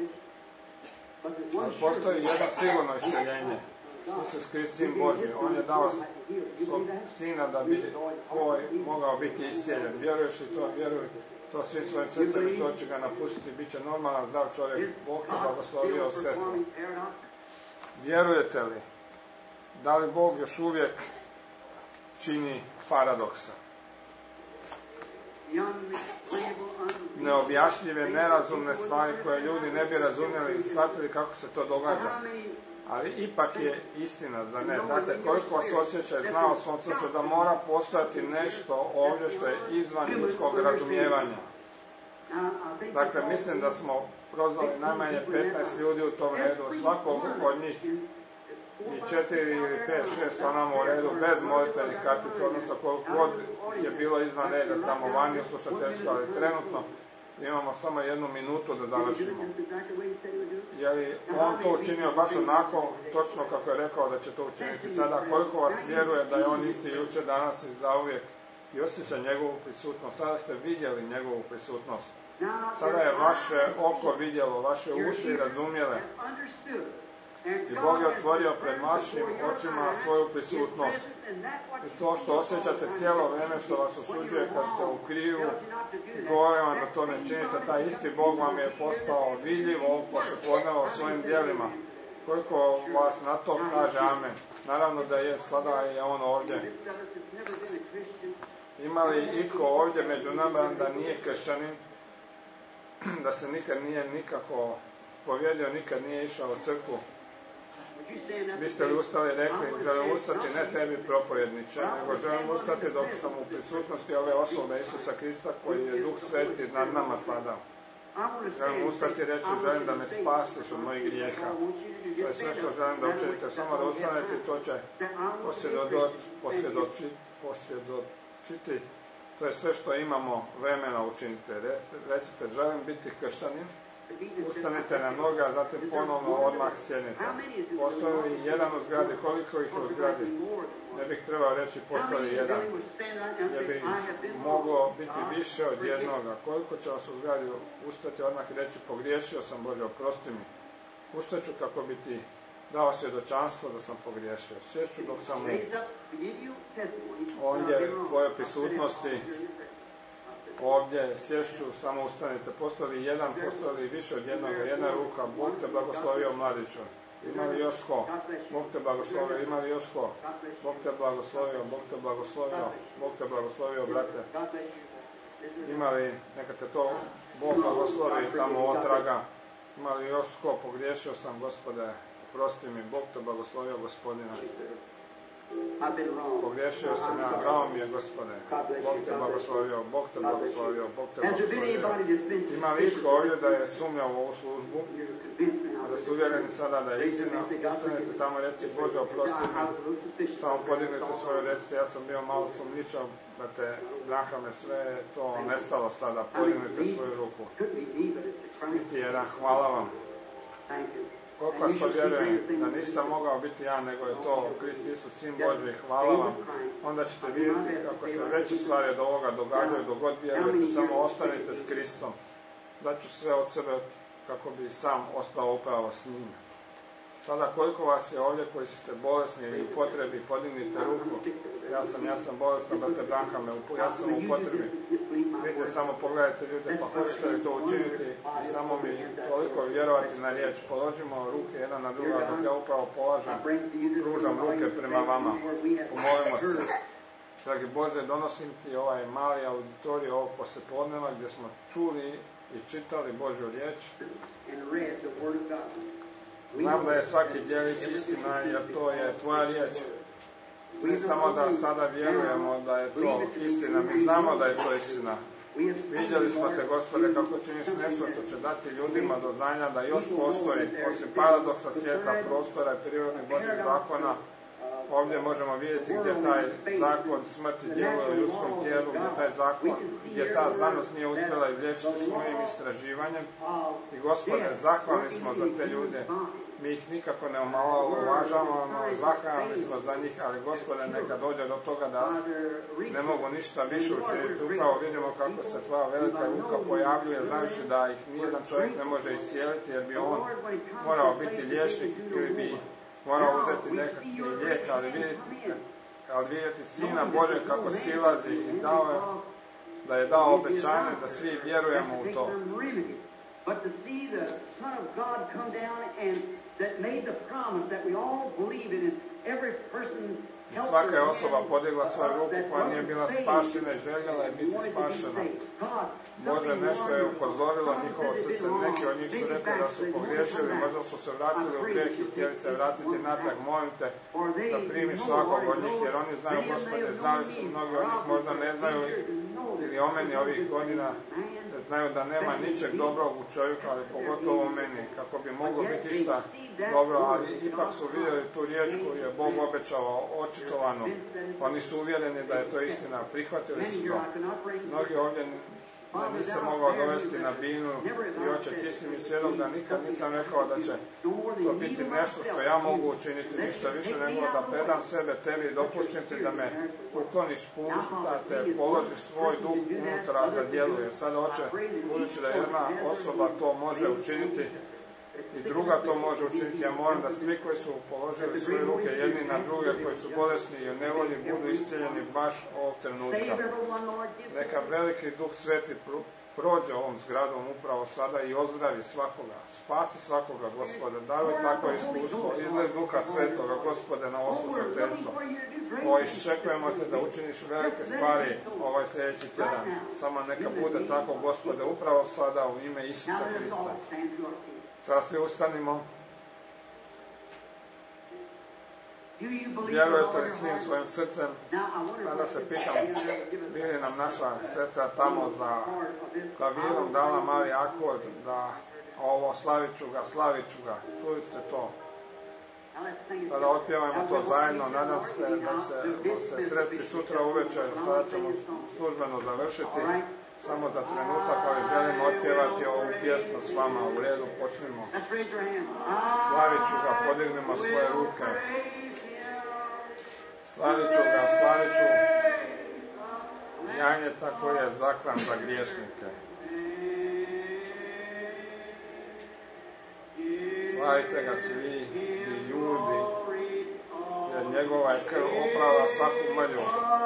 Ali postoji jedno sigurno isceljenje. Isus Krist, Sin Božji, on je dao svog sina da bi tvoj mogao biti iscijeljen. Vjeruješ li to? Vjeruj to svim svojim srcem i to će ga napustiti, bit će normalan, zdrav čovjek. Bog te blagoslovio, sestro. Vjerujete li da li Bog još uvijek čini paradoksa? Neobjašnjive, nerazumne stvari koje ljudi ne bi razumjeli i shvatili kako se to događa. Ali ipak je istina, za ne. Dakle, koliko vas osjeća i zna o svom srcu da mora postojati nešto ovdje što je izvan ljudskog razumijevanja. Dakle, mislim da smo prozvali najmanje petnaest ljudi u tom redu, svakog od njih i četiri ili pet, šest onamo u redu, bez molitvenih kartica, odnosno koliko god je bilo izvan reda tamo vani u slušateljstvu, ali trenutno imamo samo jednu minutu da završimo. Je li on to učinio baš onako, točno kako je rekao da će to učiniti sada? Koliko vas vjeruje da je on isti jučer, danas i zauvijek i osjeća njegovu prisutnost? Sada ste vidjeli njegovu prisutnost. Sada je vaše oko vidjelo, vaše uši razumjele. I Bog je otvorio pred vašim očima svoju prisutnost. I to što osjećate cijelo vrijeme što vas osuđuje kad ste u kriju i govore vam da to ne činite, taj isti Bog vam je postao vidljiv ovog poslijepodneva svojim djelima. Koliko vas na to kaže amen. Naravno da je, sada je on ovdje. Ima li iko ovdje među nama da nije kršćanin, da se nikad nije nikako spovjedio, nikad nije išao u crkvu? Biste li ustali i rekli, želim ustati ne tebi propovedniče, nego želim ustati dok sam u prisutnosti ove osobe Isusa Krista koji je Duh Sveti nad nama sada. Želim ustati i reći, želim da me spasiš od mojih grijeha. To je sve što želim da učinite, samo da ustanete i to će posvjedočiti. posvjedočiti. To je sve što imamo vremena učinite. Recite, želim biti kršćanin. Ustanite na noge, a zatim ponovno odmah sjednite. Postoji li jedan u zgradi? Koliko ih je u zgradi? Ne bih trebao reći postoji jedan. Jer bi moglo biti više od jednoga. Koliko će vas u zgradi ustati odmah i reći pogriješio sam, Bože, oprosti mi. Ustaću kako bi ti dao svjedočanstvo da sam pogriješio. Sješću dok sam ovdje u tvojoj prisutnosti. Ovdje sješću, samo ustanite. Postoji jedan, postoji više od jednoga, jedna ruka. Bog te blagoslovio, mladiću. Ima li još ko? Bog te blagoslovio. Ima li još ko? Bog te blagoslovio, Bog te blagoslovio, Bog te blagoslovio, brate. Ima li, neka te to Bog blagoslovi tamo otraga. Ima li još ko? Pogriješio sam, Gospode, oprosti mi. Bog te blagoslovio, Gospodine. Pogriješio sam ja, žao mi je, Gospode. Bog te blagoslovio, Bog te blagoslovio, Bog te blagoslovio. Ima li itko ovdje da je sumnjao u ovu službu, a da ste uvjereni sada da je istina? Ustanite tamo i reci, Bože, oprosti mi. Samo podignite svoju, recite, ja sam bio malo sumnjičav, da te braha me sve to nestalo sada. Podignite svoju ruku. Niti jedan, hvala vam. Koliko vas to vjerujem da nisam mogao biti ja, nego je to Krist Isus, Sin Božji, hvala vam. Onda ćete vidjeti kako se veće stvari od ovoga događaju, dok god vjerujete, samo ostanite s Kristom. Daću sve od sebe kako bi sam ostao upravo s njim. Sada koliko vas je ovdje koji ste bolesni ili u potrebi, podignite ruku. Ja sam, ja sam bolestan, brate Branka me, upo, ja sam u potrebi. Vidite, samo pogledajte ljude, pa hoćete li to učiniti i samo mi toliko vjerovati na riječ. Položimo ruke jedna na druga, dok ja upravo polažem, pružam ruke prema vama. Pomolimo se. Dragi Bože, donosim ti ovaj mali auditorij ovog poslijepodneva gdje smo čuli i čitali Božju riječ. Znam da je svaki djelić istina, jer to je tvoja riječ. Ne samo da sada vjerujemo da je to istina, mi znamo da je to istina. Vidjeli smo te, Gospode, kako činiš nešto što će dati ljudima do znanja da još postoji, osim paradoksa svijeta, prostora i prirodnih Božih zakona. Ovdje možemo vidjeti gdje taj zakon smrti djeluje u ljudskom tijelu, gdje taj zakon, gdje ta znanost nije uspjela izliječiti svojim istraživanjem. I Gospode, zahvalni smo za te ljude. Mi ih nikako ne omalovažavamo, zahvalni smo za njih, ali Gospode, neka dođe do toga da ne mogu ništa više učiniti. Upravo vidimo kako se tvoja velika ruka pojavljuje, znajući da ih nijedan čovjek ne može iscijeliti, jer bi on morao biti liječnik ili bi morao uzeti nekakvi lijek, ali vidjeti, ali vidjeti Sina Božeg kako silazi i dao je, da je dao obećanje da svi vjerujemo u to. I svaka je osoba podigla svoju ruku koja nije bila spašena i željela je biti spašena. Bože, nešto je upozorilo njihovo srce. Neki od njih su rekli da su pogriješili, možda su se vratili u grijeh i htjeli se vratiti natrag. Molim te da primiš svakog od njih, jer oni znaju, Gospode, znali su, mnogi od njih možda ne znaju ili o meni ovih godina, da znaju da nema ničeg dobrog u čovjeku, ali pogotovo o meni, kako bi moglo biti išta dobro, ali ipak su vidjeli tu riječ koju je Bog obećao očitovanu. Oni su uvjereni da je to istina, prihvatili su to. Mnogi ovdje da nisam mogao dovesti na binu i oče, ti si mi svjedok da nikad nisam rekao da će to biti nešto što ja mogu učiniti, ništa više nego da predam sebe tebi i dopustim ti da me ukloniš pušta, te položiš svoj duh unutra da djeluje. Sada oče, budući da jedna osoba to može učiniti i druga to može učiniti, ja moram da svi koji su položili svoje ruke jedni na druge, koji su bolesni i u nevolji, budu iscijeljeni baš ovog trenutka. Neka veliki Duh Sveti prođe ovom zgradom upravo sada i ozdravi svakoga. Spasi svakoga, Gospode. Daruj takvo iskustvo. Izgled Duha Svetoga, Gospode, na oslušateljstvo. O, iščekujemo te da učiniš velike stvari ovaj sljedeći tjedan. Samo neka bude tako, Gospode, upravo sada u ime Isusa Krista. Sada svi ustanimo. Vjerujete li svim svojim srcem? Sada se pitam, bili nam naša sestra tamo za klavirom dala mali akord, da ovo slavit ću ga, slavit ću ga. Čuli ste to? Sada otpjevajmo to zajedno, nadam se da se, se sresti sutra uvečer, sada ćemo službeno završiti. Samo za trenutak, ali želim otpjevati ovu pjesmu s vama. U redu, počnimo. Slavit ću ga, podignemo svoje ruke. Slavit ću ga, slavit ću janjeta koji je zaklan za griješnike. Slavite ga svi i ljudi, jer njegova je krv oprala svaku mrlju.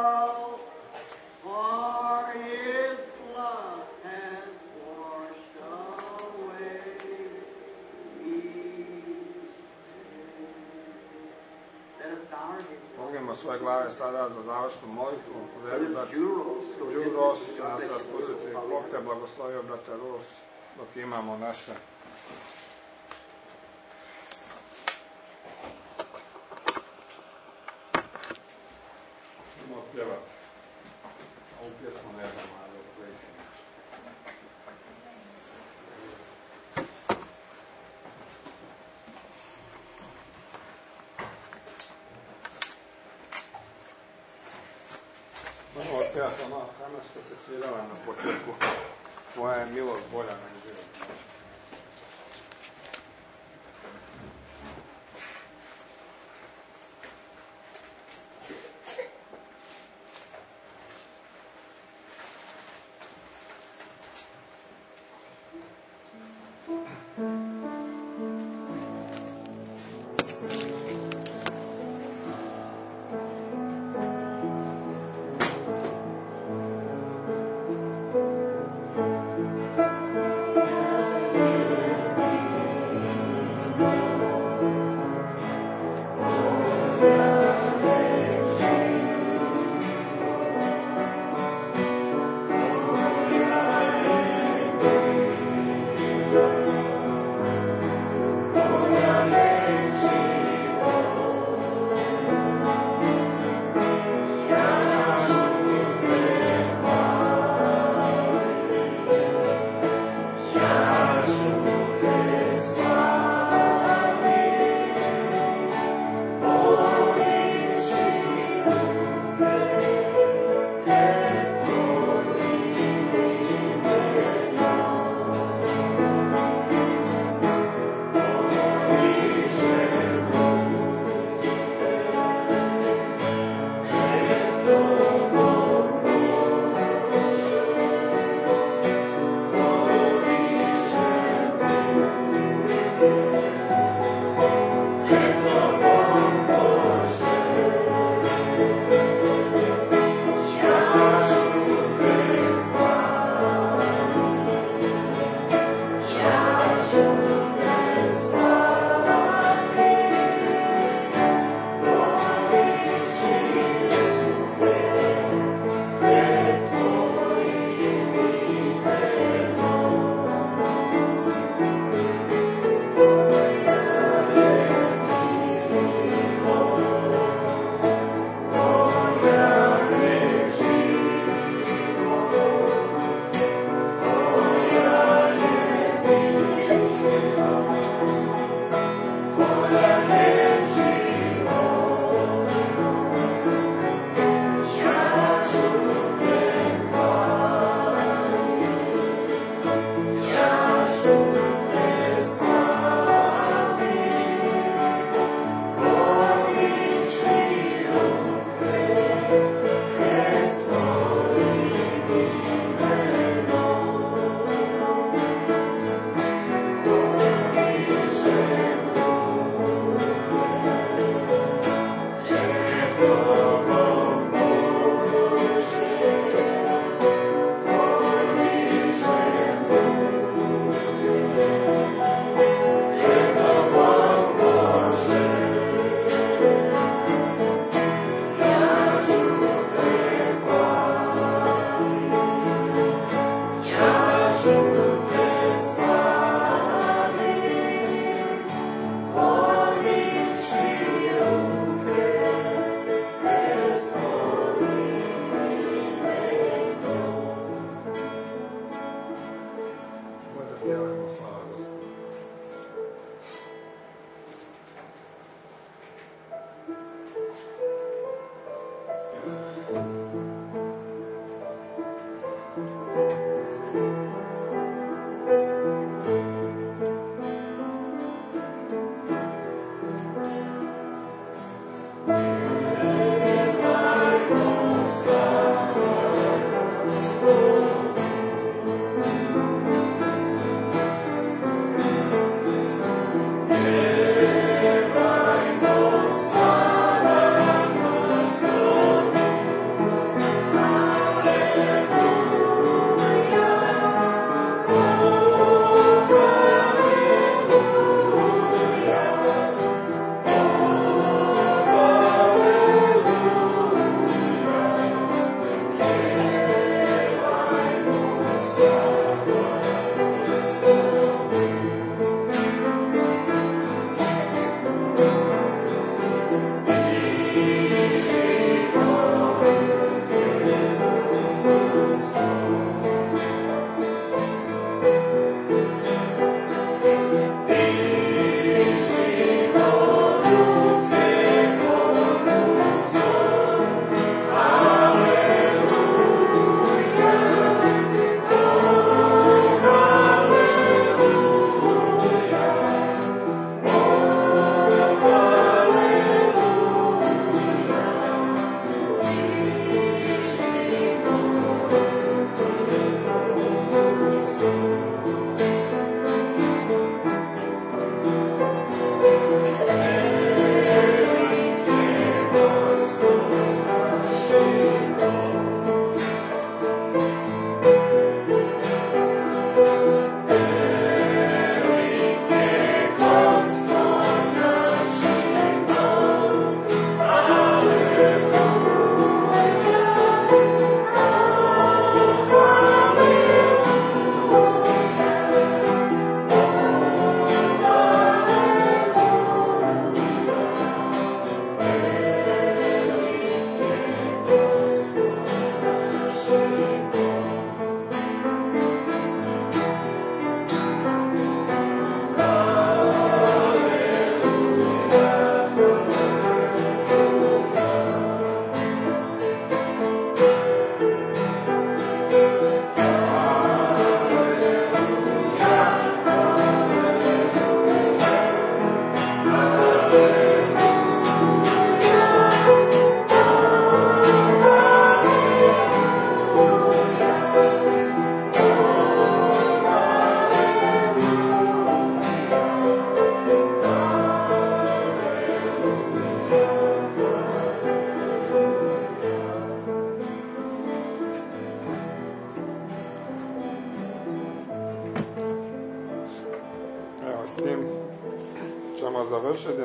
Pognimo svoje glave sada za završnu molitvu. U redu da Đu Ros će nas raspustiti. Bog te blagoslovio, brate Ros, dok imamo naše. Idemo otpjevati. Ovu pjesmu ne znam, ali odplesimo. Možemo otpjevati ono Hana što se svirala na početku. Moja je milost bolja nego život.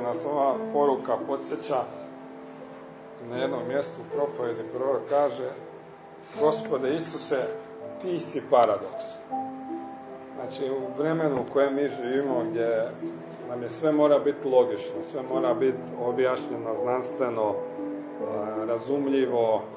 nas ova poruka podsjeća, na jednom mjestu u propovjedi prorok kaže: Gospode Isuse, ti si paradoks. Znači, u vremenu u kojem mi živimo, gdje nam je sve mora biti logično, sve mora biti objašnjeno, znanstveno, razumljivo,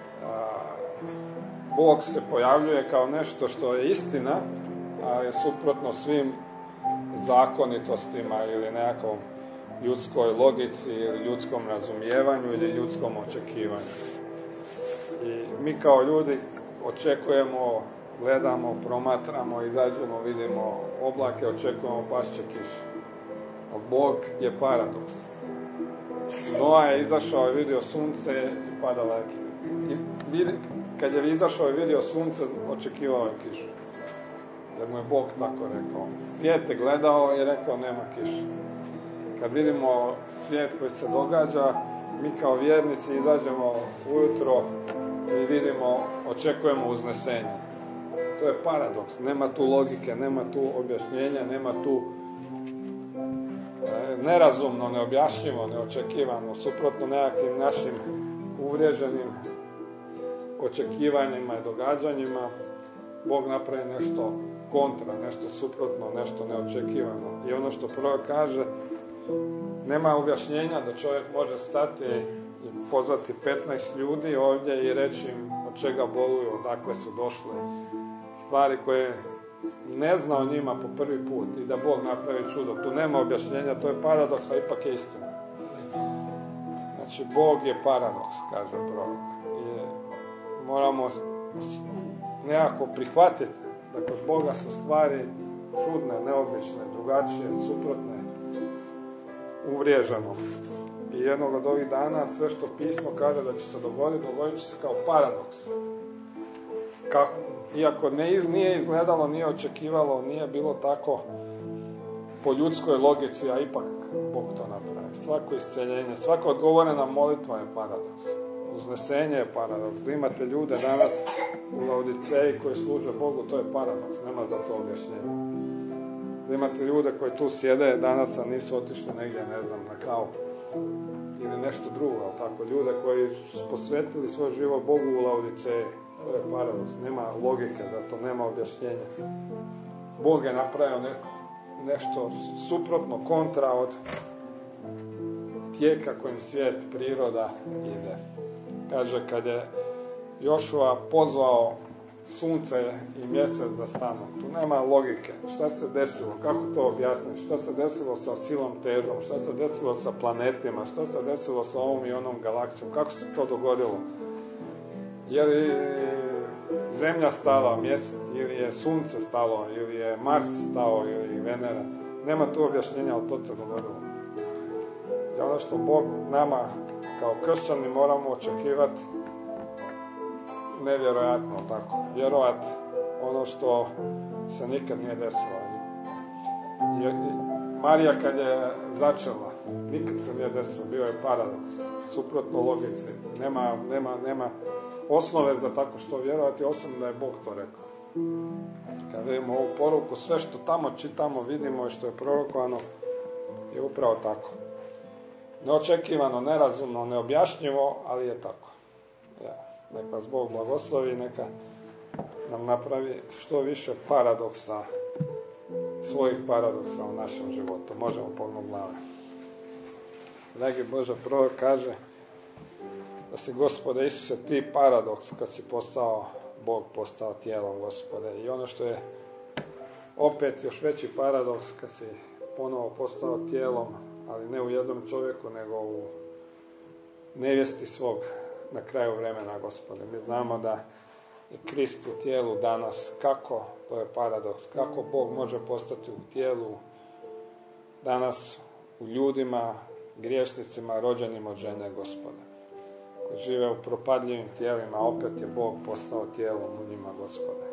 Bog se pojavljuje kao nešto što je istina, a je suprotno svim zakonitostima ili nekakvom ljudskoj logici ili ljudskom razumijevanju ili ljudskom očekivanju. I mi kao ljudi očekujemo, gledamo, promatramo, izađemo, vidimo oblake, očekujemo pašće kiše. A Bog je paradoks. Noa je izašao i vidio sunce i padala je kiša. I kad je izašao i vidio sunce, očekivao je kišu. Jer mu je Bog tako rekao. Svijet je gledao i rekao nema kiše. Kad vidimo svijet koji se događa, mi kao vjernici izađemo ujutro i vidimo, očekujemo uznesenje. To je paradoks. Nema tu logike, nema tu objašnjenja, nema tu e, nerazumno, neobjašnjivo, neočekivano, suprotno nekakvim našim uvriježenim očekivanjima i događanjima. Bog napravi nešto kontra, nešto suprotno, nešto neočekivano. I ono što prorok kaže, nema objašnjenja da čovjek može stati i pozvati petnaest ljudi ovdje i reći im od čega boluju, odakle su došli. Stvari koje ne zna o njima po prvi put i da Bog napravi čudo. Tu nema objašnjenja, to je paradoks, a ipak je istina. Znači, Bog je paradoks, kaže prorok. I moramo nekako prihvatiti da kod Boga su stvari čudne, neobične, drugačije, suprotne, uvriježeno. I jednog od ovih dana sve što pismo kaže da će se dogoditi, dogodit će se kao paradoks. Kako? Iako ne, nije izgledalo, nije očekivalo, nije bilo tako po ljudskoj logici, a ipak Bog to napravi. Svako isceljenje, svaka odgovorena molitva je paradoks. Uznesenje je paradoks. Da imate ljude danas u Laodiceji koji služe Bogu, to je paradoks. Nema za to objašnjenje. Da imate ljude koji tu sjede danas, a nisu otišli negdje, ne znam, na kavu. Ili nešto drugo, ali tako. Ljude koji su posvetili svoj život Bogu u Laodiceji. To je paradoks. Nema logike, zato nema objašnjenja. Bog je napravio ne, nešto suprotno, kontra od tijeka kojim svijet, priroda ide. Kaže, kad je Jošua pozvao sunce i mjesec da stanu, tu nema logike. Šta se desilo? Kako to objasniti? Šta se desilo sa silom težom? Šta se desilo sa planetima? Šta se desilo sa ovom i onom galaksijom? Kako se to dogodilo? Je li Zemlja stala, mjesec, ili je sunce stalo, ili je Mars stao, ili Venera? Nema tu objašnjenja, ali to se dogodilo. I ono što Bog nama kao kršćani moramo očekivati, nevjerojatno tako, vjerovat ono što se nikad nije desilo. I, i, Marija kad je začela, nikad se nije desilo, bio je paradoks, suprotno logici, nema, nema, nema osnove za tako što vjerovati, osim da je Bog to rekao. Kad vidimo ovu poruku, sve što tamo čitamo, vidimo i što je prorokovano, je upravo tako. Neočekivano, nerazumno, neobjašnjivo, ali je tako. Ja, neka vas Bog blagoslovi, neka nam napravi što više paradoksa, svojih paradoksa u našem životu. Možemo pognuti glave. Dragi Bože, prorok kaže da si, Gospode Isuse, ti paradoks kad si postao Bog, postao tijelom, Gospode. I ono što je opet još veći paradoks kad si ponovo postao tijelom, ali ne u jednom čovjeku, nego u nevjesti svog na kraju vremena, Gospode. Mi znamo da je Krist u tijelu danas. Kako? To je paradoks. Kako Bog može postati u tijelu danas u ljudima, griješnicima, rođenim od žene, Gospode, koji žive u propadljivim tijelima, opet je Bog postao tijelom u njima, Gospode.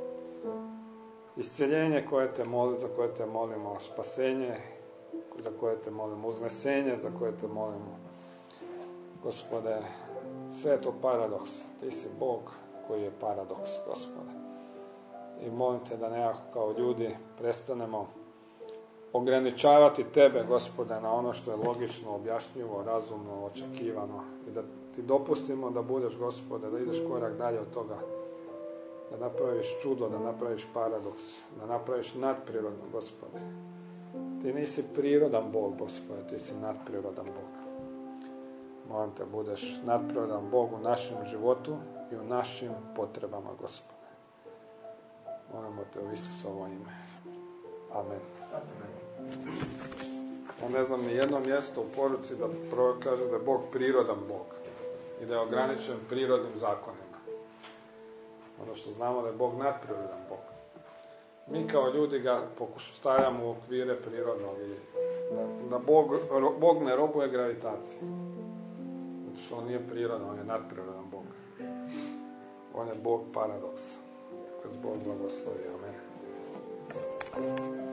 Isceljenje koje te moli, za koje te molimo, spasenje za koje te molimo, uznesenje za koje te molimo, Gospode, sve je to paradoks. Ti si Bog koji je paradoks, Gospode. I molim te da nekako kao ljudi prestanemo ograničavati tebe, Gospode, na ono što je logično, objašnjivo, razumno, očekivano i da ti dopustimo da budeš, Gospode, da ideš korak dalje od toga, da napraviš čudo, da napraviš paradoks, da napraviš nadprirodno, Gospode. Ti nisi prirodan Bog, Gospode, ti si nadprirodan Bog. Molim te, budeš nadprirodan Bog u našem životu i u našim potrebama, Gospode. Molimo te u Isusovo ime. Amen. On ne znam ni jedno mjesto u poruci da prvo kaže da je Bog prirodan Bog i da je ograničen prirodnim zakonima. Ono što znamo da je Bog nadprirodan Bog. Mi kao ljudi ga pokušavamo u okvire prirodnog i da Bog, Bog ne robuje gravitaciji. Zato što on nije prirodan, on je nadprirodan Bog. On je Bog paradoksa. Kad Bog blagoslovi. Amen.